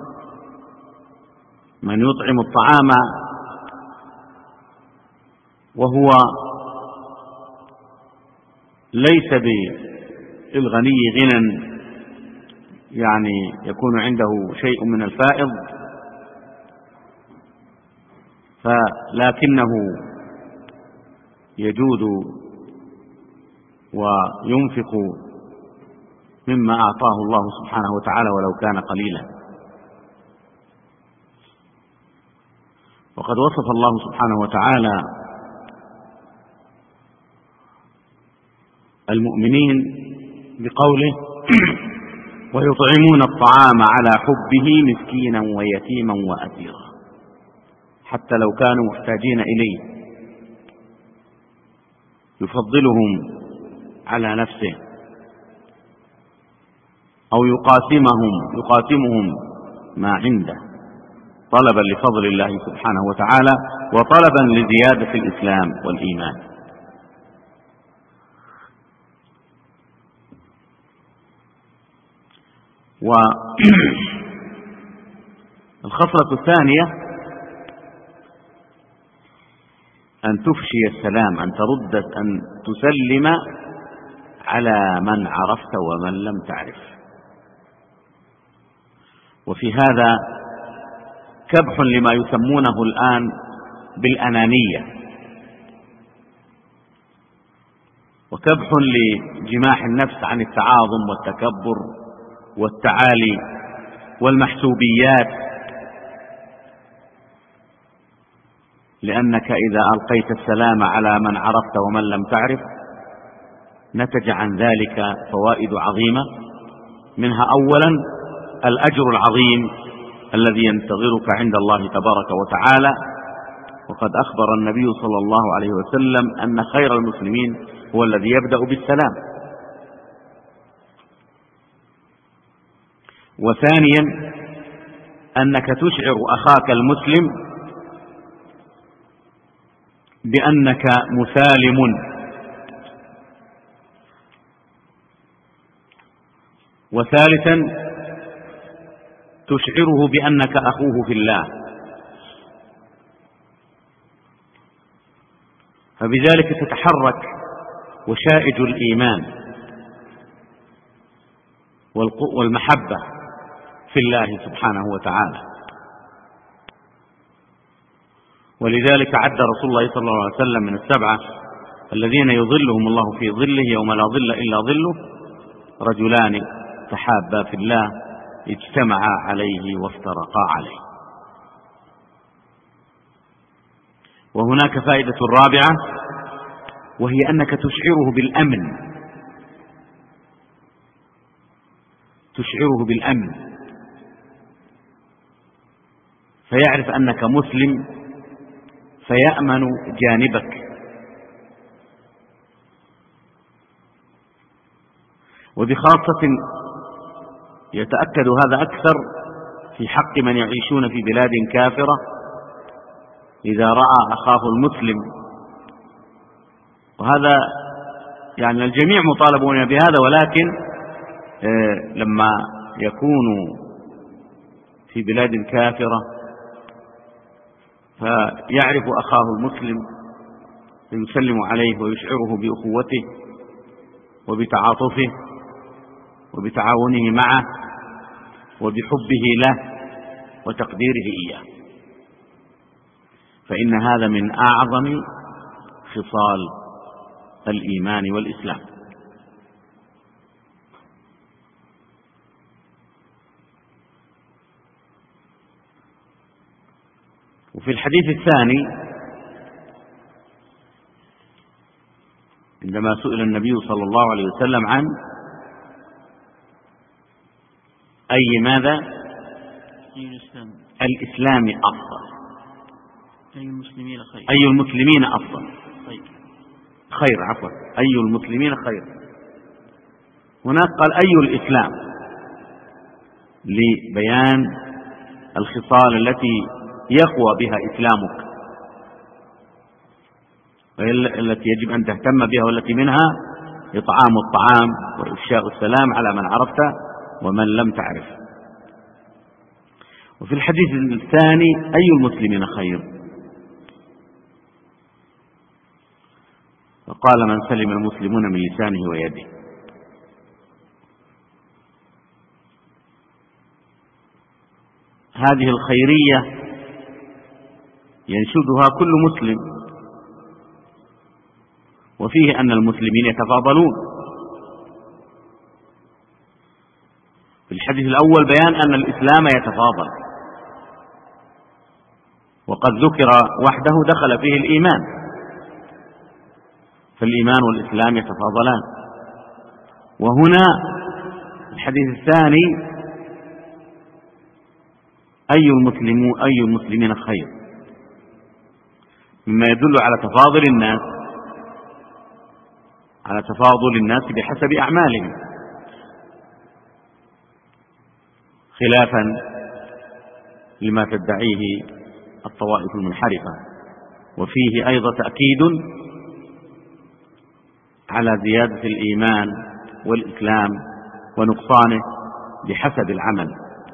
من يطعم الطعام وهو ليس بالغني غنى يعني يكون عنده شيء من الفائض لكنه يجود وينفق مما أعطاه الله سبحانه وتعالى ولو كان قليلا. وقد وصف الله سبحانه وتعالى المؤمنين بقوله ويطعمون الطعام على حبه مسكينا ويتيما وأسيرا حتى لو كانوا محتاجين إليه، يفضلهم على نفسه أو يقاسمهم ما عنده طلبا لفضل الله سبحانه وتعالى وطلبا لزيادة الإسلام والإيمان. والخصلة الثانية أن تفشي السلام، أن تسلم على من عرفت ومن لم تعرف. وفي هذا كبح لما يسمونه الآن بالأنانية، وكبح لجماح النفس عن التعاظم والتكبر والتعالي والمحسوبيات، لأنك إذا ألقيت السلام على من عرفت ومن لم تعرف نتج عن ذلك فوائد عظيمة، منها أولا الأجر العظيم الذي ينتظرك عند الله تبارك وتعالى. وقد أخبر النبي صلى الله عليه وسلم أن خير المسلمين هو الذي يبدأ بالسلام. وثانيا أنك تشعر أخاك المسلم بأنك مسالم، وثالثا تشعره بأنك أخوه في الله، فبذلك تتحرك وشائج الإيمان والمحبة في الله سبحانه وتعالى. ولذلك عد رسول الله صلى الله عليه وسلم من السبعة الذين يظلهم الله في ظله يوم لا ظل إلا ظله رجلان تحابا في الله اجتمعا عليه وافترقا عليه. وهناك فائدة رابعة، وهي أنك تشعره بالأمن، تشعره بالأمن، فيعرف أنك مسلم فيأمن جانبك. وبخاصة يتأكد هذا أكثر في حق من يعيشون في بلاد كافرة، إذا رأى أخاه المسلم، وهذا يعني الجميع مطالبون بهذا، ولكن لما يكونوا في بلاد كافرة فيعرف أخاه المسلم فيسلم عليه ويشعره بأخوته وبتعاطفه وبتعاونه معه وبحبه له وتقديره إياه، فإن هذا من أعظم خصال الإيمان والإسلام. وفي الحديث الثاني عندما سئل النبي صلى الله عليه وسلم عن أي ماذا الإسلام أفضل، أي المسلمين أفضل، خير عفوا، أي المسلمين خير، هناك قال أي الإسلام لبيان الخصال التي يقوى بها إسلامك، التي يجب أن تهتم بها، والتي منها إطعام الطعام وإفشاء السلام على من عرفت ومن لم تعرف. وفي الحديث الثاني أي المسلمين خير، فقال من سلم المسلمون من لسانه ويده. هذه الخيرية ينشدها كل مسلم، وفيه أن المسلمين يتفاضلون. في الحديث الأول بيان أن الإسلام يتفاضل، وقد ذكر وحده دخل فيه الإيمان، فالإيمان والإسلام يتفاضلان. وهنا الحديث الثاني أي المسلمين خير، مما يدل على تفاضل الناس بحسب أعمالهم، خلافا لما تدعيه الطوائف المنحرفة. وفيه أيضا تأكيد على زيادة الإيمان والإسلام ونقصانه بحسب العمل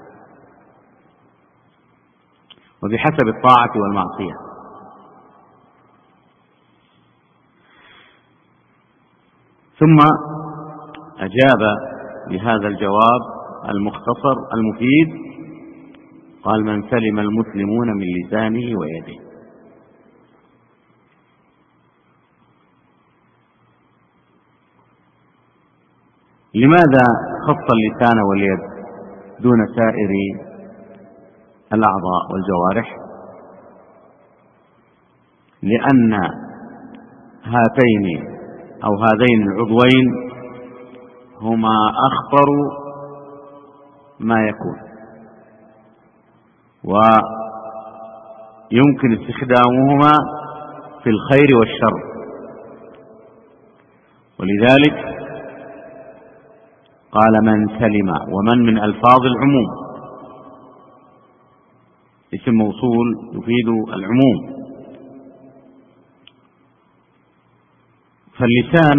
وبحسب الطاعة والمعصية. ثم أجاب بهذا الجواب المختصر المفيد، قال من سلم المسلمون من لسانه ويده. لماذا خص اللسان واليد دون سائر الأعضاء والجوارح؟ لأن هذين العضوين هما أخطر ما يكون، ويمكن استخدامهما في الخير والشر. ولذلك قال من سلم، ومن ألفاظ العموم، اسم موصول يفيد العموم، فاللسان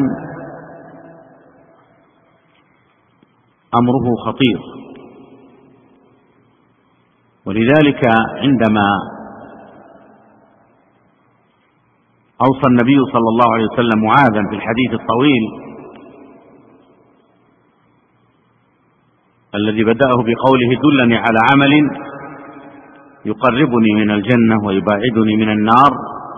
أمره خطير، ولذلك عندما أوصى النبي صلى الله عليه وسلم معاذا في الحديث الطويل الذي بدأه بقوله دلني على عمل يقربني من الجنة ويباعدني من النار،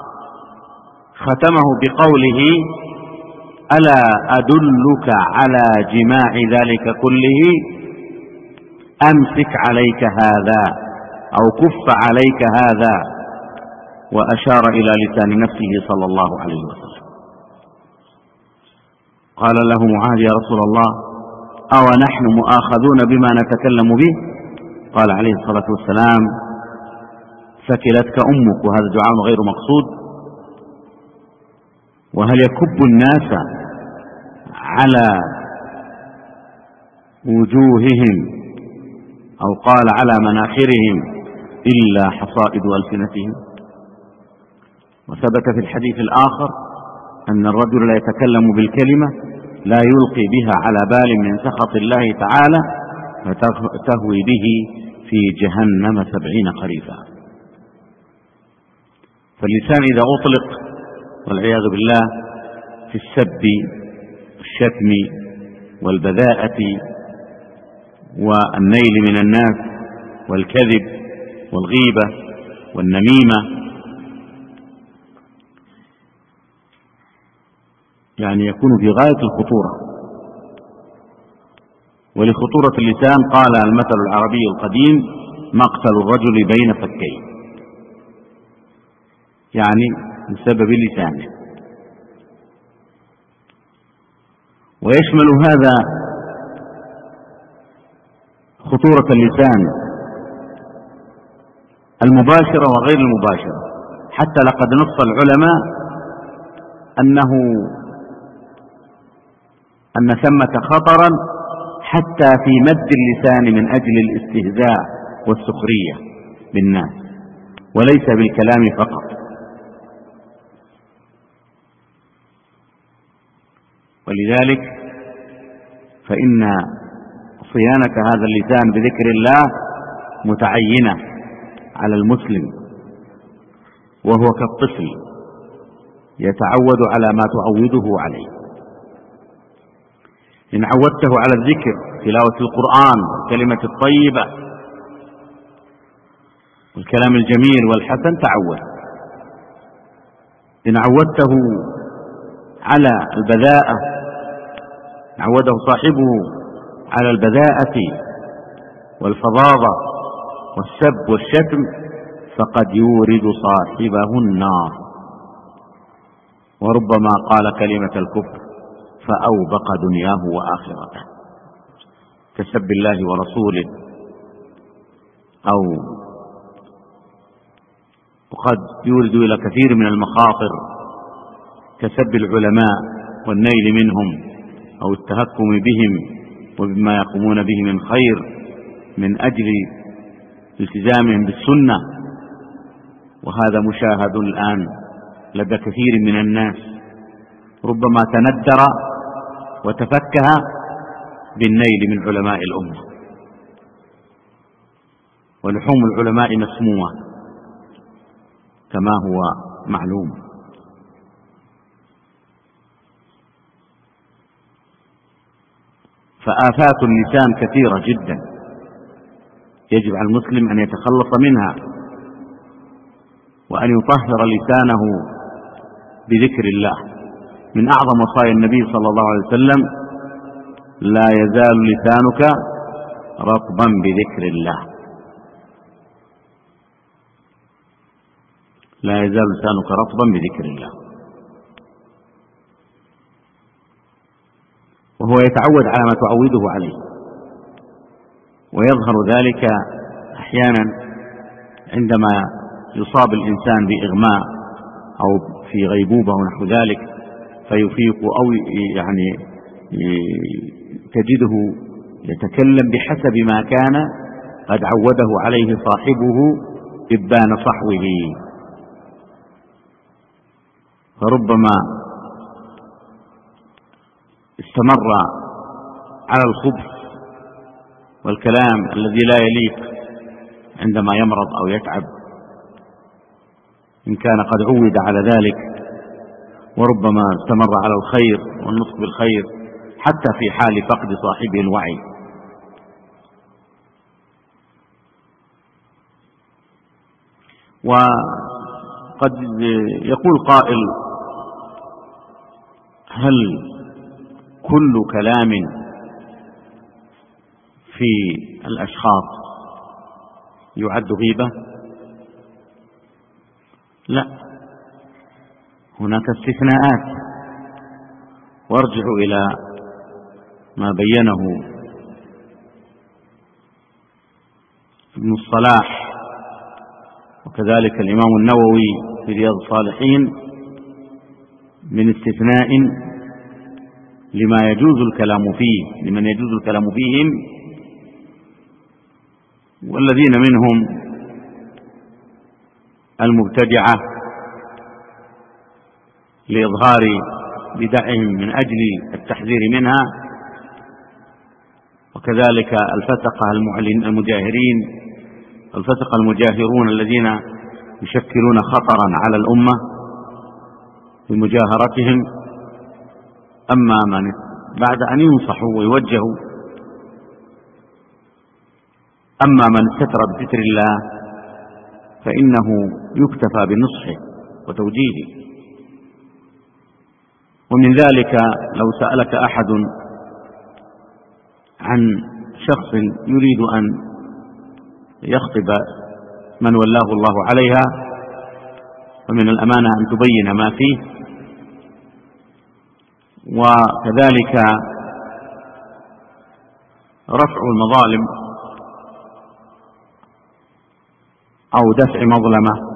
ختمه بقوله ألا أدلك على جماع ذلك كله أمسك عليك هذا أو كف عليك هذا، وأشار إلى لسان نفسه صلى الله عليه وسلم. قال له معاذ يا رسول الله أو نحن مؤاخذون بما نتكلم به؟ قال عليه الصلاة والسلام ثكلتك أمك، وهذا دعاء غير مقصود. وهل يكب الناس على وجوههم أو قال على مناخرهم إلا حصائد ألسنتهم؟ وثبت في الحديث الآخر أن الرجل لا يتكلم بالكلمة لا يلقي بها على بال من سخط الله تعالى فتهوي به في جهنم 70 خريفا. فاللسان إذا أطلق والعياذ بالله في السب والشتم والبذاءة والنيل من الناس والكذب والغيبة والنميمة، يعني يكون في غاية الخطورة. ولخطورة اللسان قال المثل العربي القديم مقتل الرجل بين فكيه، يعني بسبب لسانه. ويشمل هذا خطورة اللسان المباشرة وغير المباشرة، حتى لقد نص العلماء أن ثمة خطرا حتى في مد اللسان من أجل الاستهزاء والسخرية بالناس وليس بالكلام فقط. ولذلك فإن صيانة هذا اللسان بذكر الله متعينة على المسلم، وهو كالطفل يتعود على ما تعوده عليه. إن عودته على الذكر تلاوة القرآن والكلمة الطيبة والكلام الجميل والحسن تعود. إن عودته على البذاءة عوده صاحبه على البذاءة والفظاظة والسب والشتم فقد يورد صاحبه النار، وربما قال كلمة الكفر فأوبق دنياه وآخرته كسب الله ورسوله، أو وقد يورد إلى كثير من المخاطر كسب العلماء والنيل منهم أو التهكم بهم وبما يقومون به من خير من أجل التزامهم بالسنة. وهذا مشاهد الآن لدى كثير من الناس، ربما تندر وتفكه بالنيل من علماء الأمة. ولحوم العلماء مسمومة كما هو معلوم. فآفات اللسان كثيرة جدا يجب على المسلم أن يتخلص منها، وأن يطهر لسانه بذكر الله. من أعظم وصايا النبي صلى الله عليه وسلم لا يزال لسانك رطبا بذكر الله، لا يزال لسانك رطبا بذكر الله. وهو يتعود على ما تعوده عليه، ويظهر ذلك أحيانا عندما يصاب الإنسان بإغماء أو في غيبوبة ونحو ذلك فيفيق، أو يعني تجده يتكلم بحسب ما كان قد عوده عليه صاحبه إبان صحوه، فربما استمر على الخبث والكلام الذي لا يليق عندما يمرض أو يتعب، إن كان قد عود على ذلك، وربما استمر على الخير والنطق بالخير حتى في حال فقد صاحبه الوعي. وقد يقول قائل: هل كل كلام في الأشخاص يعد غيبة؟ لا، هناك استثناءات، وارجع إلى ما بينه ابن الصلاح وكذلك الإمام النووي في رياض الصالحين من استثناء لما يجوز الكلام فيه، لمن يجوز الكلام فيهم، والذين منهم المبتدعة لإظهار بدعهم من أجل التحذير منها، وكذلك الفسقة المجاهرين، الفسقة المجاهرون الذين يشكلون خطرا على الأمة بمجاهرتهم. أما من بعد أن ينصحوا ويوجهوا، أما من استتر بستر الله فإنه يكتفى بنصحه وتوجيهه. ومن ذلك لو سألك أحد عن شخص يريد أن يخطب من ولاه الله عليها، فمن الأمانة أن تبين ما فيه، وكذلك رفع المظالم أو دفع مظلمة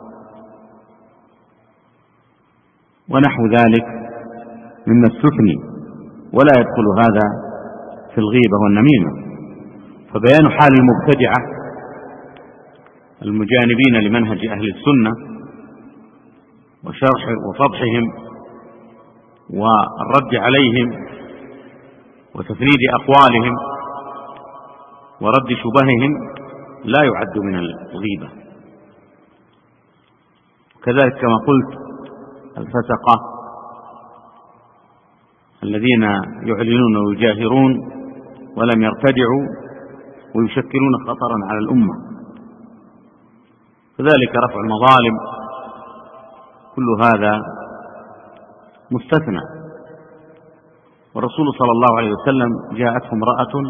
ونحو ذلك مما استثني، ولا يدخل هذا في الغيبة والنميمة. فبيان حال المبتدعة المجانبين لمنهج أهل السنة وشرح وفضحهم والرد عليهم وتفريد أقوالهم ورد شبههم لا يعد من الغيبة. كذلك كما قلت الفسقة الذين يعلنون ويجاهرون ولم يرتدعوا ويشكلون خطرا على الأمة، كذلك رفع المظالم، كل هذا مستثنى. والرسول صلى الله عليه وسلم جاءته امرأة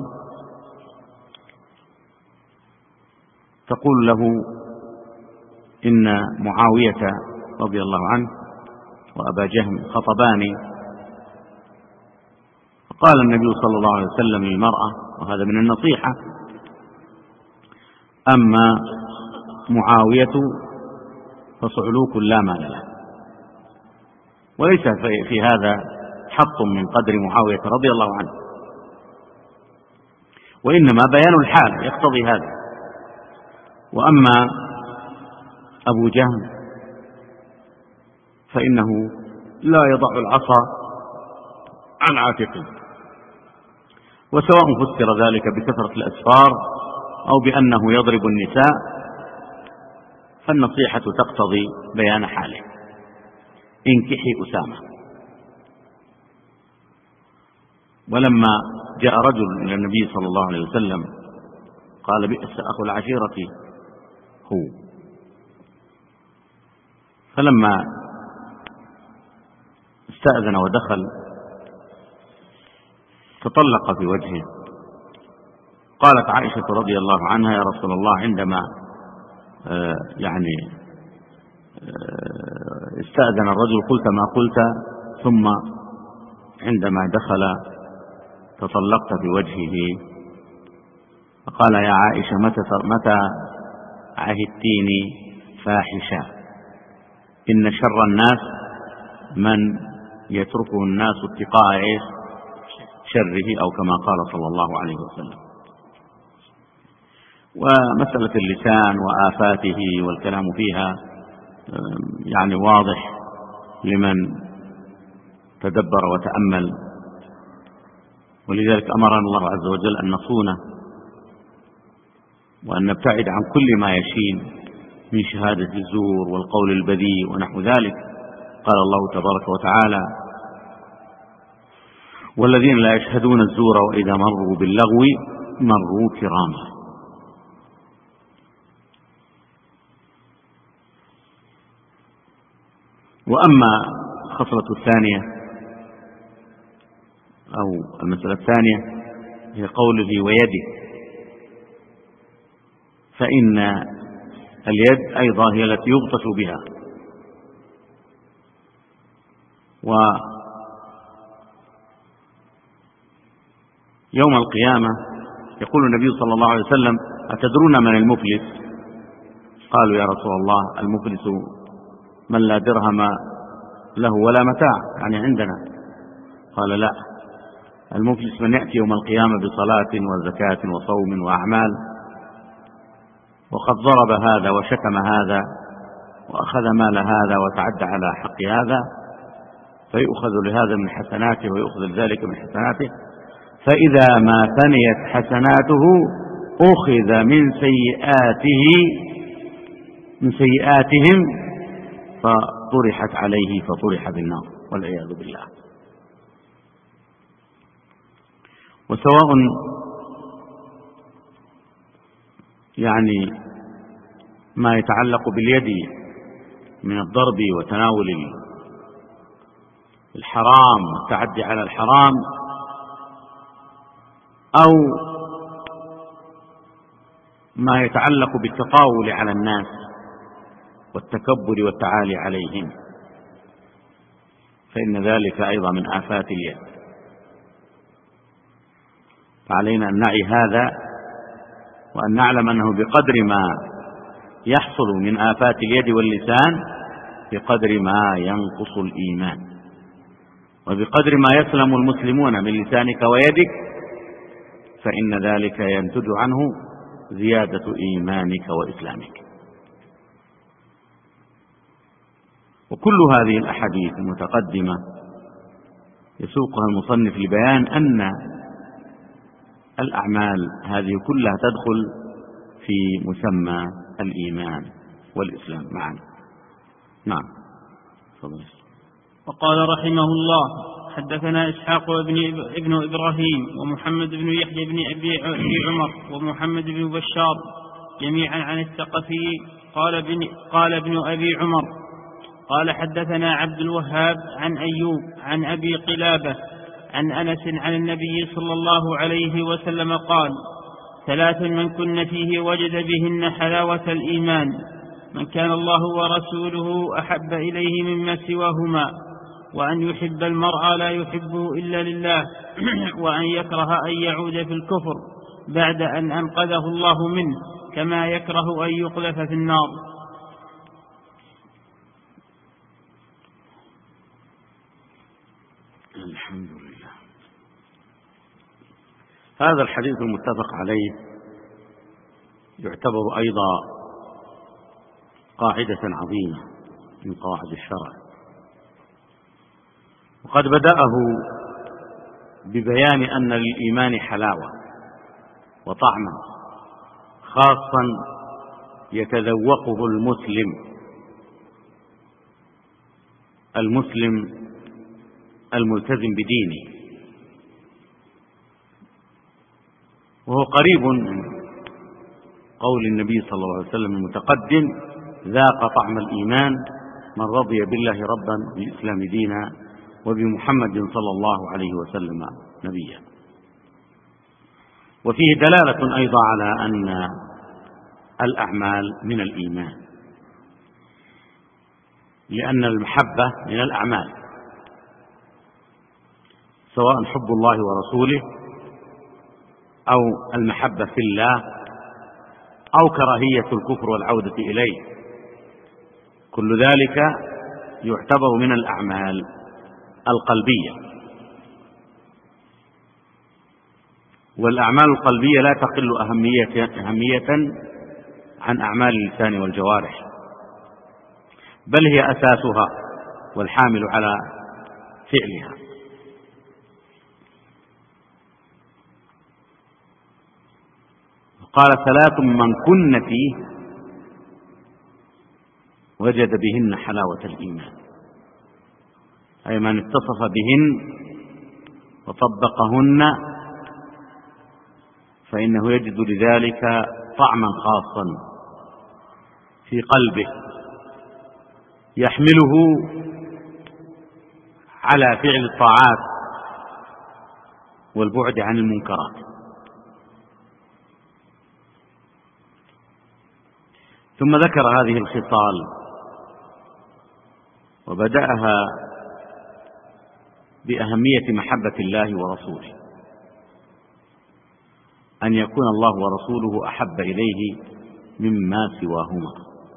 تقول له إن معاوية رضي الله عنه وأبا جهم خطباني، فقال النبي صلى الله عليه وسلم للمرأة، وهذا من النصيحة: أما معاوية فصعلوك لا مال له. وليس في هذا حط من قدر معاوية رضي الله عنه، وإنما بيان الحال يقتضي هذا. وأما أبو جهم فإنه لا يضع العصا عن عاتقه، وسواء فسر ذلك بكثرة الأسفار أو بأنه يضرب النساء، فالنصيحة تقتضي بيان حاله. انكحي أسامة. ولما جاء رجل إلى النبي صلى الله عليه وسلم قال: بئس أخو العشيرة هو. فلما استأذن ودخل تطلق في وجهه. قالت عائشة رضي الله عنها: يا رسول الله، عندما استأذن الرجل قلت ما قلت، ثم عندما دخل تطلقت في وجهه. فقال: يا عائشة، متى عهدتيني فاحشة؟ إن شر الناس من يتركه الناس اتقاء شره، أو كما قال صلى الله عليه وسلم. ومسألة اللسان وآفاته والكلام فيها واضح لمن تدبر وتأمل ولذلك أمرنا الله عز وجل أن نصونه وأن نبتعد عن كل ما يشين من شهادة الزور والقول البذيء ونحو ذلك. قال الله تبارك وتعالى: والذين لا يشهدون الزور وإذا مروا باللغو مروا كراما. وأما الخصلة الثانية أو المسألة الثانية هي قوله ويده، فإن اليد أيضا هي التي يبطش بها، ويوم القيامة يقول النبي صلى الله عليه وسلم: أتدرون من المفلس؟ قالوا: يا رسول الله، المفلس من لا درهم له ولا متاع، يعني عندنا. قال: لا، المفلس من يأتي يوم القيامة بصلاة وزكاة وصوم وأعمال، وقد ضرب هذا وشتم هذا وأخذ مال هذا وتعدى على حق هذا، فيؤخذ لهذا من حسناته ويؤخذ ذلك من حسناته، فإذا ما فنيت حسناته أخذ من سيئاتهم فطرحت عليه فطرح بالنار والعياذ بالله. وسواء يعني ما يتعلق باليد من الضرب وتناول الحرام والتعدي على الحرام، أو ما يتعلق بالتطاول على الناس والتكبر والتعالي عليهم، فإن ذلك أيضا من آفات اليد. فعلينا أن نعي هذا وأن نعلم أنه بقدر ما يحصل من آفات اليد واللسان بقدر ما ينقص الإيمان، وبقدر ما يسلم المسلمون من لسانك ويدك فإن ذلك ينتج عنه زيادة إيمانك وإسلامك. وكل هذه الأحاديث المتقدمة يسوقها المصنف لبيان أن الأعمال هذه كلها تدخل في مسمى الإيمان والإسلام معا. نعم. فضل. وقال رحمه الله: حدثنا إسحاق ابن إبراهيم ومحمد بن يحيى بن أبي عمر ومحمد بن بشار جميعا عن الثقفي قال ابن أبي عمر قال: حدثنا عبد الوهاب عن أيوب عن أبي قلابة عن أنس عن النبي صلى الله عليه وسلم قال: 3 من كن فيه وجد بهن حلاوة الإيمان: من كان الله ورسوله أحب إليه مما سواهما، وأن يحب المرء لا يحبه إلا لله، وأن يكره أن يعود في الكفر بعد أن أنقذه الله منه، كما يكره أن يقذف في النار. الحمد لله. هذا الحديث المتفق عليه يعتبر أيضا قاعدة عظيمة من قواعد الشرع، وقد بدأه ببيان أن للإيمان حلاوة وطعما خاصا يتذوقه المسلم الملتزم بدينه، وهو قريب من قول النبي صلى الله عليه وسلم المتقدم: ذاق طعم الإيمان من رضي بالله ربا بالإسلام دينا وبمحمد صلى الله عليه وسلم نبيا. وفيه دلالة أيضا على أن الأعمال من الإيمان، لأن المحبة من الأعمال، سواء حب الله ورسوله أو المحبة في الله أو كراهية الكفر والعودة إليه، كل ذلك يعتبر من الأعمال القلبية. والأعمال القلبية لا تقل أهمية عن أعمال اللسان والجوارح، بل هي أساسها والحامل على فعلها. قال: 3 من كن فيه وجد بهن حلاوة الإيمان، أي من اتصف بهن وطبقهن فإنه يجد لذلك طعما خاصا في قلبه يحمله على فعل الطاعات والبعد عن المنكرات. ثم ذكر هذه الخصال وبدأها بأهمية محبة الله ورسوله، أن يكون الله ورسوله أحب إليه مما سواهما.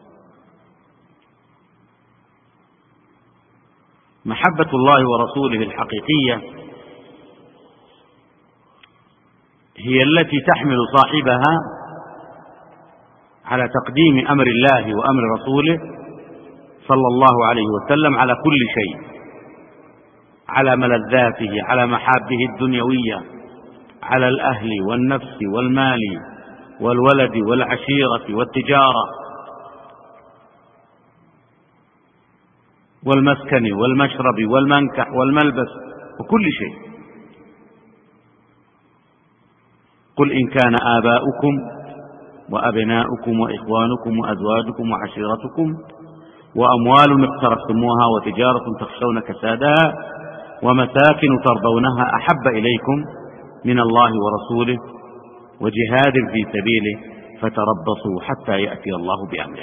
محبة الله ورسوله الحقيقية هي التي تحمل صاحبها على تقديم أمر الله وأمر رسوله صلى الله عليه وسلم على كل شيء، على ملذاته، على محابه الدنيوية، على الأهل والنفس والمال والولد والعشيرة والتجارة والمسكن والمشرب والمنكح والملبس وكل شيء. قل إن كان آباؤكم وأبناؤكم وإخوانكم وأزواجكم وعشيرتكم وأموال اقترفتموها وتجارة تخشون كسادها ومساكن ترضونها أحب إليكم من الله ورسوله وجهاد في سبيله فتربصوا حتى يأتي الله بأمره.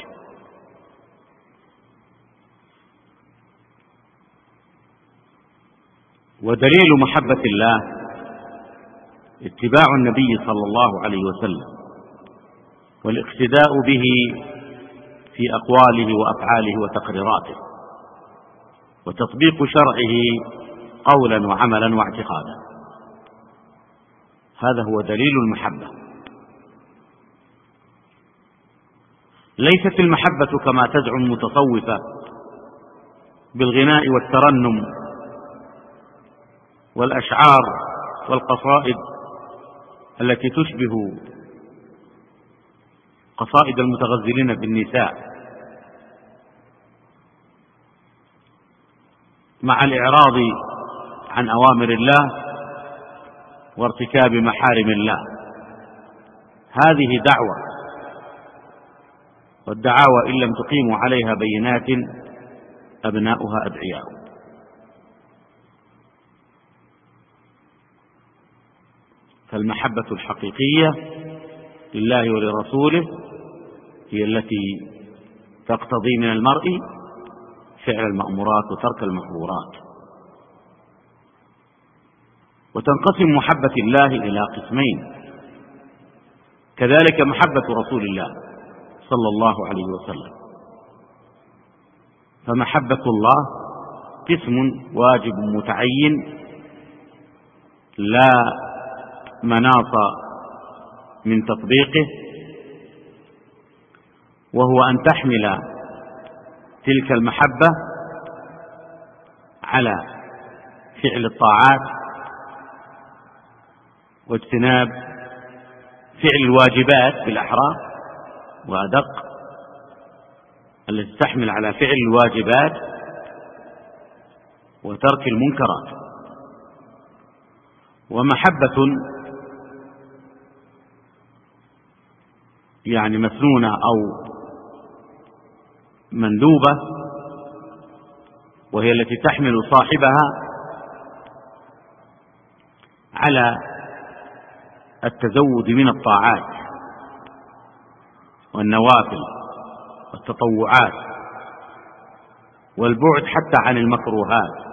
ودليل محبة الله اتباع النبي صلى الله عليه وسلم والاقتداء به في أقواله وأفعاله وتقريراته وتطبيق شرعه قولا وعملا واعتقادا. هذا هو دليل المحبة. ليست المحبة كما تزعم المتصوفة بالغناء والترنم والأشعار والقصائد التي تشبه قصائد المتغزلين بالنساء مع الإعراض عن أوامر الله وارتكاب محارم الله. هذه دعوة، والدعاوى إن لم تقيموا عليها بينات أبناؤها أدعياء. فالمحبة الحقيقية لله ولرسوله هي التي تقتضي من المرء فعل المأمورات وترك المحظورات. وتنقسم محبة الله إلى قسمين، كذلك محبة رسول الله صلى الله عليه وسلم. فمحبة الله قسم واجب متعين لا مناص من تطبيقه، وهو أن تحمل تلك المحبة على فعل الطاعات واجتناب فعل الواجبات بالأحرى وأدق، التي تحمل على فعل الواجبات وترك المنكرات. ومحبة يعني مسنونة أو مندوبة، وهي التي تحمل صاحبها على التزود من الطاعات والنوافل والتطوعات والبعد حتى عن المكروهات.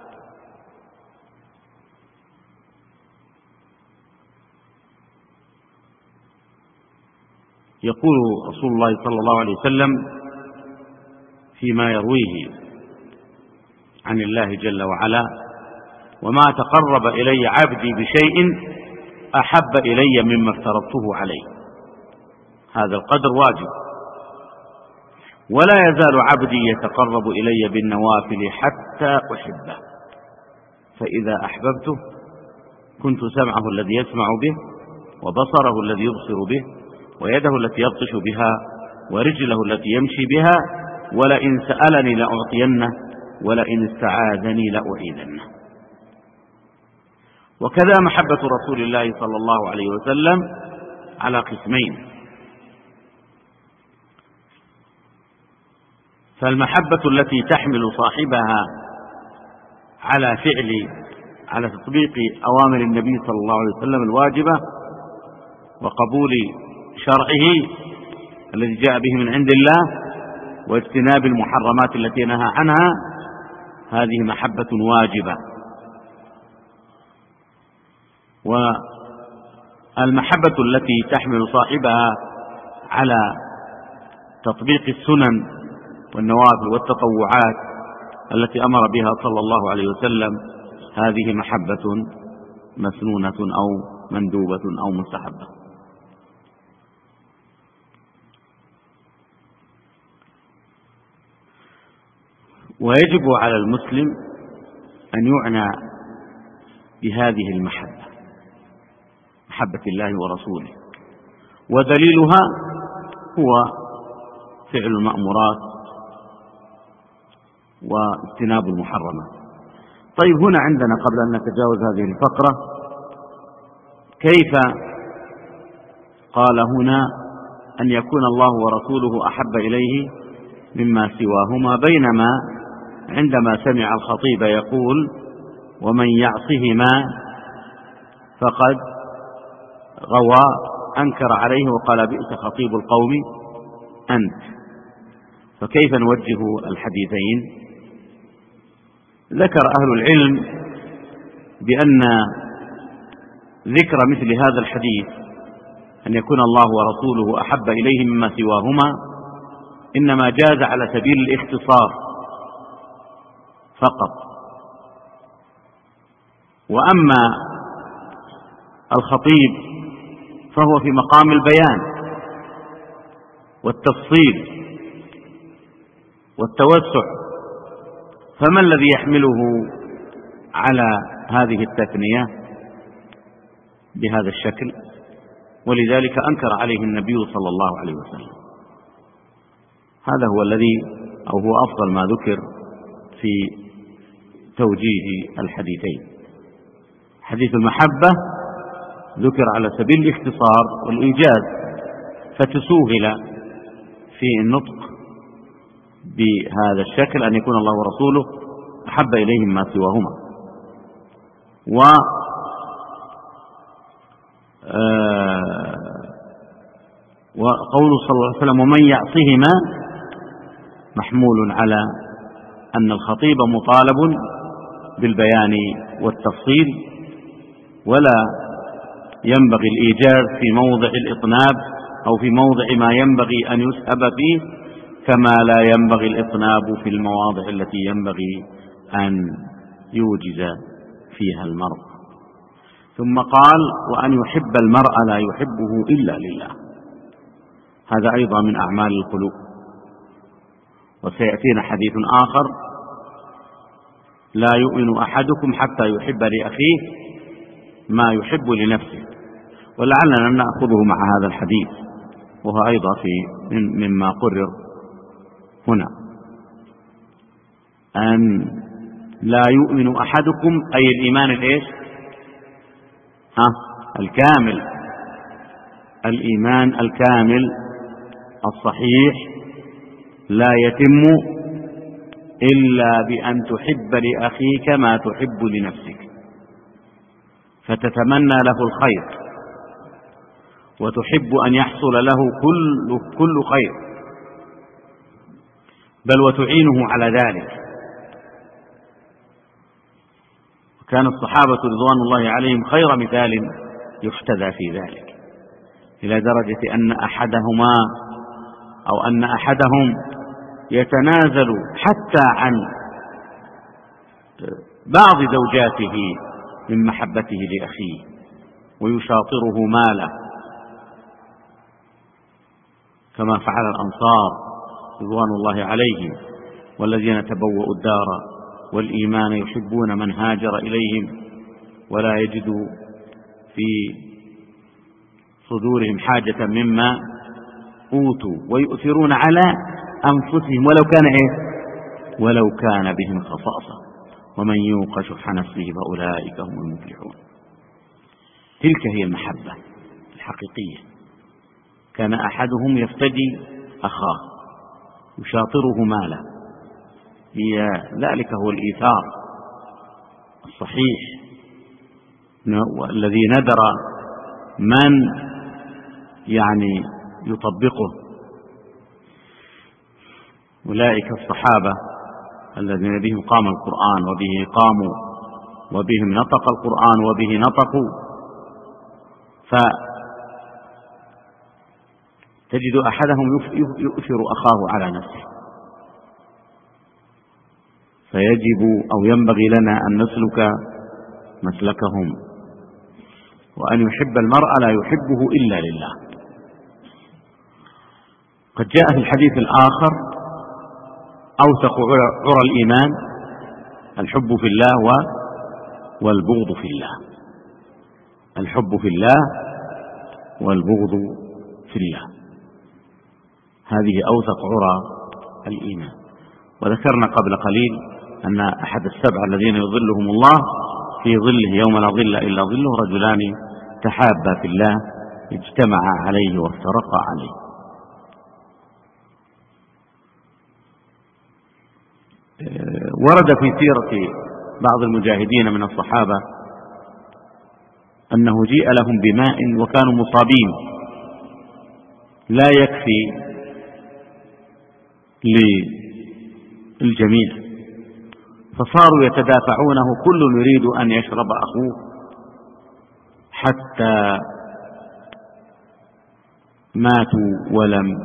يقول رسول الله صلى الله عليه وسلم فيما يرويه عن الله جل وعلا: وما تقرب إلي عبدي بشيء أحب إلي مما افترضته عليه. هذا القدر واجب. ولا يزال عبدي يتقرب إلي بالنوافل حتى أحبه، فإذا أحببته كنت سمعه الذي يسمع به وبصره الذي يبصر به ويده التي يبطش بها ورجله التي يمشي بها، ولئن سألني لأعطينه ولئن استعاذني لأعيذنه. وكذا محبة رسول الله صلى الله عليه وسلم على قسمين: فالمحبة التي تحمل صاحبها على تطبيق أوامر النبي صلى الله عليه وسلم الواجبة وقبول شرعه الذي جاء به من عند الله واجتناب المحرمات التي نهى عنها، هذه محبة واجبة. والمحبة التي تحمل صاحبها على تطبيق السنن والنوافل والتطوعات التي أمر بها صلى الله عليه وسلم، هذه محبة مسنونة أو مندوبة أو مستحبة. ويجب على المسلم أن يعنى بهذه المحبة، محبة الله ورسوله، ودليلها هو فعل المأمورات واجتناب المحرمات. طيب، هنا عندنا قبل أن نتجاوز هذه الفقرة، كيف قال هنا أن يكون الله ورسوله أحب إليه مما سواهما، بينما عندما سمع الخطيب يقول ومن يعصهما فقد غوى أنكر عليه وقال بئس خطيب القوم أنت. فكيف نوجه الحديثين؟ ذكر أهل العلم بأن ذكر مثل هذا الحديث أن يكون الله ورسوله أحب إليه مما سواهما إنما جاز على سبيل الاختصار فقط، وأما الخطيب فهو في مقام البيان والتفصيل والتوسع، فما الذي يحمله على هذه التثنية بهذا الشكل؟ ولذلك أنكر عليه النبي صلى الله عليه وسلم. هذا هو الذي أو هو أفضل ما ذكر في توجيه الحديثين. حديث المحبة ذكر على سبيل الاختصار والإيجاز، فتسوهل في النطق بهذا الشكل أن يكون الله ورسوله أحب إليهم ما سواهما. وقوله صلى الله عليه وسلم ومن يعصهما محمول على أن الخطيب مطالب بالبيان والتفصيل، ولا ينبغي الإيجاز في موضع الإطناب أو في موضع ما ينبغي أن يسهب فيه، كما لا ينبغي الإطناب في المواضع التي ينبغي أن يوجز فيها المرء. ثم قال وأن يحب المرء لا يحبه إلا لله، هذا أيضا من أعمال القلوب. وسيأتينا حديث آخر لا يؤمن أحدكم حتى يحب لأخيه ما يحب لنفسه، ولعلنا نأخذه مع هذا الحديث، وهو أيضا مما قرر هنا أن لا يؤمن أحدكم أي الإيمان الإيش؟ الكامل، الإيمان الكامل الصحيح لا يتم إلا بأن تحب لأخيك ما تحب لنفسك، فتتمنى له الخير وتحب أن يحصل له كل خير، بل وتعينه على ذلك. كان الصحابة رضوان الله عليهم خير مثال يحتذى في ذلك، إلى درجة أن أحدهم يتنازل حتى عن بعض زوجاته من محبته لأخيه ويشاطره ماله، كما فعل الأنصار رضوان الله عليهم، والذين تبوأوا الدار والإيمان يحبون من هاجر إليهم ولا يجدوا في صدورهم حاجة مما أوتوا ويؤثرون على أنفسهم ولو كان بهم خصاصة ومن يوق شح نفسه فأولئك هم المفلحون. تلك هي المحبة الحقيقية. كان أحدهم يفتدي أخاه يشاطره ماله، ذلك هو الإيثار الصحيح الذي ندر من يطبقه. أولئك الصحابة الذين بهم قام القرآن وبه قاموا وبهم نطق القرآن وبه نطقوا، فتجد أحدهم يؤثر أخاه على نفسه. فيجب أو ينبغي لنا أن نسلك مسلكهم، وأن يحب المرء لا يحبه إلا لله. قد جاء في الحديث الآخر أوثق عرى الإيمان الحب في الله والبغض في الله. الحب في الله والبغض في الله، هذه أوثق عرى الإيمان. وذكرنا قبل قليل أن أحد السبع الذين يظلهم الله في ظله يوم لا ظل إلا ظله رجلان تحابا في الله اجتمعا عليه وافترقا عليه. ورد في سيرة بعض المجاهدين من الصحابة أنه جيء لهم بماء وكانوا مصابين لا يكفي للجميع، فصاروا يتدافعونه، كل يريد أن يشرب أخوه، حتى ماتوا ولم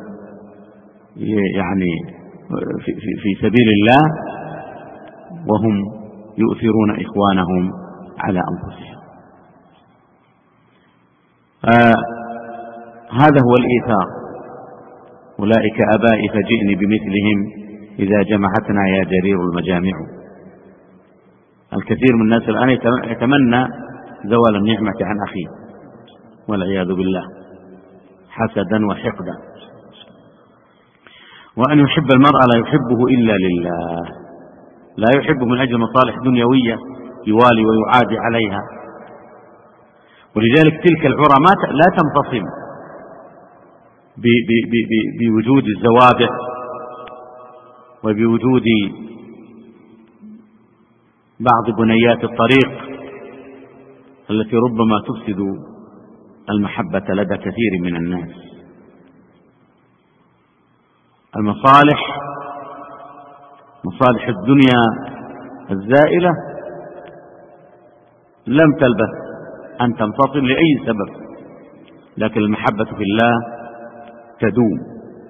في سبيل الله وهم يؤثرون إخوانهم على أنفسهم. هذا هو الإيثار. أولئك آبائي فجئني بمثلهم إذا جمعتنا يا جرير المجامع. الكثير من الناس الآن يتمنى زوال النعمة عن أخيه والعياذ بالله حسدا وحقدا. وأن يحب المرء لا يحبه إلا لله، لا يحبه من أجل مصالح دنيوية يوالي ويعادي عليها. ولذلك تلك العرى لا تنفصل بوجود الزوابع وبوجود بعض بنيات الطريق التي ربما تفسد المحبة لدى كثير من الناس. مصالح الدنيا الزائلة لم تلبث أن تنفصل لأي سبب، لكن المحبة في الله تدوم،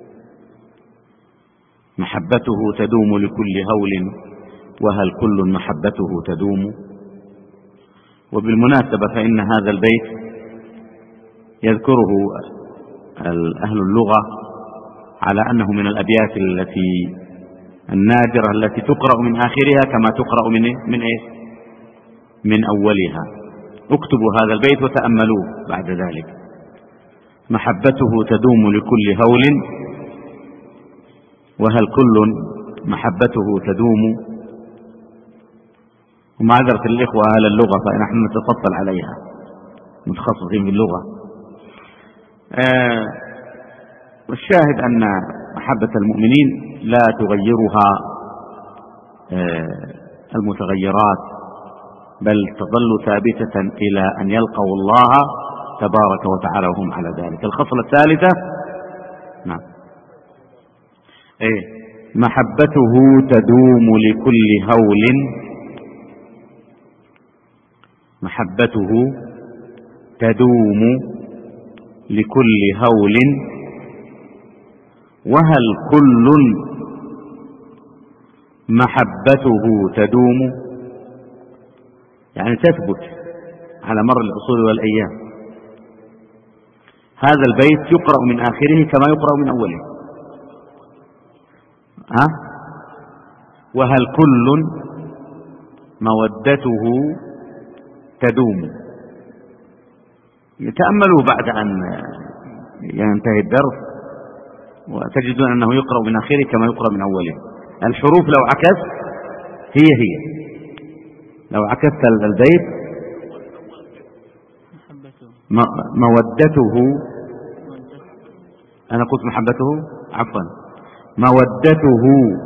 محبته تدوم لكل هول، وهل كل محبته تدوم. وبالمناسبة فإن هذا البيت يذكره أهل اللغة على أنه من الأبيات النادرة التي تقرأ من آخرها كما تقرأ من أولها. اكتبوا هذا البيت وتأملوه بعد ذلك. محبته تدوم لكل هول، وهل كل محبته تدوم. ومعذرة الإخوة أهل اللغة فنحن نتفضل عليها متخصصين في اللغة. والشاهد أن محبة المؤمنين لا تغيرها المتغيرات، بل تظل ثابتة إلى أن يلقوا الله تبارك وتعالى وهم على ذلك. الخصلة الثالثة نعم محبته تدوم لكل هول، محبته تدوم لكل هول، وهل كل محبته تدوم، يعني تثبت على مر العصور والأيام. هذا البيت يقرأ من آخره كما يقرأ من أوله. وهل كل مودته تدوم، تأملوا بعد أن ينتهي الدرس وتجدون أنه يقرأ من آخره كما يقرأ من أوله. الحروف لو عكست هي لو عكست البيت مودته، أنا قلت محبته، عفوا، مودته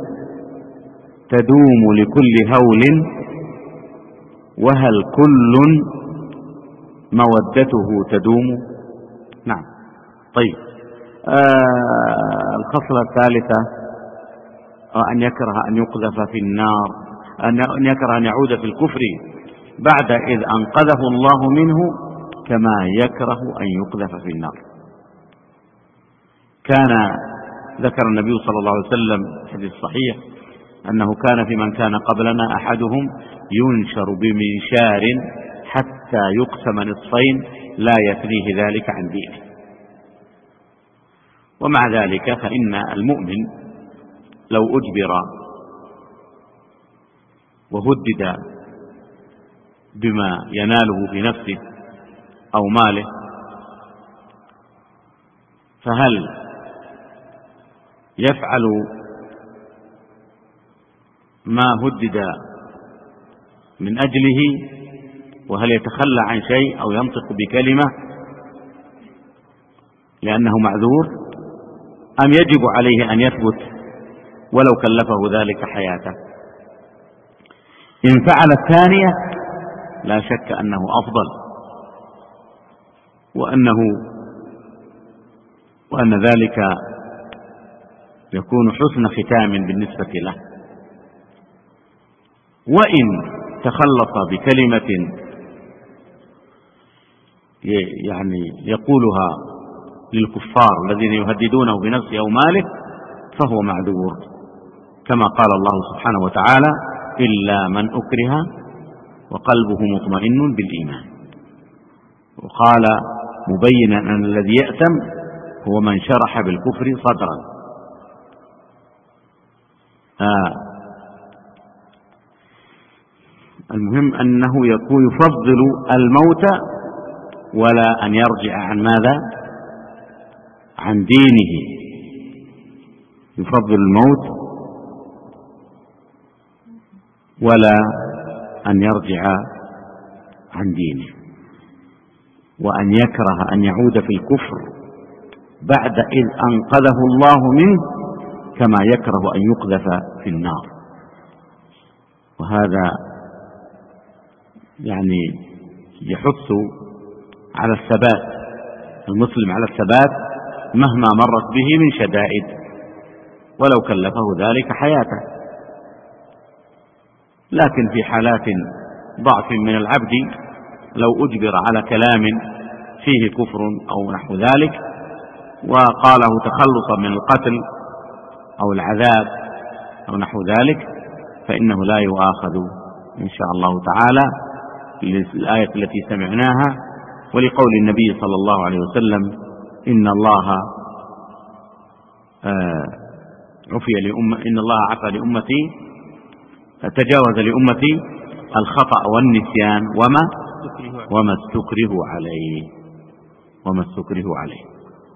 تدوم لكل هول، وهل كل مودته تدوم؟ نعم. طيب، الخصلة الثالثة أن يكره أن يقذف في النار، أن يكره أن يعود في الكفر بعد إذ أنقذه الله منه كما يكره أن يقذف في النار. كان ذكر النبي صلى الله عليه وسلم في الحديث الصحيح أنه كان في من كان قبلنا أحدهم ينشر بمنشار حتى يقسم نصفين لا يثنيه ذلك عن دينه. ومع ذلك فإن المؤمن لو أجبر وهدد بما يناله في نفسه أو ماله، فهل يفعل ما هدد من أجله، وهل يتخلى عن شيء أو ينطق بكلمة لأنه معذور، أم يجب عليه أن يثبت ولو كلفه ذلك حياته؟ إن فعل الثانية لا شك أنه أفضل، وأن ذلك يكون حسن ختام بالنسبة له. وإن تخلص بكلمة يعني يقولها للكفار الذين يهددونه بنفسه أو ماله فهو معذور، كما قال الله سبحانه وتعالى: إلا من أكره وقلبه مطمئن بالإيمان. وقال مبينا أن الذي يأثم هو من شرح بالكفر صدرا. المهم أنه يفضل الموت ولا أن يرجع عن ماذا؟ عن دينه. يفضل الموت ولا أن يرجع عن دينه، وأن يكره أن يعود في الكفر بعد إذ أنقذه الله منه كما يكره أن يقذف في النار. وهذا يعني يحث على الثبات، المسلم على الثبات مهما مرت به من شدائد ولو كلفه ذلك حياته. لكن في حالات ضعف من العبد لو أجبر على كلام فيه كفر أو نحو ذلك وقاله تخلصا من القتل أو العذاب أو نحو ذلك فإنه لا يؤاخذ إن شاء الله تعالى للآية التي سمعناها، ولقول النبي صلى الله عليه وسلم: إن الله عفى لأمتي، تجاوز لأمتي الخطأ والنسيان وما استكرهوا عليه.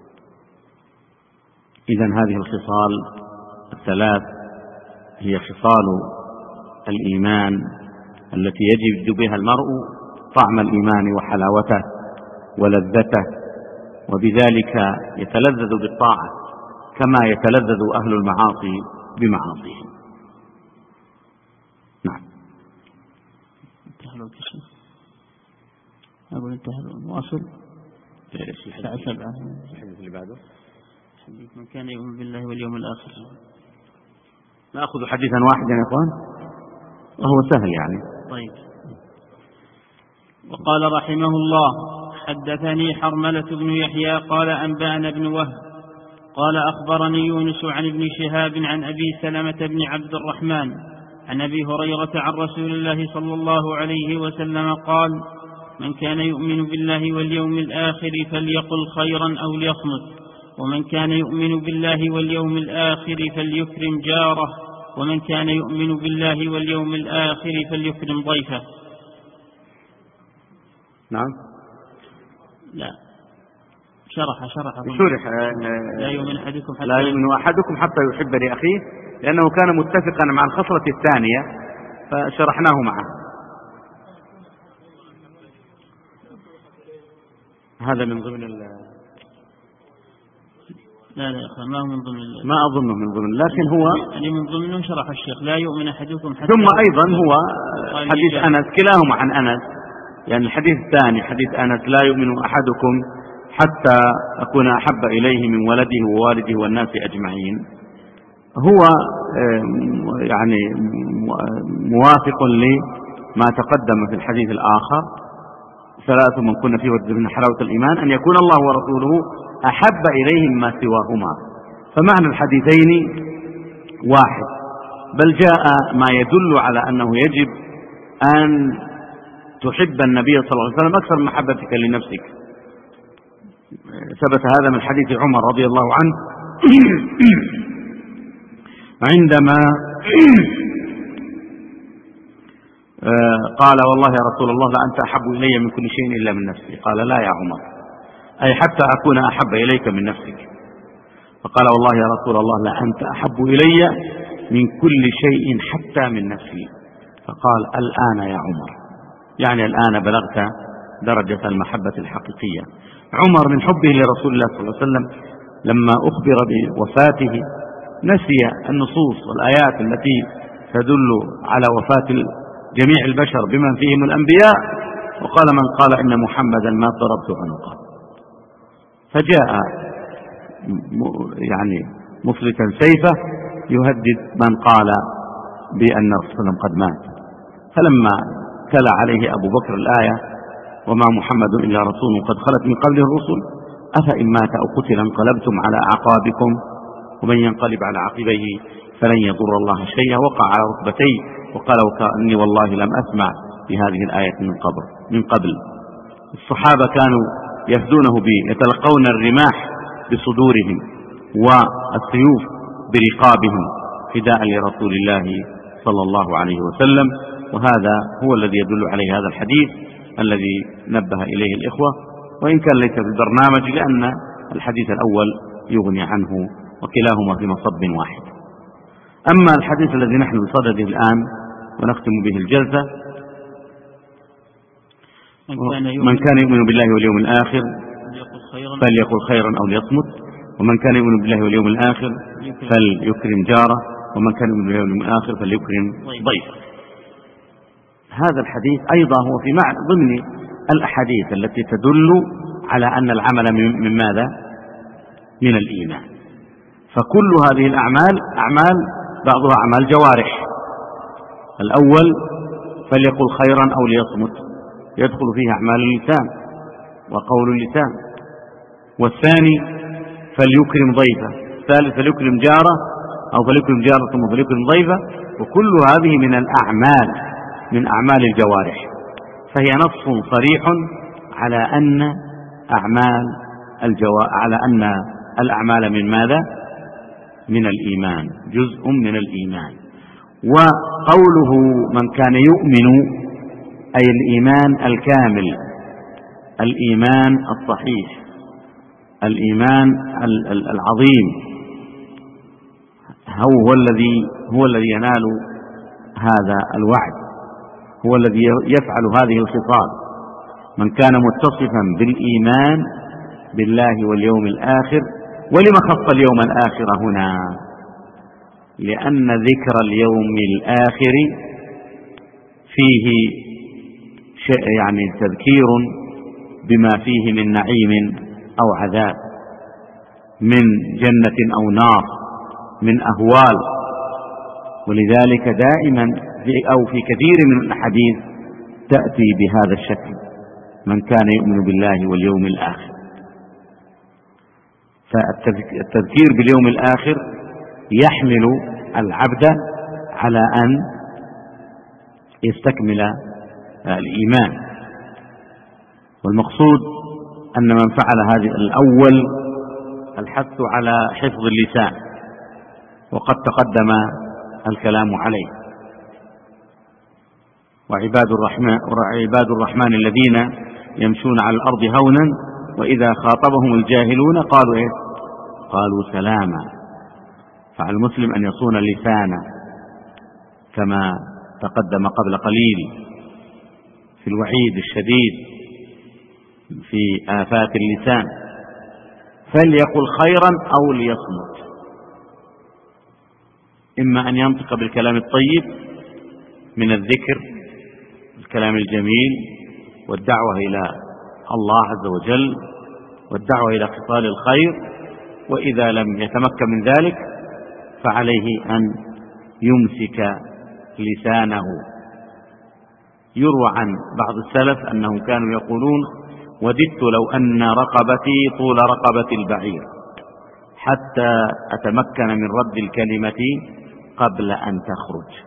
إذن هذه الخصال الثلاث هي خصال الإيمان التي يجد بها المرء طعم الإيمان وحلاوته ولذته، وبذلك يتلذذ بالطاعة كما يتلذذ أهل المعاصي بمعاصيهم. نعم. أقول انتهى واصل. الحديث اللي بعده حديث من كان يؤمن بالله واليوم الآخر. نأخذ حديثا واحدا يا إخوان وهو سهل يعني. طيب. وقال رحمه الله: حدثني حرملة بن يحيى قال أنبأنا بن وهب قال أخبرني يونس عن ابن شهاب عن أبي سلمة بن عبد الرحمن عن أبي هريرة عن رسول الله صلى الله عليه وسلم قال: من كان يؤمن بالله واليوم الآخر فليقل خيرا أو ليصمت، ومن كان يؤمن بالله واليوم الآخر فليكرم جاره، ومن كان يؤمن بالله واليوم الآخر فليكرم ضيفه. نعم. لا شرح لا يؤمن أحدكم حتى يحب لأخيه، لأنه كان متفقا مع الخصلة الثانية فشرحناه معه. هذا من ضمن لا ما هو من ضمن ما أظنه من ضمن، لكن هو يعني من ضمنه شرح الشيخ لا يؤمن أحدكم حتى. ثم أيضا هو حديث أنس كلاهما عن أنس، يعني الحديث الثاني حديث أنس لا يؤمن أحدكم حتى أكون أحب إليه من ولده ووالده والناس أجمعين، هو يعني موافق لما تقدم في الحديث الآخر: ثلاث من كن فيه وجد من حلاوة الإيمان أن يكون الله ورسوله أحب إليه مما سواهما. فمعنى الحديثين واحد، بل جاء ما يدل على أنه يجب أن تحب النبي صلى الله عليه وسلم أكثر من محبتك لنفسك. ثبت هذا من حديث عمر رضي الله عنه عندما قال: والله يا رسول الله لأنت أحب إلي من كل شيء إلا من نفسي. قال: لا يا عمر، أي حتى أكون أحب إليك من نفسك. فقال: والله يا رسول الله لأنت أحب إلي من كل شيء حتى من نفسي. فقال: الآن يا عمر، يعني الآن بلغت درجة المحبة الحقيقية. عمر من حبه لرسول الله صلى الله عليه وسلم لما أخبر بوفاته نسي النصوص والآيات التي تدل على وفاة جميع البشر بمن فيهم الأنبياء، وقال: من قال إن محمدا ما ضربت عنقه. فجاء يعني مفلتا سيفه يهدد من قال بأن الرسول صلى الله عليه وسلم قد مات. فلما تلا عليه أبو بكر الآية: وما محمد إلا رسول قد خلت من قبله الرسل أفإن مات أو قتل انقلبتم على أعقابكم ومن ينقلب على عقبيه فلن يضر الله شيئا، وقع على ركبتيه وقال: وكأني والله لم أسمع بهذه الآية من قبل. الصحابة كانوا يفدونه يتلقون الرماح بصدورهم والسيوف برقابهم فداء لرسول الله صلى الله عليه وسلم. وهذا هو الذي يدل عليه هذا الحديث الذي نبه إليه الإخوة، وإن كان ليس في البرنامج لأن الحديث الأول يغني عنه وكلاهما في مصب واحد. أما الحديث الذي نحن بصدده الآن ونختم به الجلسة: من كان يؤمن بالله واليوم الآخر فليقل خيرا أو ليصمت، ومن كان يؤمن بالله واليوم الآخر فليكرم جاره، ومن كان يؤمن بالله واليوم الآخر فليكرم ضيفه. هذا الحديث أيضا هو في معنى ضمن الأحاديث التي تدل على أن العمل من ماذا؟ من الإيمان. فكل هذه الأعمال أعمال بعضها أعمال جوارح. الأول فليقل خيرا أو ليصمت، يدخل فيه أعمال اللسان وقول اللسان. والثاني فليكرم ضيفه. الثالث فليكرم جاره أو فليكرم جاره ثم فليكرم ضيفه. وكل هذه من الأعمال من أعمال الجوارح، فهي نص صريح على أن الأعمال من ماذا؟ من الإيمان، جزء من الإيمان. وقوله من كان يؤمن أي الإيمان الكامل، الإيمان الصحيح، الإيمان العظيم، هو الذي ينال هذا الوعد، هو الذي يفعل هذه الخصال. من كان متصفا بالإيمان بالله واليوم الآخر. ولما خص اليوم الآخر هنا؟ لأن ذكر اليوم الآخر فيه شيء يعني تذكير بما فيه من نعيم أو عذاب، من جنة أو نار، من أهوال. ولذلك دائما في كثير من الأحاديث تأتي بهذا الشكل: من كان يؤمن بالله واليوم الآخر. فالتذكير باليوم الآخر يحمل العبد على أن يستكمل الإيمان. والمقصود أن من فعل هذه الأول الحث على حفظ اللسان، وقد تقدم الكلام عليه. وعباد الرحمن الذين يمشون على الأرض هونا وإذا خاطبهم الجاهلون قالوا إيه؟ قالوا سلاما. فعلى المسلم أن يصون لسانه كما تقدم قبل قليل في الوعيد الشديد في آفات اللسان، فليقل خيرا أو ليصمت، إما أن ينطق بالكلام الطيب من الذكر، الكلام الجميل، والدعوة إلى الله عز وجل، والدعوة إلى خصال الخير، وإذا لم يتمكن من ذلك فعليه أن يمسك لسانه. يروى عن بعض السلف أنهم كانوا يقولون: وددت لو أن رقبتي طول رقبة البعير حتى أتمكن من رد الكلمة قبل أن تخرج.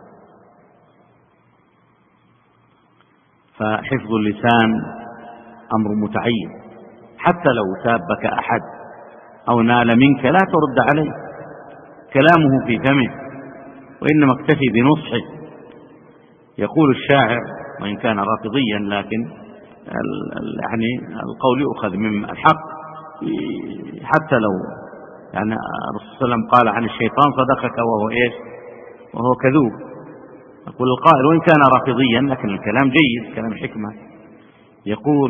فحفظ اللسان أمر متعين، حتى لو سابك أحد أو نال منك لا ترد عليه، كلامه في فمه، وإنما اكتفي بنصحه. يقول الشاعر وإن كان رافضيا لكن يعني القول يؤخذ من الحق، حتى لو يعني الرسول صلى الله عليه وسلم قال عن الشيطان: صدقك وهو إيش؟ وهو كذوب. يقول القائل وإن كان رافضيا لكن الكلام جيد، كلام حكمة. يقول: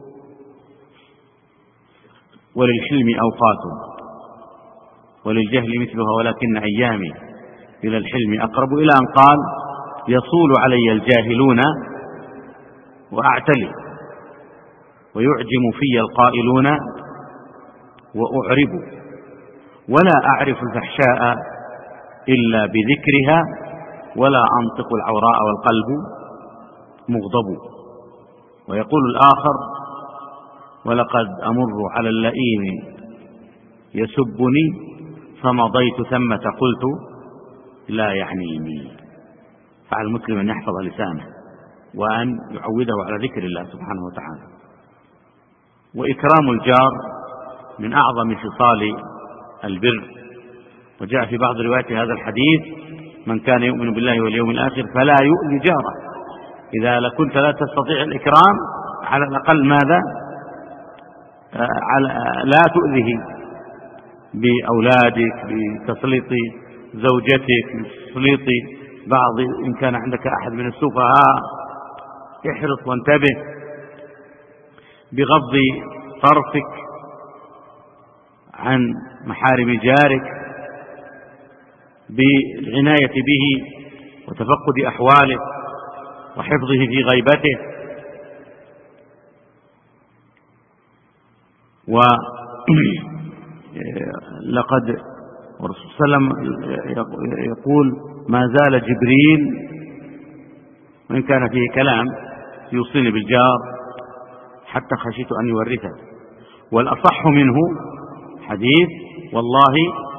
وللحلم أوقات وللجهل مثلها ولكن أيامي إلى الحلم أقرب، إلى أن قال: يصول علي الجاهلون وأعتلي ويعجم في القائلون وأعرب، ولا أعرف الفحشاء إلا بذكرها، ولا أنطق العوراء والقلب مغضب. ويقول الآخر: ولقد أمر على اللئيم يسبني فمضيت ثمة قلت لا يعنيني. فعلى المسلم أن يحفظ لسانه وأن يعوده على ذكر الله سبحانه وتعالى. وإكرام الجار من أعظم خصال البر، وجاء في بعض روايات هذا الحديث: من كان يؤمن بالله واليوم الآخر فلا يؤذي جاره. إذا كنت لا تستطيع الإكرام على الأقل ماذا؟ لا تؤذيه بأولادك، بتسليط زوجتك، بتسليط بعض، إن كان عندك أحد من السفهاء احرص وانتبه، بغض طرفك عن محارم جارك، بالعناية به وتفقد أحواله وحفظه في غيبته. ولقد الرسول صلى الله عليه وسلم يقول: ما زال جبريل وإن كان فيه كلام يوصيني بالجار حتى خشيت أن يورثه. والأصح منه حديث: والله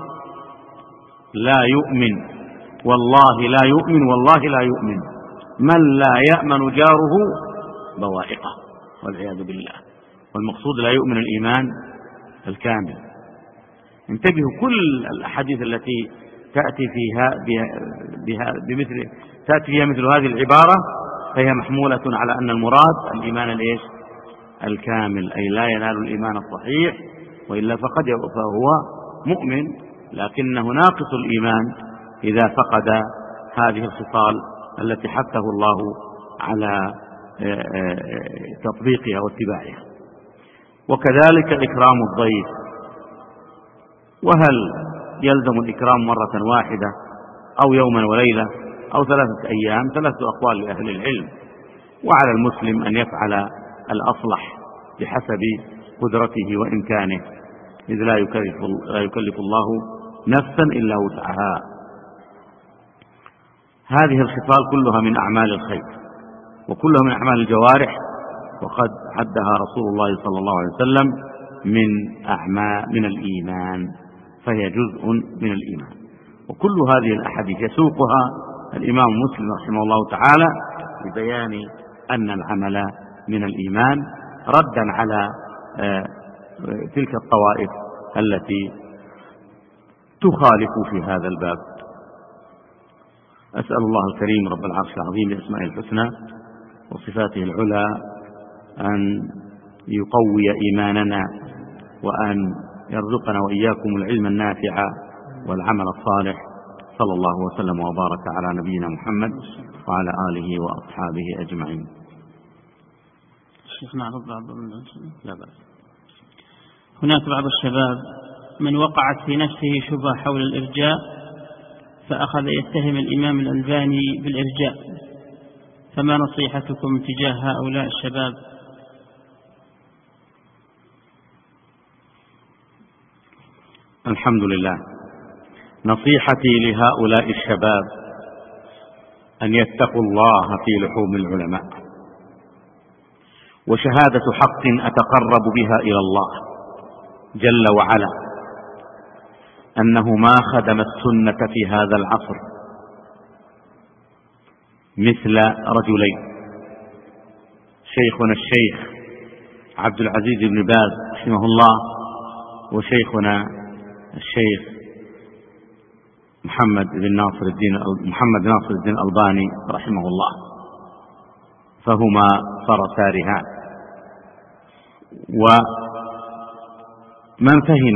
لا يؤمن، والله لا يؤمن، والله لا يؤمن من لا يأمن جاره بوائقه، والعياذ بالله. والمقصود لا يؤمن الإيمان الكامل. انتبهوا، كل الأحاديث التي تأتي فيها مثل هذه العبارة فهي محمولة على أن المراد الإيمان الكامل، أي لا ينال الإيمان الصحيح، وإلا فهو مؤمن لكنه ناقص الإيمان إذا فقد هذه الخصال التي حثه الله على تطبيقها واتباعها. وكذلك إكرام الضيف. وهل يلزم الإكرام مرة واحدة أو يوما وليلة أو 3 أيام؟ 3 أقوال لأهل العلم. وعلى المسلم أن يفعل الأصلح بحسب قدرته وإمكانه، إذ لا يكلف الله نفسا إلا وسعها. هذه الخصال كلها من أعمال الخير وكلها من أعمال الجوارح، وقد عدها رسول الله صلى الله عليه وسلم من الإيمان، فهي جزء من الإيمان. وكل هذه الأحاديث يسوقها الإمام مسلم رحمه الله تعالى لبيان أن العمل من الإيمان، ردا على تلك الطوائف التي تخالف في هذا الباب. أسأل الله الكريم رب العرش العظيم بأسمائه الحسنى وصفاته العلى أن يقوي إيماننا، وأن يرزقنا وإياكم العلم النافع والعمل الصالح. صلى الله وسلم وبارك على نبينا محمد وعلى آله وأصحابه أجمعين. شيخ نعرض بعض لا بأس. هناك بعض الشباب من وقعت في نفسه شبهة حول الإرجاء، فأخذ يتهم الإمام الألباني بالإرجاء، فما نصيحتكم تجاه هؤلاء الشباب؟ الحمد لله. نصيحتي لهؤلاء الشباب أن يتقوا الله في لحوم العلماء، وشهادة حق أتقرب بها إلى الله جل وعلا أنه ما خدم السنة في هذا العصر مثل رجلين: شيخنا الشيخ عبد العزيز بن باز رحمه الله، وشيخنا الشيخ محمد ناصر الدين الألباني رحمه الله، فهما فرسا رهان. ومن فهم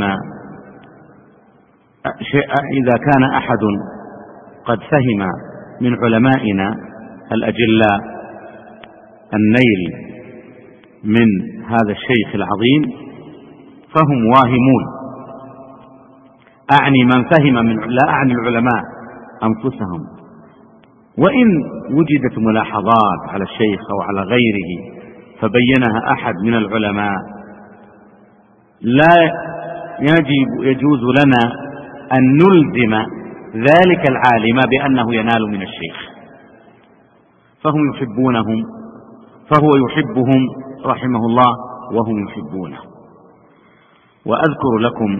إذا كان أحد قد فهم من علمائنا الأجلاء النيل من هذا الشيخ العظيم فهم واهمون. أعني من فهم لا أعني العلماء أنفسهم. وإن وجدت ملاحظات على الشيخ أو على غيره فبينها أحد من العلماء، لا يجوز لنا أن نلزم ذلك العالم بأنه ينال من الشيخ، فهم يحبونهم، فهو يحبهم رحمه الله وهم يحبونه. وأذكر لكم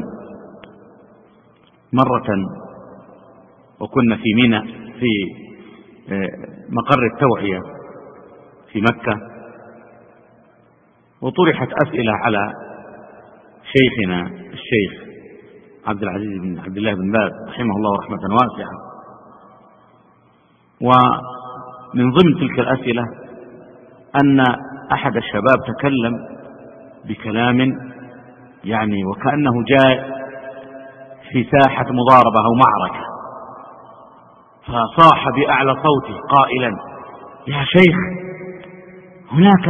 مرة وكنا في منى في مقر التوعية في مكة، وطرحت أسئلة على شيخنا الشيخ عبد العزيز بن عبد الله بن باز رحمه الله رحمة واسعة. ومن ضمن تلك الأسئلة أن أحد الشباب تكلم بكلام يعني وكأنه جاء في ساحة مضاربة أو معركة، فصاح بأعلى صوته قائلا: يا شيخ، هناك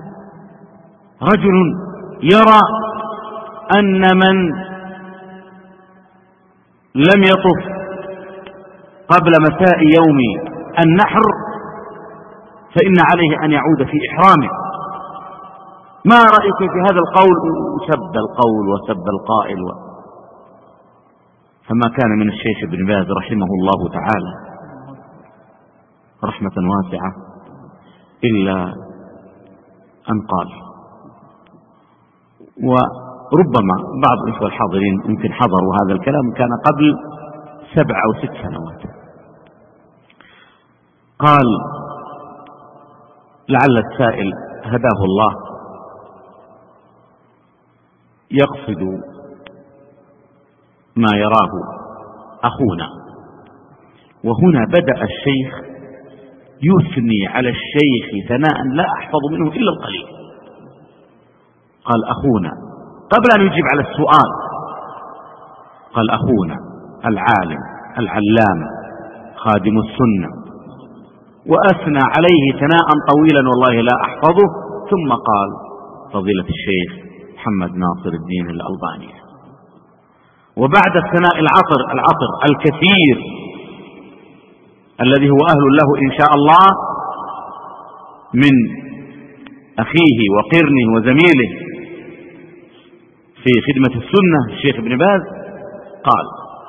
رجل يرى أن من لم يطف قبل مساء يوم النحر فإن عليه أن يعود في إحرامه، ما رأيك في هذا القول؟ وسب القول وسب القائل فما كان من الشيخ ابن باز رحمه الله تعالى رحمة واسعة إلا أن قال. وربما بعض الإخوة الحاضرين يمكن حضروا هذا الكلام، كان قبل 7 أو 6 سنوات. قال: لعل السائل هداه الله يقصد ما يراه أخونا. وهنا بدأ الشيخ يثني على الشيخ ثناء لا أحفظ منه إلا القليل. قال: أخونا، قبل أن يجيب على السؤال قال: أخونا العالم العلامة خادم السنة، وأثنى عليه ثناء طويلا والله لا أحفظه. ثم قال: فضيلة الشيخ محمد ناصر الدين الألباني. وبعد الثناء العطر الكثير الذي هو أهل له إن شاء الله من أخيه وقرنه وزميله في خدمة السنة الشيخ ابن باز، قال: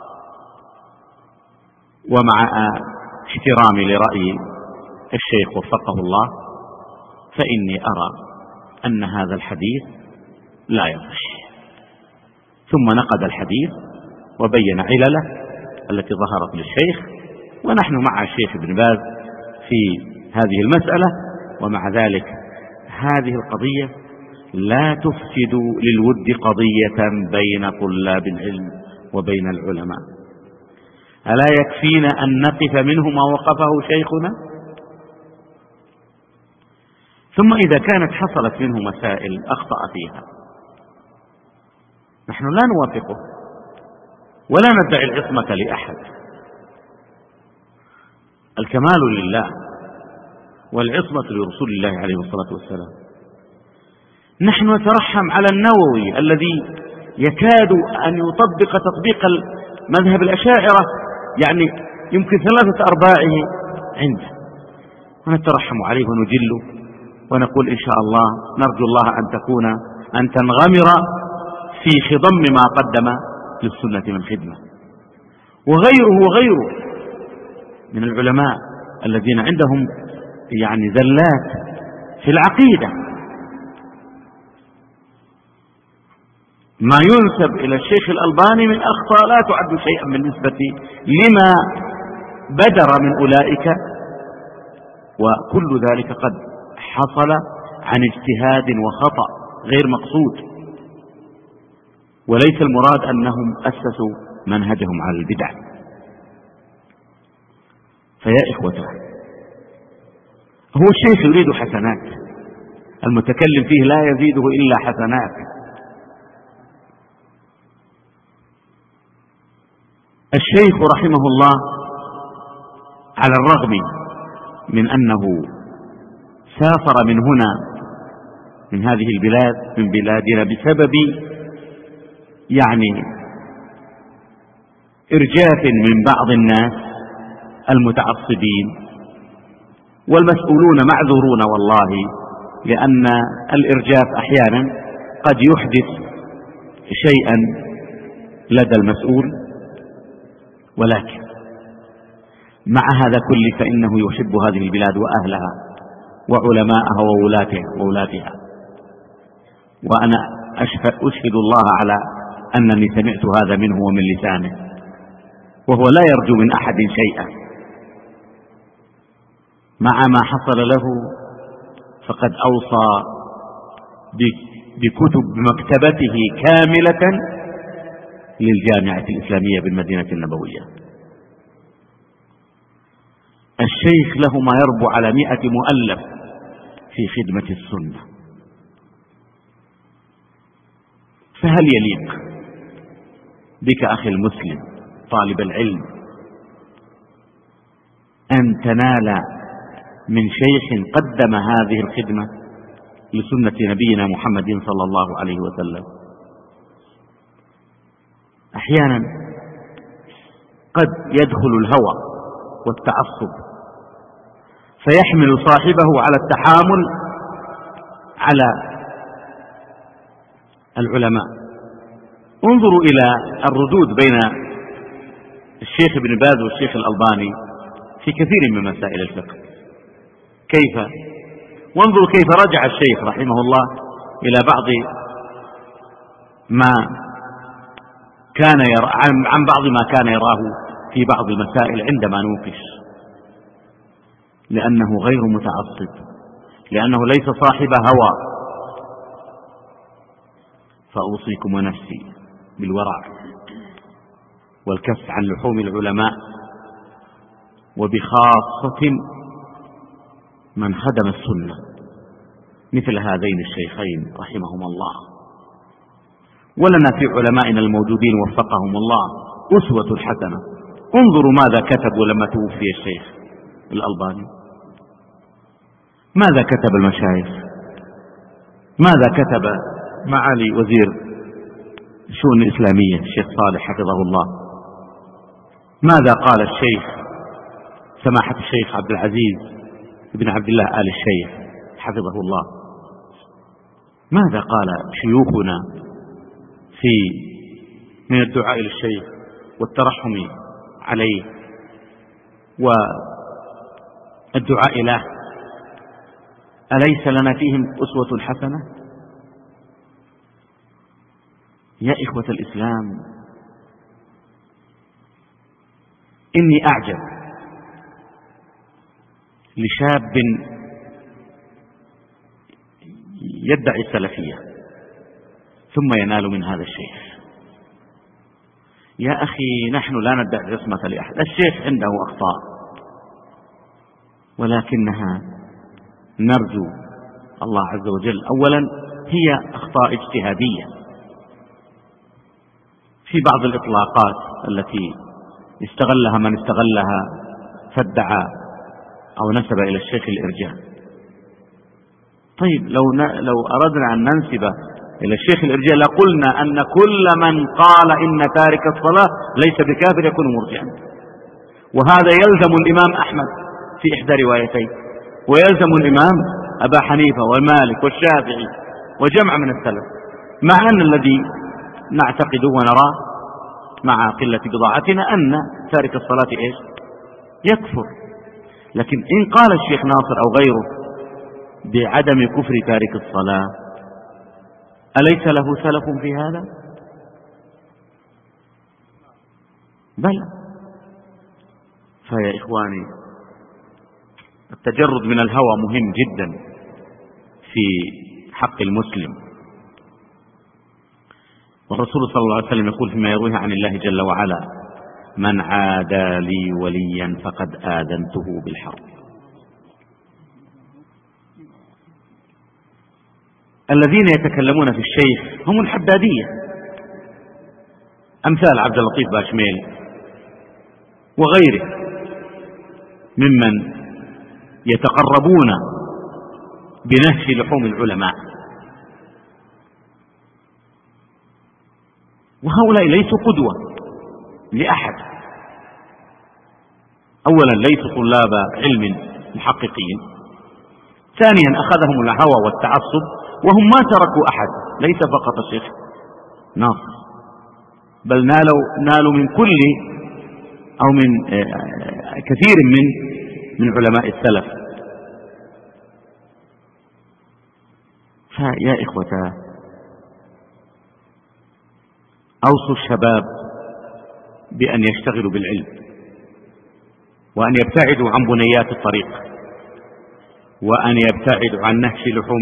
ومع احترامي لرأي الشيخ وفقه الله، فإني أرى أن هذا الحديث لا يصح. ثم نقد الحديث وبين علله التي ظهرت للشيخ، ونحن مع الشيخ ابن باز في هذه المسألة. ومع ذلك هذه القضية لا تفسد للود قضية بين طلاب العلم وبين العلماء. ألا يكفينا أن نقف منه ما وقفه شيخنا؟ ثم إذا كانت حصلت منه مسائل أخطأ فيها نحن لا نوافقه ولا ندعي العصمة لأحد، الكمال لله والعصمة لرسول الله عليه الصلاة والسلام. نحن نترحم على النووي الذي يكاد أن يطبق تطبيق مذهب الأشاعرة، يعني يمكن 3/4 عنده، ونترحم عليه ونجله ونقول إن شاء الله نرجو الله أن تنغمر في خضم ما قدم للسنة من خدمة. وغيره من العلماء الذين عندهم يعني زلات في العقيدة، ما ينسب إلى الشيخ الألباني من أخطاء لا تعد شيئا بالنسبة لما بدر من أولئك، وكل ذلك قد حصل عن اجتهاد وخطأ غير مقصود، وليس المراد أنهم أسسوا منهجهم على البدع. فيا إخوته، هو الشيخ يريد حسنات، المتكلم فيه لا يزيده إلا حسنات. الشيخ رحمه الله على الرغم من أنه سافر من هنا من هذه البلاد من بلادنا بسبب يعني إرجاف من بعض الناس المتعصبين، والمسؤولون معذورون والله، لأن الإرجاف أحيانا قد يحدث شيئا لدى المسؤول، ولكن مع هذا كله فإنه يحب هذه البلاد وأهلها وعلماءها وولاتها. وأنا أشهد الله على أنني سمعت هذا منه ومن لسانه، وهو لا يرجو من أحد شيئا. مع ما حصل له فقد أوصى بكتب مكتبته كاملة للجامعة الإسلامية بالمدينة النبوية. الشيخ له ما يربو على 100 مؤلف في خدمة السنة. فهل يليق بك أخي المسلم طالب العلم أن تنال من شيخ قدم هذه الخدمة لسنة نبينا محمد صلى الله عليه وسلم؟ أحيانا قد يدخل الهوى والتعصب فيحمل صاحبه على التحامل على العلماء. انظروا إلى الردود بين الشيخ ابن باز والشيخ الألباني في كثير من مسائل الفقه كيف، وانظروا كيف رجع الشيخ رحمه الله إلى بعض ما كان يرى عن بعض ما كان يراه في بعض المسائل عندما نوقش، لأنه غير متعصب، لأنه ليس صاحب هوى. فأوصيكم ونفسي بالورع والكف عن لحوم العلماء، وبخاصة من خدم السنة مثل هذين الشيخين رحمهما الله. ولنا في علمائنا الموجودين وفقهم الله أسوة حسنة. انظروا ماذا كتبوا لما توفي الشيخ الألباني، ماذا كتب المشايخ، ماذا كتب معالي وزير الشؤون الإسلامية الشيخ صالح حفظه الله، ماذا قال الشيخ سماحة الشيخ عبد العزيز بن عبد الله آل الشيخ حفظه الله، ماذا قال شيوخنا من الدعاء للشيخ والترحم عليه والدعاء له. أليس لنا فيهم أسوة حسنة؟ يا إخوة الإسلام، إني أعجب لشاب يدعي السلفية ثم ينال من هذا الشيخ. يا أخي، نحن لا ندعي العصمة لأحد، الشيخ عنده أخطاء، ولكنها نرجو الله عز وجل. أولا هي أخطاء اجتهادية في بعض الإطلاقات التي استغلها من استغلها فادعى أو نسب إلى الشيخ الإرجاء. طيب لو أردنا أن ننسب إلى الشيخ الإرجاء لقلنا أن كل من قال إن تارك الصلاة ليس بكافر يكون مرجئا، وهذا يلزم الإمام أحمد في إحدى روايتين، ويلزم الإمام أبا حنيفة والمالك والشافعي وجمع من السلف، مع أن الذي نعتقده ونراه مع قلة بضاعتنا أن تارك الصلاة إيش؟ يكفر. لكن إن قال الشيخ ناصر أو غيره بعدم كفر تارك الصلاة أليس له سلف في هذا؟ بلى. فيا إخواني التجرد من الهوى مهم جدا في حق المسلم، والرسول صلى الله عليه وسلم يقول فيما يرويه عن الله جل وعلا: من عادى لي وليا فقد آذنته بالحرب. الذين يتكلمون في الشيخ هم الحدادية، أمثال عبد اللطيف باشميل وغيره ممن يتقربون بنهش لحوم العلماء، وهؤلاء ليسوا قدوة لأحد. أولا ليسوا طلاب علم محققين، ثانيا أخذهم الهوى والتعصب، وهم ما تركوا أحد، ليس فقط الشيخ ناصر، بل نالوا من كل أو من كثير من علماء السلف. فيا إخوتاه أوصوا الشباب بأن يشتغلوا بالعلم، وأن يبتعدوا عن بنيات الطريق، وأن يبتعدوا عن نهش لحوم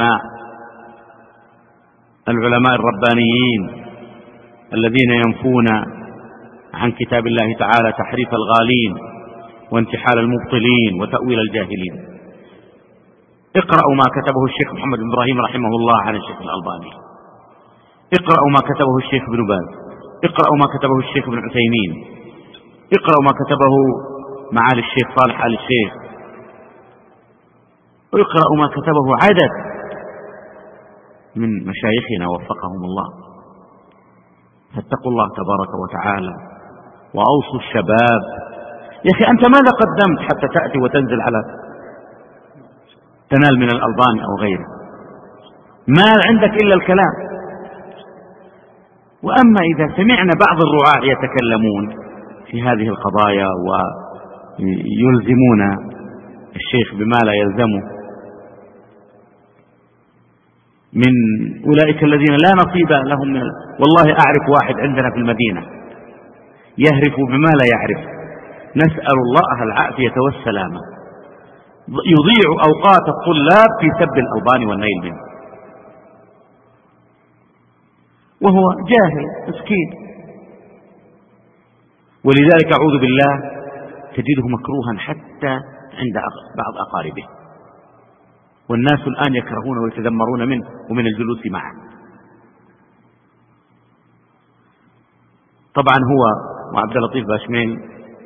العلماء الربانيين الذين ينفون عن كتاب الله تعالى تحريف الغالين وانتحال المبطلين وتأويل الجاهلين. اقرأوا ما كتبه الشيخ محمد بن إبراهيم رحمه الله عن الشيخ الألباني، اقرأوا ما كتبه الشيخ ابن باز، اقرأوا ما كتبه الشيخ ابن عثيمين، اقرأوا ما كتبه معالي الشيخ صالح آل الشيخ، ويقرأوا ما كتبه عدد من مشايخنا وفقهم الله. فاتقوا الله تبارك وتعالى وأوصوا الشباب. يا أخي أنت ماذا قدمت حتى تأتي وتنزل على تنال من الألباني أو غيره؟ ما عندك إلا الكلام. وأما إذا سمعنا بعض الرعاة يتكلمون في هذه القضايا ويلزمون الشيخ بما لا يلزمه من أولئك الذين لا نصيب لهم من والله أعرف واحد عندنا في المدينة يهرف بما لا يعرف، نسأل الله العافية والسلامة، يضيع أوقات الطلاب في سب الألباني والنيل منه، وهو جاهل مسكين. ولذلك أعوذ بالله تجده مكروها حتى عند بعض أقاربه، والناس الآن يكرهون ويتذمرون منه ومن الجلوس معه. طبعا هو وعبد اللطيف باشميل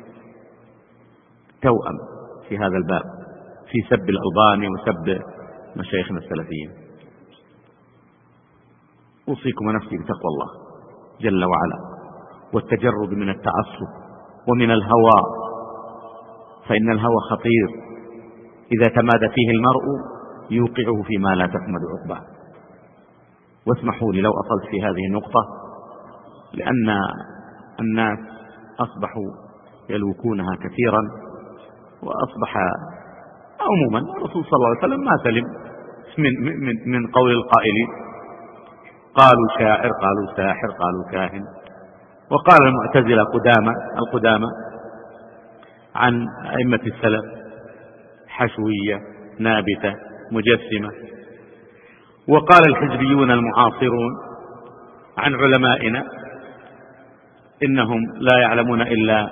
توأم في هذا الباب في سب الألباني وسب مشايخنا السلفيين. أوصيكم ونفسي بتقوى الله جل وعلا والتجرد من التعصب ومن الهوى، فإن الهوى خطير، إذا تمادى فيه المرء يوقعه فيما لا تحمد عقباه. واسمحوا لي لو أصلت في هذه النقطة، لأن الناس أصبحوا يلوكونها كثيرا، وأصبح عموما الرسول صلى الله عليه وسلم ما سلم من قول القائلين، قالوا شاعر، قالوا ساحر، قالوا كاهن. وقال المعتزلة القدامى عن أئمة السلف حشوية، نابتة، مجسمة. وقال الحزبيون المعاصرون عن علمائنا إنهم لا يعلمون إلا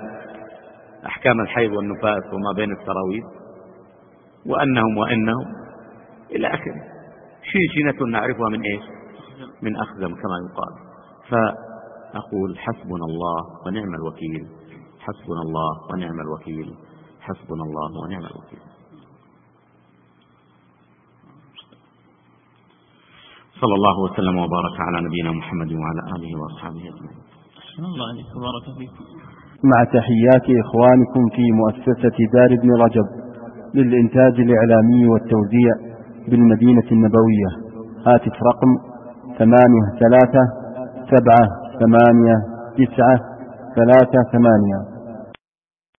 أحكام الحيض والنفاس وما بين التراويح، وإنهم إلى آخره، شنشنة نعرفها من إيش؟ من أخزم كما يقال. فأقول حسبنا الله ونعم الوكيل، حسبنا الله ونعم الوكيل، حسبنا الله ونعم الوكيل. صلى الله وسلم وبارك على نبينا محمد وعلى آله وأصحابه أجمعين. الله عليك وبارك فيكم. مع تحيات إخوانكم في مؤسسة دار ابن رجب للإنتاج الإعلامي والتوزيع بالمدينة النبوية. هاتف رقم 83 7 8 9 3 8.